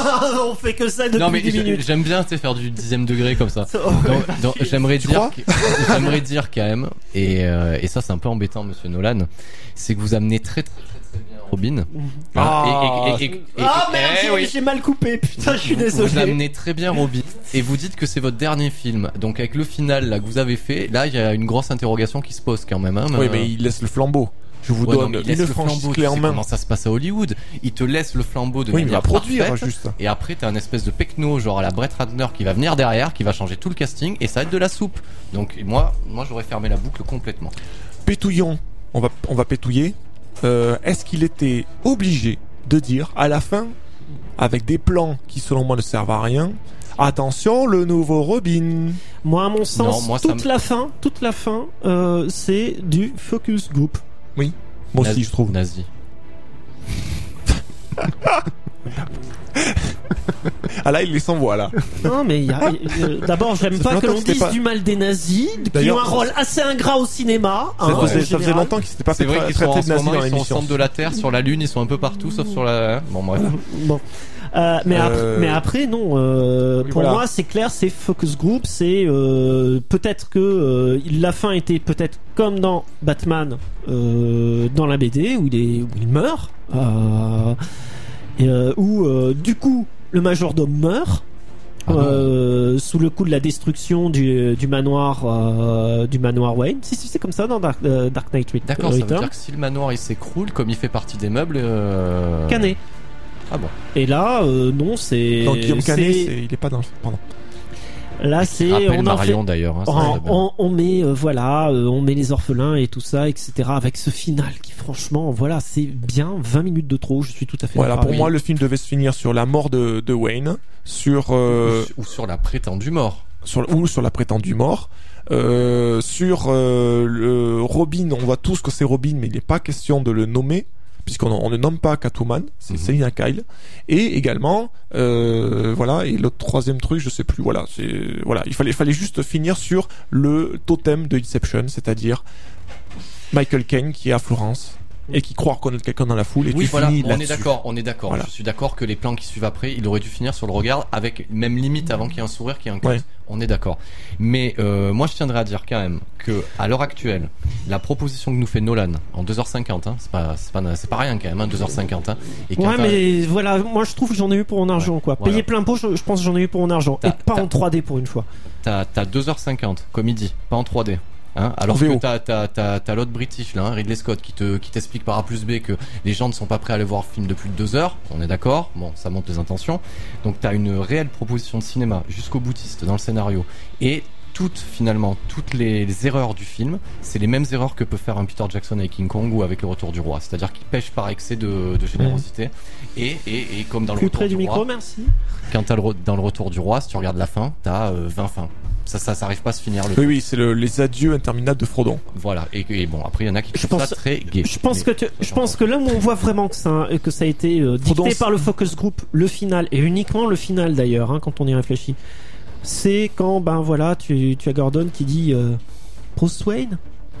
on fait que ça depuis non, mais dix minutes. J'aime bien, tu sais, faire du dixième degré comme ça. donc, donc j'aimerais dire, que, j'aimerais dire quand même, et euh, et ça c'est un peu embêtant, Monsieur Nolan, c'est que vous amenez très très très, très bien Robin. Ah, et, et, et, et, et, ah merde, et, oui. j'ai mal coupé. Putain, je suis désolé. Vous amenez très bien Robin, et vous dites que c'est votre dernier film. Donc avec le final là que vous avez fait, là il y a une grosse interrogation qui se pose quand même. Hein, oui, mais il laisse le flambeau. Je vous ouais, donne non, une franchise clé en main. Comment ça se passe à Hollywood? Il te laisse le flambeau de oui, manière produire parfaite, juste. Et après t'as un espèce de pecno genre à la Brett Ratner qui va venir derrière, qui va changer tout le casting et ça va être de la soupe. Donc moi, moi j'aurais fermé la boucle complètement. Pétouillons. On va, on va pétouiller. Euh, est-ce qu'il était obligé de dire à la fin, avec des plans qui selon moi ne servent à rien, attention, le nouveau Robin? Moi, à mon sens, non, moi, toute, me... la fin, toute la fin, euh, c'est du focus group. Oui, moi Nazi, aussi, je trouve. Nazi. Ah là, il les s'envoie là. Non, mais y a, y a, d'abord, j'aime pas que l'on dise pas... du mal des nazis, qui ont un rôle assez ingrat au cinéma. Ça, hein, faisait, ça faisait longtemps qu'ils s'étaient pas fait tra- traiter de nazis dans l'émission. Ils sont au centre de la Terre, sur la Lune, ils sont un peu partout, sauf sur la. Bon, bref. Bon. Euh, mais, euh... après, mais après, non. Euh, oui, pour voilà. moi, c'est clair, c'est focus group. C'est euh, peut-être que euh, la fin était peut-être comme dans Batman, euh, dans la B D où il est, où il meurt, euh, et euh, où euh, du coup le majordome meurt. Ah euh, sous le coup de la destruction du, du manoir euh, du manoir Wayne. Si, si c'est comme ça dans Dark, euh, Dark Knight Returns. D'accord, ça veut dire que si le manoir il s'écroule, comme il fait partie des meubles, euh... Canet. Ah bon. Et là, euh, non, c'est. Donc Guillaume Canet, c'est... il est pas dans le. Pardon. Là, c'est. On Marion fait... d'ailleurs. Hein, on, on, on met, euh, voilà, euh, on met les orphelins et tout ça, et cetera. Avec ce final qui, franchement, voilà, c'est bien vingt minutes de trop. Je suis tout à fait. Voilà, pour oui. moi, le film devait se finir sur la mort de, de Wayne, sur euh... ou, ou sur la prétendue mort, sur ou sur la prétendue mort. Euh, sur euh, le Robin, on voit tous que c'est Robin, mais il n'est pas question de le nommer, puisqu'on on ne nomme pas Catwoman, c'est mm-hmm. Selina Kyle. Et également, euh, voilà, et le troisième truc, je sais plus, voilà, c'est, voilà, il fallait, fallait juste finir sur le totem de Inception, c'est-à-dire Michael Caine qui est à Florence et qui croit reconnaître quelqu'un dans la foule et oui, tu voilà, finis on là-dessus. est d'accord, on est d'accord. Voilà. Je suis d'accord que les plans qui suivent après, il aurait dû finir sur le regard avec même limite avant qu'il y ait un sourire, qu'il y ait un cut. Ouais. On est d'accord. Mais euh, moi, je tiendrais à dire quand même que à l'heure actuelle, la proposition que nous fait Nolan en deux heures cinquante, hein, c'est pas, c'est pas, c'est pas rien quand même, hein, deux heures cinquante. Hein, et ouais, mais voilà, moi je trouve que j'en ai eu pour mon argent, ouais, quoi. Voilà. Payer plein pot, je, je pense que j'en ai eu pour mon argent. T'as, et pas en trois D pour une fois. T'as, t'as deux heures cinquante, comme il dit, pas en trois D. Hein, alors V O. que t'as, t'as, t'as, t'as l'autre British là, hein, Ridley Scott, qui te, qui t'explique par A plus B que les gens ne sont pas prêts à aller voir un film de plus de deux heures. On est d'accord. Bon, ça montre les intentions. Donc t'as une réelle proposition de cinéma jusqu'au boutiste dans le scénario. Et toutes, finalement, toutes les, les erreurs du film, c'est les mêmes erreurs que peut faire un Peter Jackson avec King Kong ou avec Le Retour du Roi. C'est-à-dire qu'il pêche par excès de, de générosité. Mmh. Et, et, et comme dans Le Plus Retour près du, du Roi. micro, merci. Quand t'as le, dans Le Retour du Roi, si tu regardes la fin, t'as euh, vingt fins. Ça, ça, ça arrive pas à se finir le Oui, truc. oui, c'est le, les adieux interminables de Frodon. Voilà. Et, et bon, après, il y en a qui Je trouvent pense- ça très gay. Je pense Mais- que tu- je pense que là où on voit vraiment que ça que ça a été euh, dicté Prudence. par le focus group, le final et uniquement le final d'ailleurs, hein, quand on y réfléchit, c'est quand ben voilà tu tu as Gordon qui dit euh, Bruce Wayne.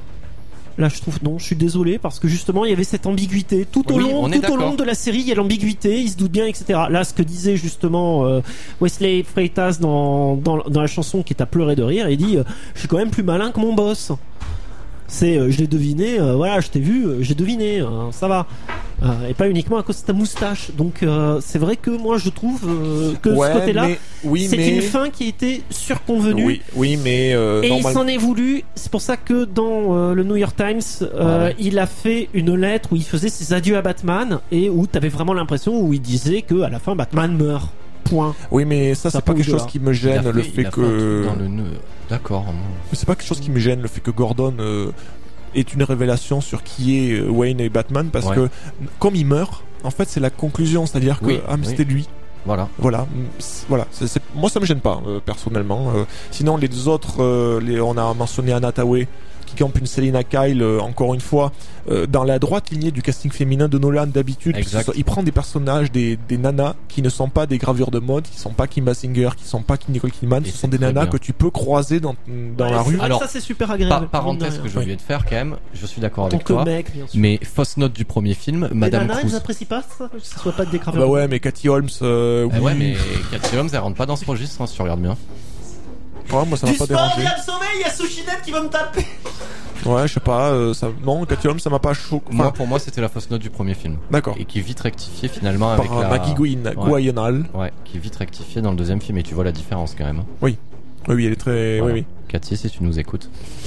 Là, je trouve non, je suis désolé parce que justement il y avait cette ambiguïté tout au Oui, long, on est tout au long d'accord. de la série. Il y a l'ambiguïté, il se doute bien, et cetera. Là, ce que disait justement euh, Wesley Freitas dans, dans dans la chanson qui est à pleurer de rire, il dit euh, je suis quand même plus malin que mon boss. C'est euh, je l'ai deviné, euh, voilà, je t'ai vu, euh, j'ai deviné, euh, ça va. Euh, et pas uniquement à cause de ta moustache. Donc euh, c'est vrai que moi je trouve euh, que Ouais, ce côté-là, mais- oui, c'est mais- une fin qui était surconvenue. Oui, oui, mais euh, Et il normal- s'en est voulu. C'est pour ça que dans euh, le New York Times, euh, Ah ouais. il a fait une lettre où il faisait ses adieux à Batman et où t'avais vraiment l'impression où il disait que à la fin Batman meurt. Point. Oui, mais ça, Ça c'est pas peut quelque chose au-delà. qui me Il a gêne, le fait- fait il a fait un que. truc dans le nœud. D'accord. Mais c'est pas quelque chose qui me gêne, le fait que Gordon euh, est une révélation sur qui est euh, Wayne et Batman, parce Ouais. que comme il meurt, en fait, c'est la conclusion, c'est-à-dire que Oui, ah, mais oui. c'était lui. Voilà. Voilà, C'est- voilà. C'est- c'est- moi, ça me gêne pas euh, personnellement. Euh, sinon, les autres, euh, les, on a mentionné Anna Tawai qui campe une Selina Kyle, euh, encore une fois, euh, dans la droite lignée du casting féminin de Nolan d'habitude. Exact. Il prend des personnages, des, des nanas qui ne sont pas des gravures de mode, qui sont pas Kim Basinger, qui sont pas Nicole Kidman, Et ce c'est sont des très nanas bien. que tu peux croiser dans, dans Ouais, la c'est rue. vrai que Alors, ça c'est super Pa- agréable. parenthèse que j'ai oublié de faire quand même, je suis d'accord En tant avec que toi. mec, bien sûr. Mais fausse note du premier film, Madame les nanas, elles Cruz. apprécient pas ça, que ce soit pas des Ah graveurs. bah ouais, mais Cathy Holmes, euh, Eh oui. ouais, mais Cathy Holmes, elle rentre pas dans ce registre, hein, si tu regardes bien. Ouais, moi ça m'a Du pas sport, dérangé. viens me sauver, il y a Sushinet qui va me taper. Ouais, je sais pas, euh, ça... non, Cathy Holmes ça m'a pas choqué. Enfin, Moi, pour moi, c'était la fausse note du premier film. d'accord. Et qui est vite rectifiée finalement avec Par euh, la... Maggie Gwyn, Ouais. Gwyonal. Ouais, qui est vite rectifiée dans le deuxième film et tu vois la différence quand même. hein. Oui, oui, elle est très. Voilà. Oui, oui. Cathy, si tu nous écoutes.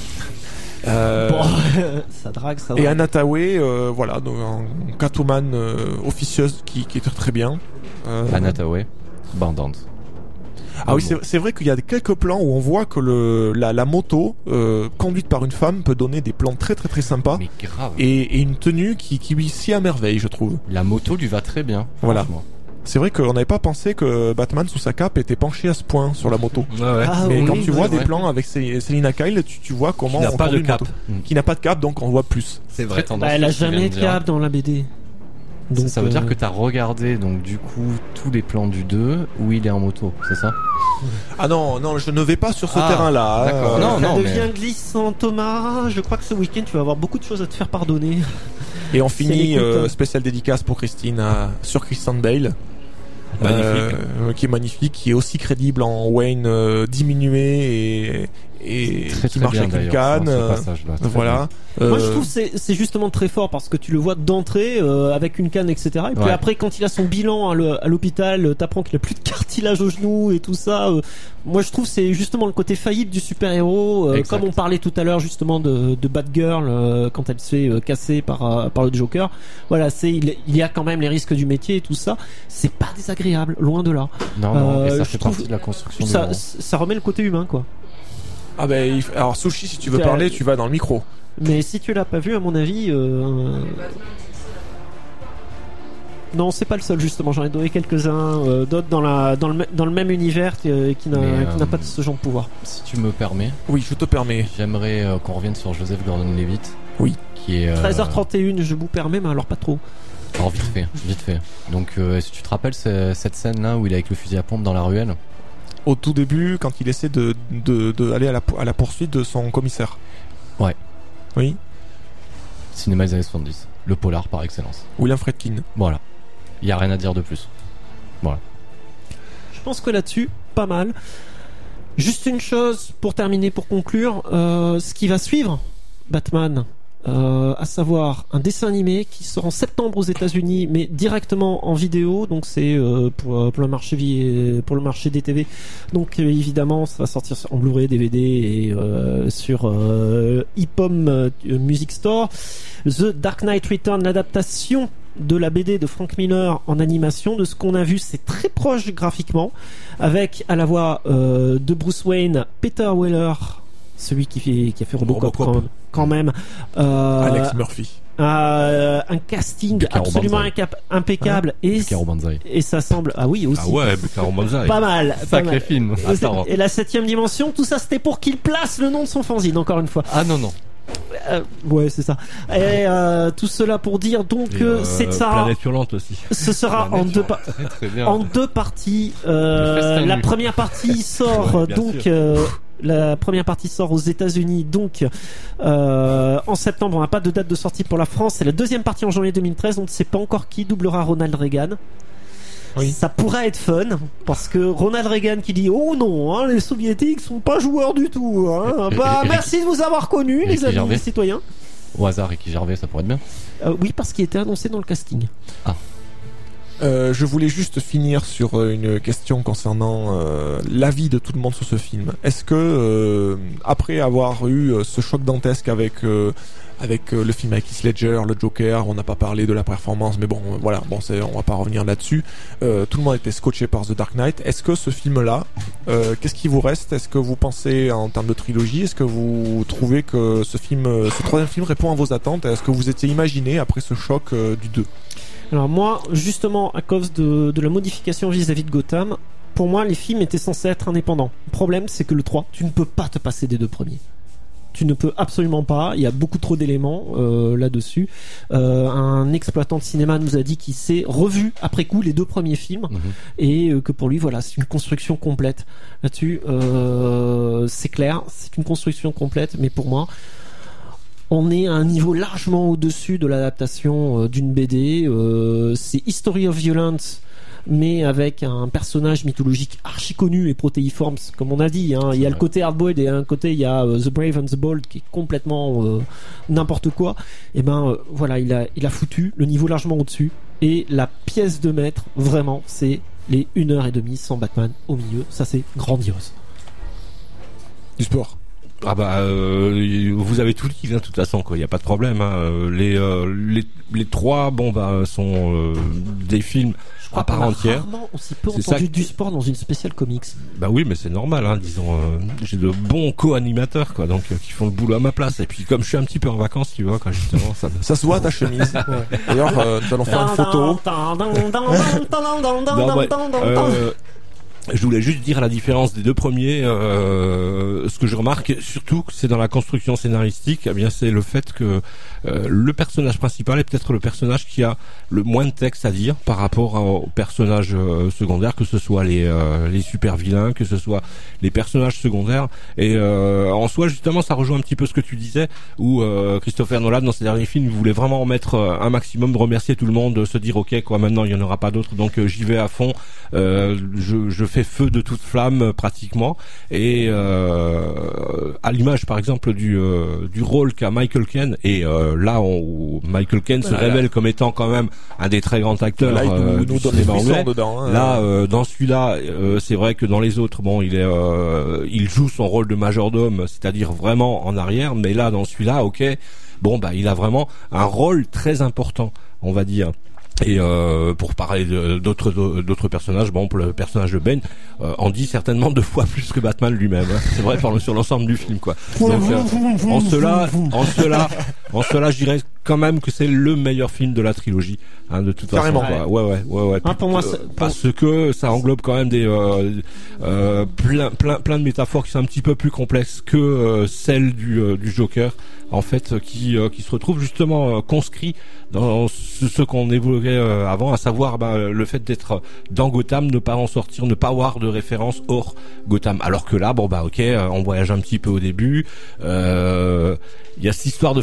Euh, Bon, ça drague, ça drague. Et Anna Tawai, euh, voilà, donc, en Catwoman euh, officieuse qui, qui était très bien. Euh, Anna Tawai, bandante. Ah oui, c'est c'est vrai qu'il y a quelques plans où on voit que le, la, la moto euh, conduite par une femme peut donner des plans très très très sympas Mais grave. et, et une tenue qui, qui lui sied à merveille, je trouve. La moto lui va très bien. Voilà. franchement. C'est vrai qu'on n'avait pas pensé que Batman sous sa cape était penché à ce point sur la moto. Ouais, ouais. Ah, Mais oui, quand oui, tu oui, vois oui. des plans avec Cé- Selina Kyle, tu, tu vois comment Qui n'a on pas conduit de une cap. moto. Mm. Qui n'a pas de cap, donc on voit plus. C'est Très vrai. tendance. Bah, elle a ce que tu viens jamais de de dire. cap dans la B D. Ça, Donc, ça veut euh, dire que t'as regardé donc du coup tous les plans du deux où il est en moto, c'est ça? Ah non, non, je ne vais pas sur ce Ah, terrain-là. hein. d'accord. Non, ça non, devient mais- glissant, Thomas. Je crois que ce week-end, tu vas avoir beaucoup de choses à te faire pardonner. Et on C'est finit l'écoute. euh, spécial dédicace pour Christine à- sur Christian Bale. Magnifique. Euh, qui est magnifique, qui est aussi crédible en Wayne euh, diminué et, et Très qui très marche bien avec une d'ailleurs, canne. dans ce euh, passage-là, très voilà. Moi, je Euh, trouve que c'est c'est justement très fort parce que tu le vois d'entrée euh, avec une canne, et cetera. Et puis Ouais. après, quand il a son bilan à le- à l'hôpital, euh, t'apprends qu'il a plus de cartilage au genou et tout ça. euh, moi, je trouve que c'est justement le côté faillite du super-héros, euh, Exact. comme on parlait tout à l'heure justement de, de Batgirl euh, quand elle se fait euh, casser par euh, par le Joker. Voilà, c'est il, il y a quand même les risques du métier et tout ça. C'est pas désagréable, loin de là. Non, non, et Euh, ça je fait trouve- partie de la construction Ça, du héros. ça remet le côté humain, quoi. Ah ben, il f- alors Sushi, si tu veux Euh, parler, tu vas dans le micro. Mais si tu l'as pas vu, à mon avis, euh... non, c'est pas le seul justement. J'en ai donné quelques-uns, euh, d'autres dans la dans le m- dans le même univers euh, qui n'a Mais, qui n'a euh, pas de ce genre de pouvoir. Si tu me permets, Oui, je te permets. j'aimerais euh, qu'on revienne sur Joseph Gordon-Levitt. Oui. Qui est. euh, treize heures trente et une, je vous permets, mais alors pas trop. Alors vite fait, vite fait. Donc, euh, est-ce que tu te rappelles ce- cette scène-là où il est avec le fusil à pompe dans la ruelle? Au tout début, quand il essaie de, de, de aller à la, à la poursuite de son commissaire. Ouais. Oui. Cinéma des années soixante-dix. Le polar par excellence. William Friedkin. Voilà. Il y a rien à dire de plus. Voilà. Je pense que là-dessus, pas mal. Juste une chose pour terminer, pour conclure, euh, ce qui va suivre, Batman. euh, à savoir un dessin animé qui sort en septembre aux États-Unis, mais directement en vidéo. Donc c'est euh, pour, pour le marché vi- pour le marché des T V. Donc euh, évidemment, ça va sortir en Blu-ray, D V D et euh, sur euh, Ipom euh, Music Store. The Dark Knight Return, l'adaptation de la B D de Frank Miller en animation. De ce qu'on a vu, c'est très proche graphiquement, avec à la voix euh, de Bruce Wayne, Peter Weller, celui qui fait qui a fait Robocop, Robocop. quand même, euh, Alex Murphy. euh, un casting Bucaro absolument Banzai. incap- impeccable et Bucaro Banzai. et ça semble ah oui aussi Ah ouais, Bucaro Banzai. pas mal, pas Sacré mal. film. Attends. Et la septième dimension, tout ça c'était pour qu'il place le nom de son fanzine, encore une fois. Ah non non. Euh, ouais, c'est ça. Et euh, tout cela pour dire donc Et, que euh, c'est ça. Planète Hurlante aussi. Ce sera en deux, pa- Très, très bien. en deux parties. Le Euh, festin la nu. première partie sort Ouais, bien donc. sûr. Euh, la première partie sort aux États-Unis donc euh, en septembre. On n'a pas de date de sortie pour la France. C'est la deuxième partie en janvier deux mille treize. On ne sait pas encore qui doublera Ronald Reagan. Oui. Ça pourrait être fun parce que Ronald Reagan qui dit oh non hein, les soviétiques sont pas joueurs du tout hein. Bah Eric- merci de vous avoir connus Eric les amis Gervais. les citoyens. Au hasard, Ricky Gervais, ça pourrait être bien. Euh, oui parce qu'il était annoncé dans le casting. Euh, je voulais juste finir sur euh, une question concernant euh, l'avis de tout le monde sur ce film. Est-ce que euh, après avoir eu euh, ce choc dantesque avec euh, avec euh, le film avec Heath Ledger, le Joker, on n'a pas parlé de la performance, mais bon, euh, voilà, bon, c'est, on va pas revenir là-dessus. Euh, tout le monde était scotché par The Dark Knight. Est-ce que ce film-là, euh, qu'est-ce qui vous reste? Est-ce que vous pensez en termes de trilogie? Est-ce que vous trouvez que ce film, euh, ce troisième film répond à vos attentes? Est-ce que vous étiez imaginé après ce choc euh, du deux? Alors moi, justement, à cause de, de la modification vis-à-vis de Gotham, pour moi, les films étaient censés être indépendants. Le problème, c'est que le trois, tu ne peux pas te passer des deux premiers. Tu ne peux absolument pas, il y a beaucoup trop d'éléments euh, là-dessus. Euh, un exploitant de cinéma nous a dit qu'il s'est revu après coup les deux premiers films Mhm. et euh, que pour lui, voilà, c'est une construction complète. Là-dessus, euh, c'est clair, c'est une construction complète, mais pour moi... On est à un niveau largement au-dessus de l'adaptation euh, d'une B D. Euh, c'est History of Violence, mais avec un personnage mythologique archi connu et protéiforme, comme on a dit. Hein. Il y a le côté hardboiled et un côté il y a euh, The Brave and the Bold qui est complètement euh, n'importe quoi. Et ben euh, voilà, il a il a foutu le niveau largement au-dessus. Et la pièce de maître, vraiment, c'est les une heure et demie sans Batman au milieu. Ça c'est grandiose. Du sport. Ah bah euh, vous avez tout dit hein, de toute façon quoi, il y a pas de problème hein. Euh, les, euh, les les trois bon bah sont euh, des films à part On a entière. rarement aussi peu C'est entendu ça du sport dans une spéciale comics. Bah oui, mais c'est normal hein, disons euh, j'ai de bons co-animateurs quoi, donc euh, qui font le boulot à ma place et puis comme je suis un petit peu en vacances, tu vois, quand justement ça Ça se voit à ta chemise. D'ailleurs, euh, nous allons faire une photo. Non, ouais, euh, je voulais juste dire la différence des deux premiers. Euh, ce que je remarque, surtout, c'est dans la construction scénaristique. Eh bien, c'est le fait que euh, le personnage principal est peut-être le personnage qui a le moins de texte à dire par rapport aux personnages euh, secondaires, que ce soit les euh, les super vilains, que ce soit les personnages secondaires. Et euh, en soi, justement, ça rejoint un petit peu ce que tu disais, où euh, Christopher Nolan, dans ses derniers films, voulait vraiment en mettre euh, un maximum, de remercier tout le monde, de se dire ok, quoi, maintenant il y en aura pas d'autres, donc euh, j'y vais à fond. Euh, je, je fais feu de toute flamme euh, pratiquement, et euh, à l'image par exemple du euh, du rôle qu'a Michael Caine, et euh, là on, où Michael Caine se Voilà. révèle comme étant quand même un des très grands acteurs Là, il nous- euh, nous du donne les cinéma frissons anglais. dedans, hein. Là euh, dans celui-là euh, c'est vrai que dans les autres bon il est euh, il joue son rôle de majordome, c'est-à-dire vraiment en arrière, mais là dans celui-là ok bon bah il a vraiment un rôle très important on va dire. Et euh, pour parler de- d'autres d'autres personnages, bon pour le personnage de Ben, euh, en dit certainement deux fois plus que Batman lui-même. Hein. C'est vrai pour- sur l'ensemble du film quoi. Donc euh, en cela, en cela, en cela, je dirais quand même que c'est le meilleur film de la trilogie. Hein, de toute Carrément. façon. Quoi. Ouais ouais ouais ouais. Ah, pour moi, Euh, c'est- pour- parce que ça englobe quand même des euh, euh, plein plein plein de métaphores qui sont un petit peu plus complexes que euh, celles du euh, du Joker en fait, qui euh, qui se retrouvent justement euh, conscrits dans ce, ce qu'on évoquait euh, avant, à savoir bah, le fait d'être dans Gotham, ne pas en sortir, ne pas avoir de référence hors Gotham. Alors que là, bon bah ok, euh, on voyage un petit peu au début. Euh, Il y a cette histoire de franchise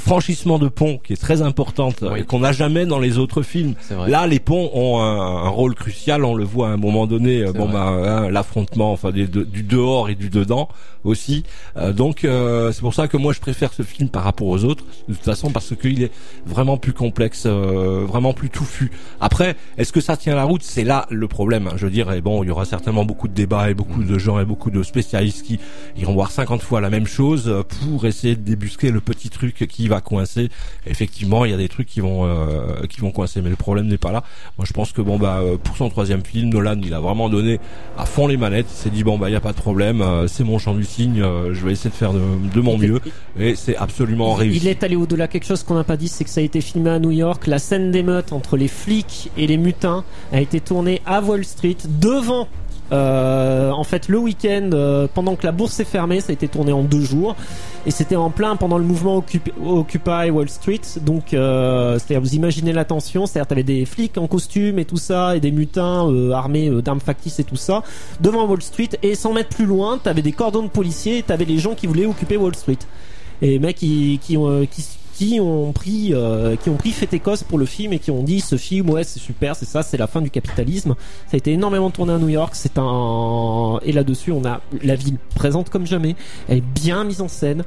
bâtissement de pont qui est très importante Oui. et qu'on n'a jamais dans les autres films. C'est vrai. Là, les ponts ont un, un rôle crucial. On le voit à un moment donné. C'est Bon vrai. bah hein, l'affrontement, enfin des, de, du dehors et du dedans aussi. Euh, donc euh, c'est pour ça que moi je préfère ce film par rapport aux autres. De toute façon parce qu'il est vraiment plus complexe, euh, vraiment plus touffu. Après, est-ce que ça tient la route? C'est là le problème. Hein. Je veux dire, et bon, il y aura certainement beaucoup de débats et beaucoup de gens et beaucoup de spécialistes qui iront voir cinquante fois la même chose pour essayer de débusquer le petit truc qui va coincer. Effectivement, il y a des trucs qui vont euh, qui vont coincer, mais le problème n'est pas là. Moi, je pense que bon bah pour son troisième film, Nolan, il a vraiment donné à fond les manettes. Il s'est dit bon bah il y a pas de problème, euh, c'est mon champ du signe, euh, je vais essayer de faire de, de mon mieux, et c'est absolument réussi. Il est allé au-delà. Quelque chose qu'on n'a pas dit, c'est que ça a été filmé à New York. La scène d'émeute entre les flics et les mutins a été tournée à Wall Street devant. Euh, en fait, le week-end, euh, pendant que la bourse est fermée, ça a été tourné en deux jours, et c'était en plein pendant le mouvement Occupy, Occupy Wall Street. Donc, euh, c'est-à-dire, vous imaginez la tension, c'est-à-dire, t'avais des flics en costume et tout ça, et des mutins euh, armés euh, d'armes factices et tout ça, devant Wall Street, et cent mètres plus loin, t'avais des cordons de policiers, et t'avais les gens qui voulaient occuper Wall Street. Et les mecs qui, qui, euh, qui, qui ont pris, euh, qui ont pris fait écosse pour le film et qui ont dit ce film, ouais, c'est super, c'est ça, c'est la fin du capitalisme. Ça a été énormément tourné à New York. C'est un, et là-dessus, on a la ville présente comme jamais. Elle est bien mise en scène.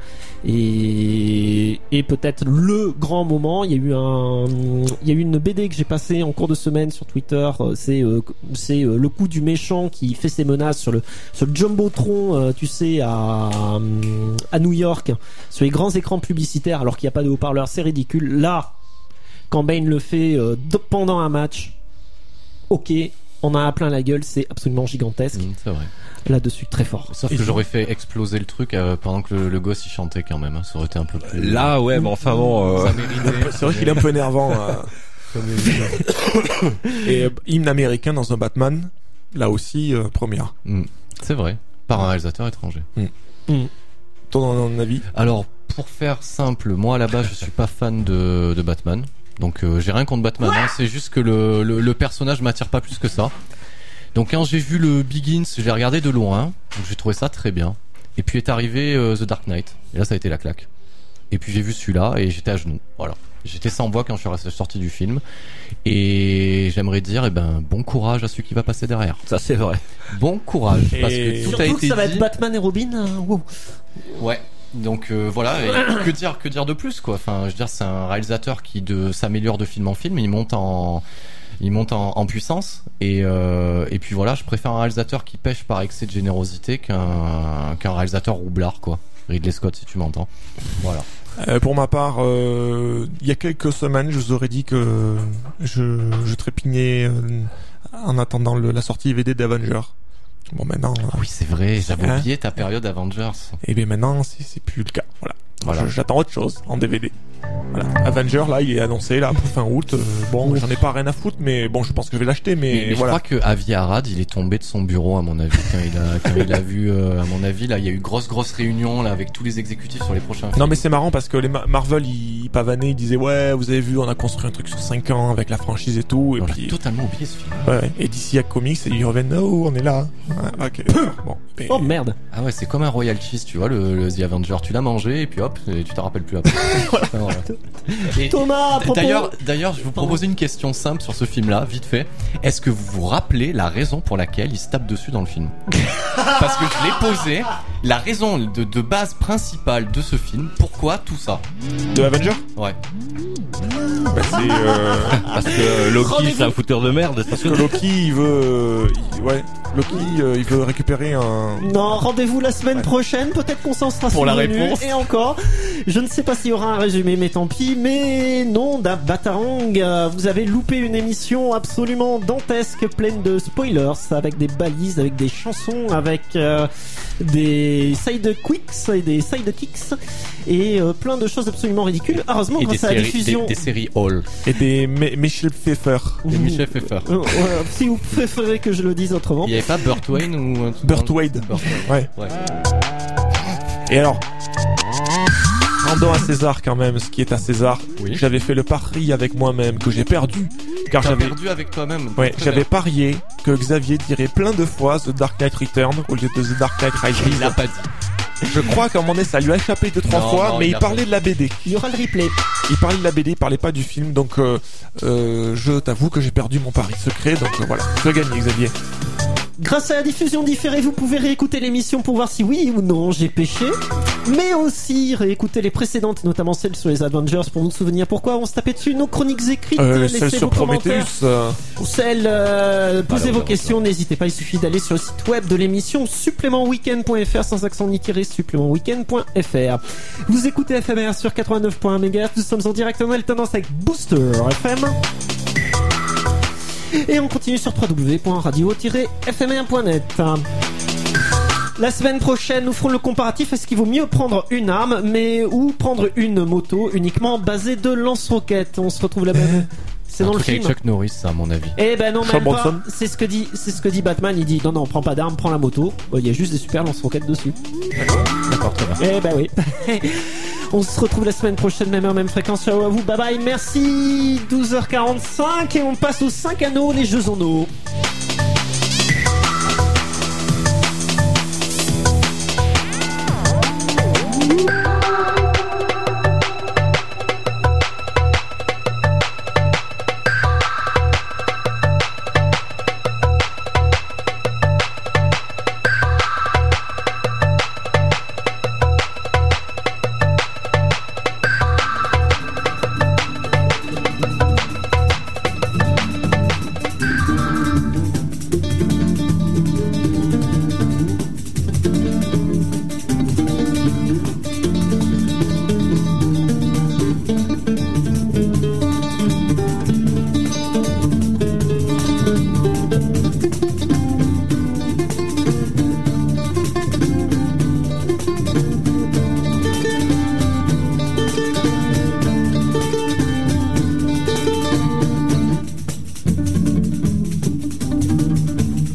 Et, et peut-être le grand moment, il y a eu un, il y a eu une B D que j'ai passée en cours de semaine sur Twitter. C'est, euh, c'est euh, le coup du méchant qui fait ses menaces sur le, sur le jumbotron, euh, tu sais, à, à New York, sur les grands écrans publicitaires, alors qu'il n'y a pas de haut-parleur. C'est ridicule. Là, quand Bane le fait euh, pendant un match, ok, on a à plein la gueule, c'est absolument gigantesque. Mmh, c'est vrai. Là-dessus, très fort. Sauf Et que je- j'aurais fait exploser le truc euh, pendant que le, le gosse il chantait quand même. Hein. Ça aurait été un peu plus. Là, ouais, mais enfin bon. Euh... Ça méritait. C'est vrai qu'il est un peu énervant. euh. Et euh, hymne américain dans un Batman, là aussi, euh, première. Mmh. C'est vrai. Par un réalisateur étranger. Mm. Ton avis? Alors, pour faire simple, moi à la base je suis pas fan de, de Batman. Donc euh, j'ai rien contre Batman, hein. C'est juste que le, le, le personnage m'attire pas plus que ça. Donc quand j'ai vu le Begins, j'ai regardé de loin, donc j'ai trouvé ça très bien. Et puis est arrivé euh, The Dark Knight, et là ça a été la claque. Et puis j'ai vu celui-là et j'étais à genoux, voilà. J'étais sans voix quand je suis sorti du film. Et j'aimerais dire, eh ben, bon courage à celui qui va passer derrière. Ça c'est vrai. Bon courage, parce Et que tout Surtout a que été ça va dit. être Batman et Robin. hein. Wow. Ouais. Donc euh, voilà, et que dire, que dire de plus quoi. Enfin, je veux dire, c'est un réalisateur qui de s'améliore de film en film, il monte en, il monte en, en puissance. Et euh, et puis voilà, je préfère un réalisateur qui pêche par excès de générosité qu'un qu'un réalisateur roublard quoi. Ridley Scott, si tu m'entends. Voilà. Euh, pour ma part, euh, il y a quelques semaines, je vous aurais dit que je, je trépignais euh, en attendant le, la sortie D V D d'Avengers. Bon, maintenant. Ah oui, c'est vrai, j'avais Hein oublié ta période Avengers. Et bien maintenant, c'est, c'est plus le cas. Voilà. Voilà. Je- j'attends autre chose en D V D. Voilà. Avenger, là, il est annoncé là pour fin août. Euh, bon, j'en ai pas rien à foutre, mais bon, je pense que je vais l'acheter. Mais, Mais, mais voilà. je crois que Avi Arad, il est tombé de son bureau à mon avis quand il a quand il a vu euh, à mon avis là, il y a eu grosse grosse réunion là avec tous les exécutifs sur les prochains films. Non, mais c'est marrant parce que les Ma- Marvel, ils pavanaient, ils disaient ouais, vous avez vu, on a construit un truc sur cinq ans avec la franchise et tout. Et On puis a totalement oublié ce film. ouais, ouais. Et D C Comics, ils reviennent, oh, on est là. Ouais, ok. Bon. Mais- Oh merde. Ah ouais, c'est comme un Royal Cheese, tu vois, le, le The Avenger, tu l'as mangé et puis hop, et tu t'en rappelles plus après. Enfin, voilà. Et- Thomas, à propos... D'ailleurs, d'ailleurs, je vais vous proposer une question simple sur ce film-là, vite fait. Est-ce que vous vous rappelez la raison pour laquelle il se tape dessus dans le film? Parce que je l'ai posé, la raison de, de base principale de ce film, pourquoi tout ça? De Avenger? Ouais. Bah, c'est euh, Parce que Loki Rendez-vous. c'est un fouteur de merde. parce que Loki, il veut, il- ouais, Loki, euh, il veut récupérer un. Non, rendez-vous la semaine prochaine. Peut-être qu'on s'en sera Pour la souvenu. réponse. Et encore, je ne sais pas s'il y aura un résumé, mais tant pis. Mais non, da- Batarang, euh, vous avez loupé une émission absolument dantesque, pleine de spoilers, avec des balises, avec des chansons, avec euh, des sidekicks et des sidekicks et euh, plein de choses absolument ridicules. Heureusement, Et des grâce à la séries, diffusion. des, des séries Hall. Et des Me- Michel Pfeiffer. Des Michel Pfeiffer. Euh, ouais, si vous préférez que je le dise autrement. Il y avait pas Burt Wayne ou un truc Burt dans le- Wade. Burt Wade. Ouais. Ouais. Et alors, rendons à César quand même ce qui est à César. Oui. J'avais fait le pari avec moi-même que j'ai perdu, car T'as j'avais, perdu avec toi-même. ouais, Très j'avais bien. parié que Xavier dirait plein de fois The Dark Knight Return au lieu de The Dark Knight Rises. Il l'a pas dit. Je crois qu'à un moment donné, ça lui a échappé deux, trois Non, fois, non, mais il il a parlait de la B D. Il y aura le replay. Il parlait de la B D, il parlait pas du film, donc euh, euh, je t'avoue que j'ai perdu mon pari secret, donc euh, voilà, tu as gagné Xavier. Grâce à la diffusion différée, vous pouvez réécouter l'émission pour voir si oui ou non j'ai péché, mais aussi réécouter les précédentes, notamment celles sur les Avengers, pour vous souvenir pourquoi on se tapait dessus, nos chroniques écrites, Euh, laissez celle sur vos commentaires, Prometheus. euh, ou celles, euh, posez Alors, vos alors, questions, n'hésitez pas, il suffit d'aller sur le site web de l'émission supplément weekend point f r sans accent ni tiré supplément weekend point f r. Vous écoutez F M R sur quatre-vingt-neuf point un mégahertz, nous sommes en direct en nouvelle tendance avec Booster F M. Et on continue sur w w w point radio tiret f m r point net. La semaine prochaine, nous ferons le comparatif. Est-ce qu'il vaut mieux prendre une arme, mais ou prendre une moto uniquement basée de lance-roquettes? On se retrouve là-bas. C'est Un dans le truc avec film. Chuck Norris, ça, à mon avis. Eh ben non, Sean même pas. Bronson. C'est ce que dit, c'est ce que dit Batman. Il dit non, non, prends pas d'arme, prends la moto. Bon, il y a juste des super lance-roquettes dessus. D'accord, très bien. Eh ben oui. On se retrouve la semaine prochaine, même heure, même fréquence. Ciao à vous, bye bye, merci. douze heures quarante-cinq et on passe aux cinq anneaux, les jeux en eau.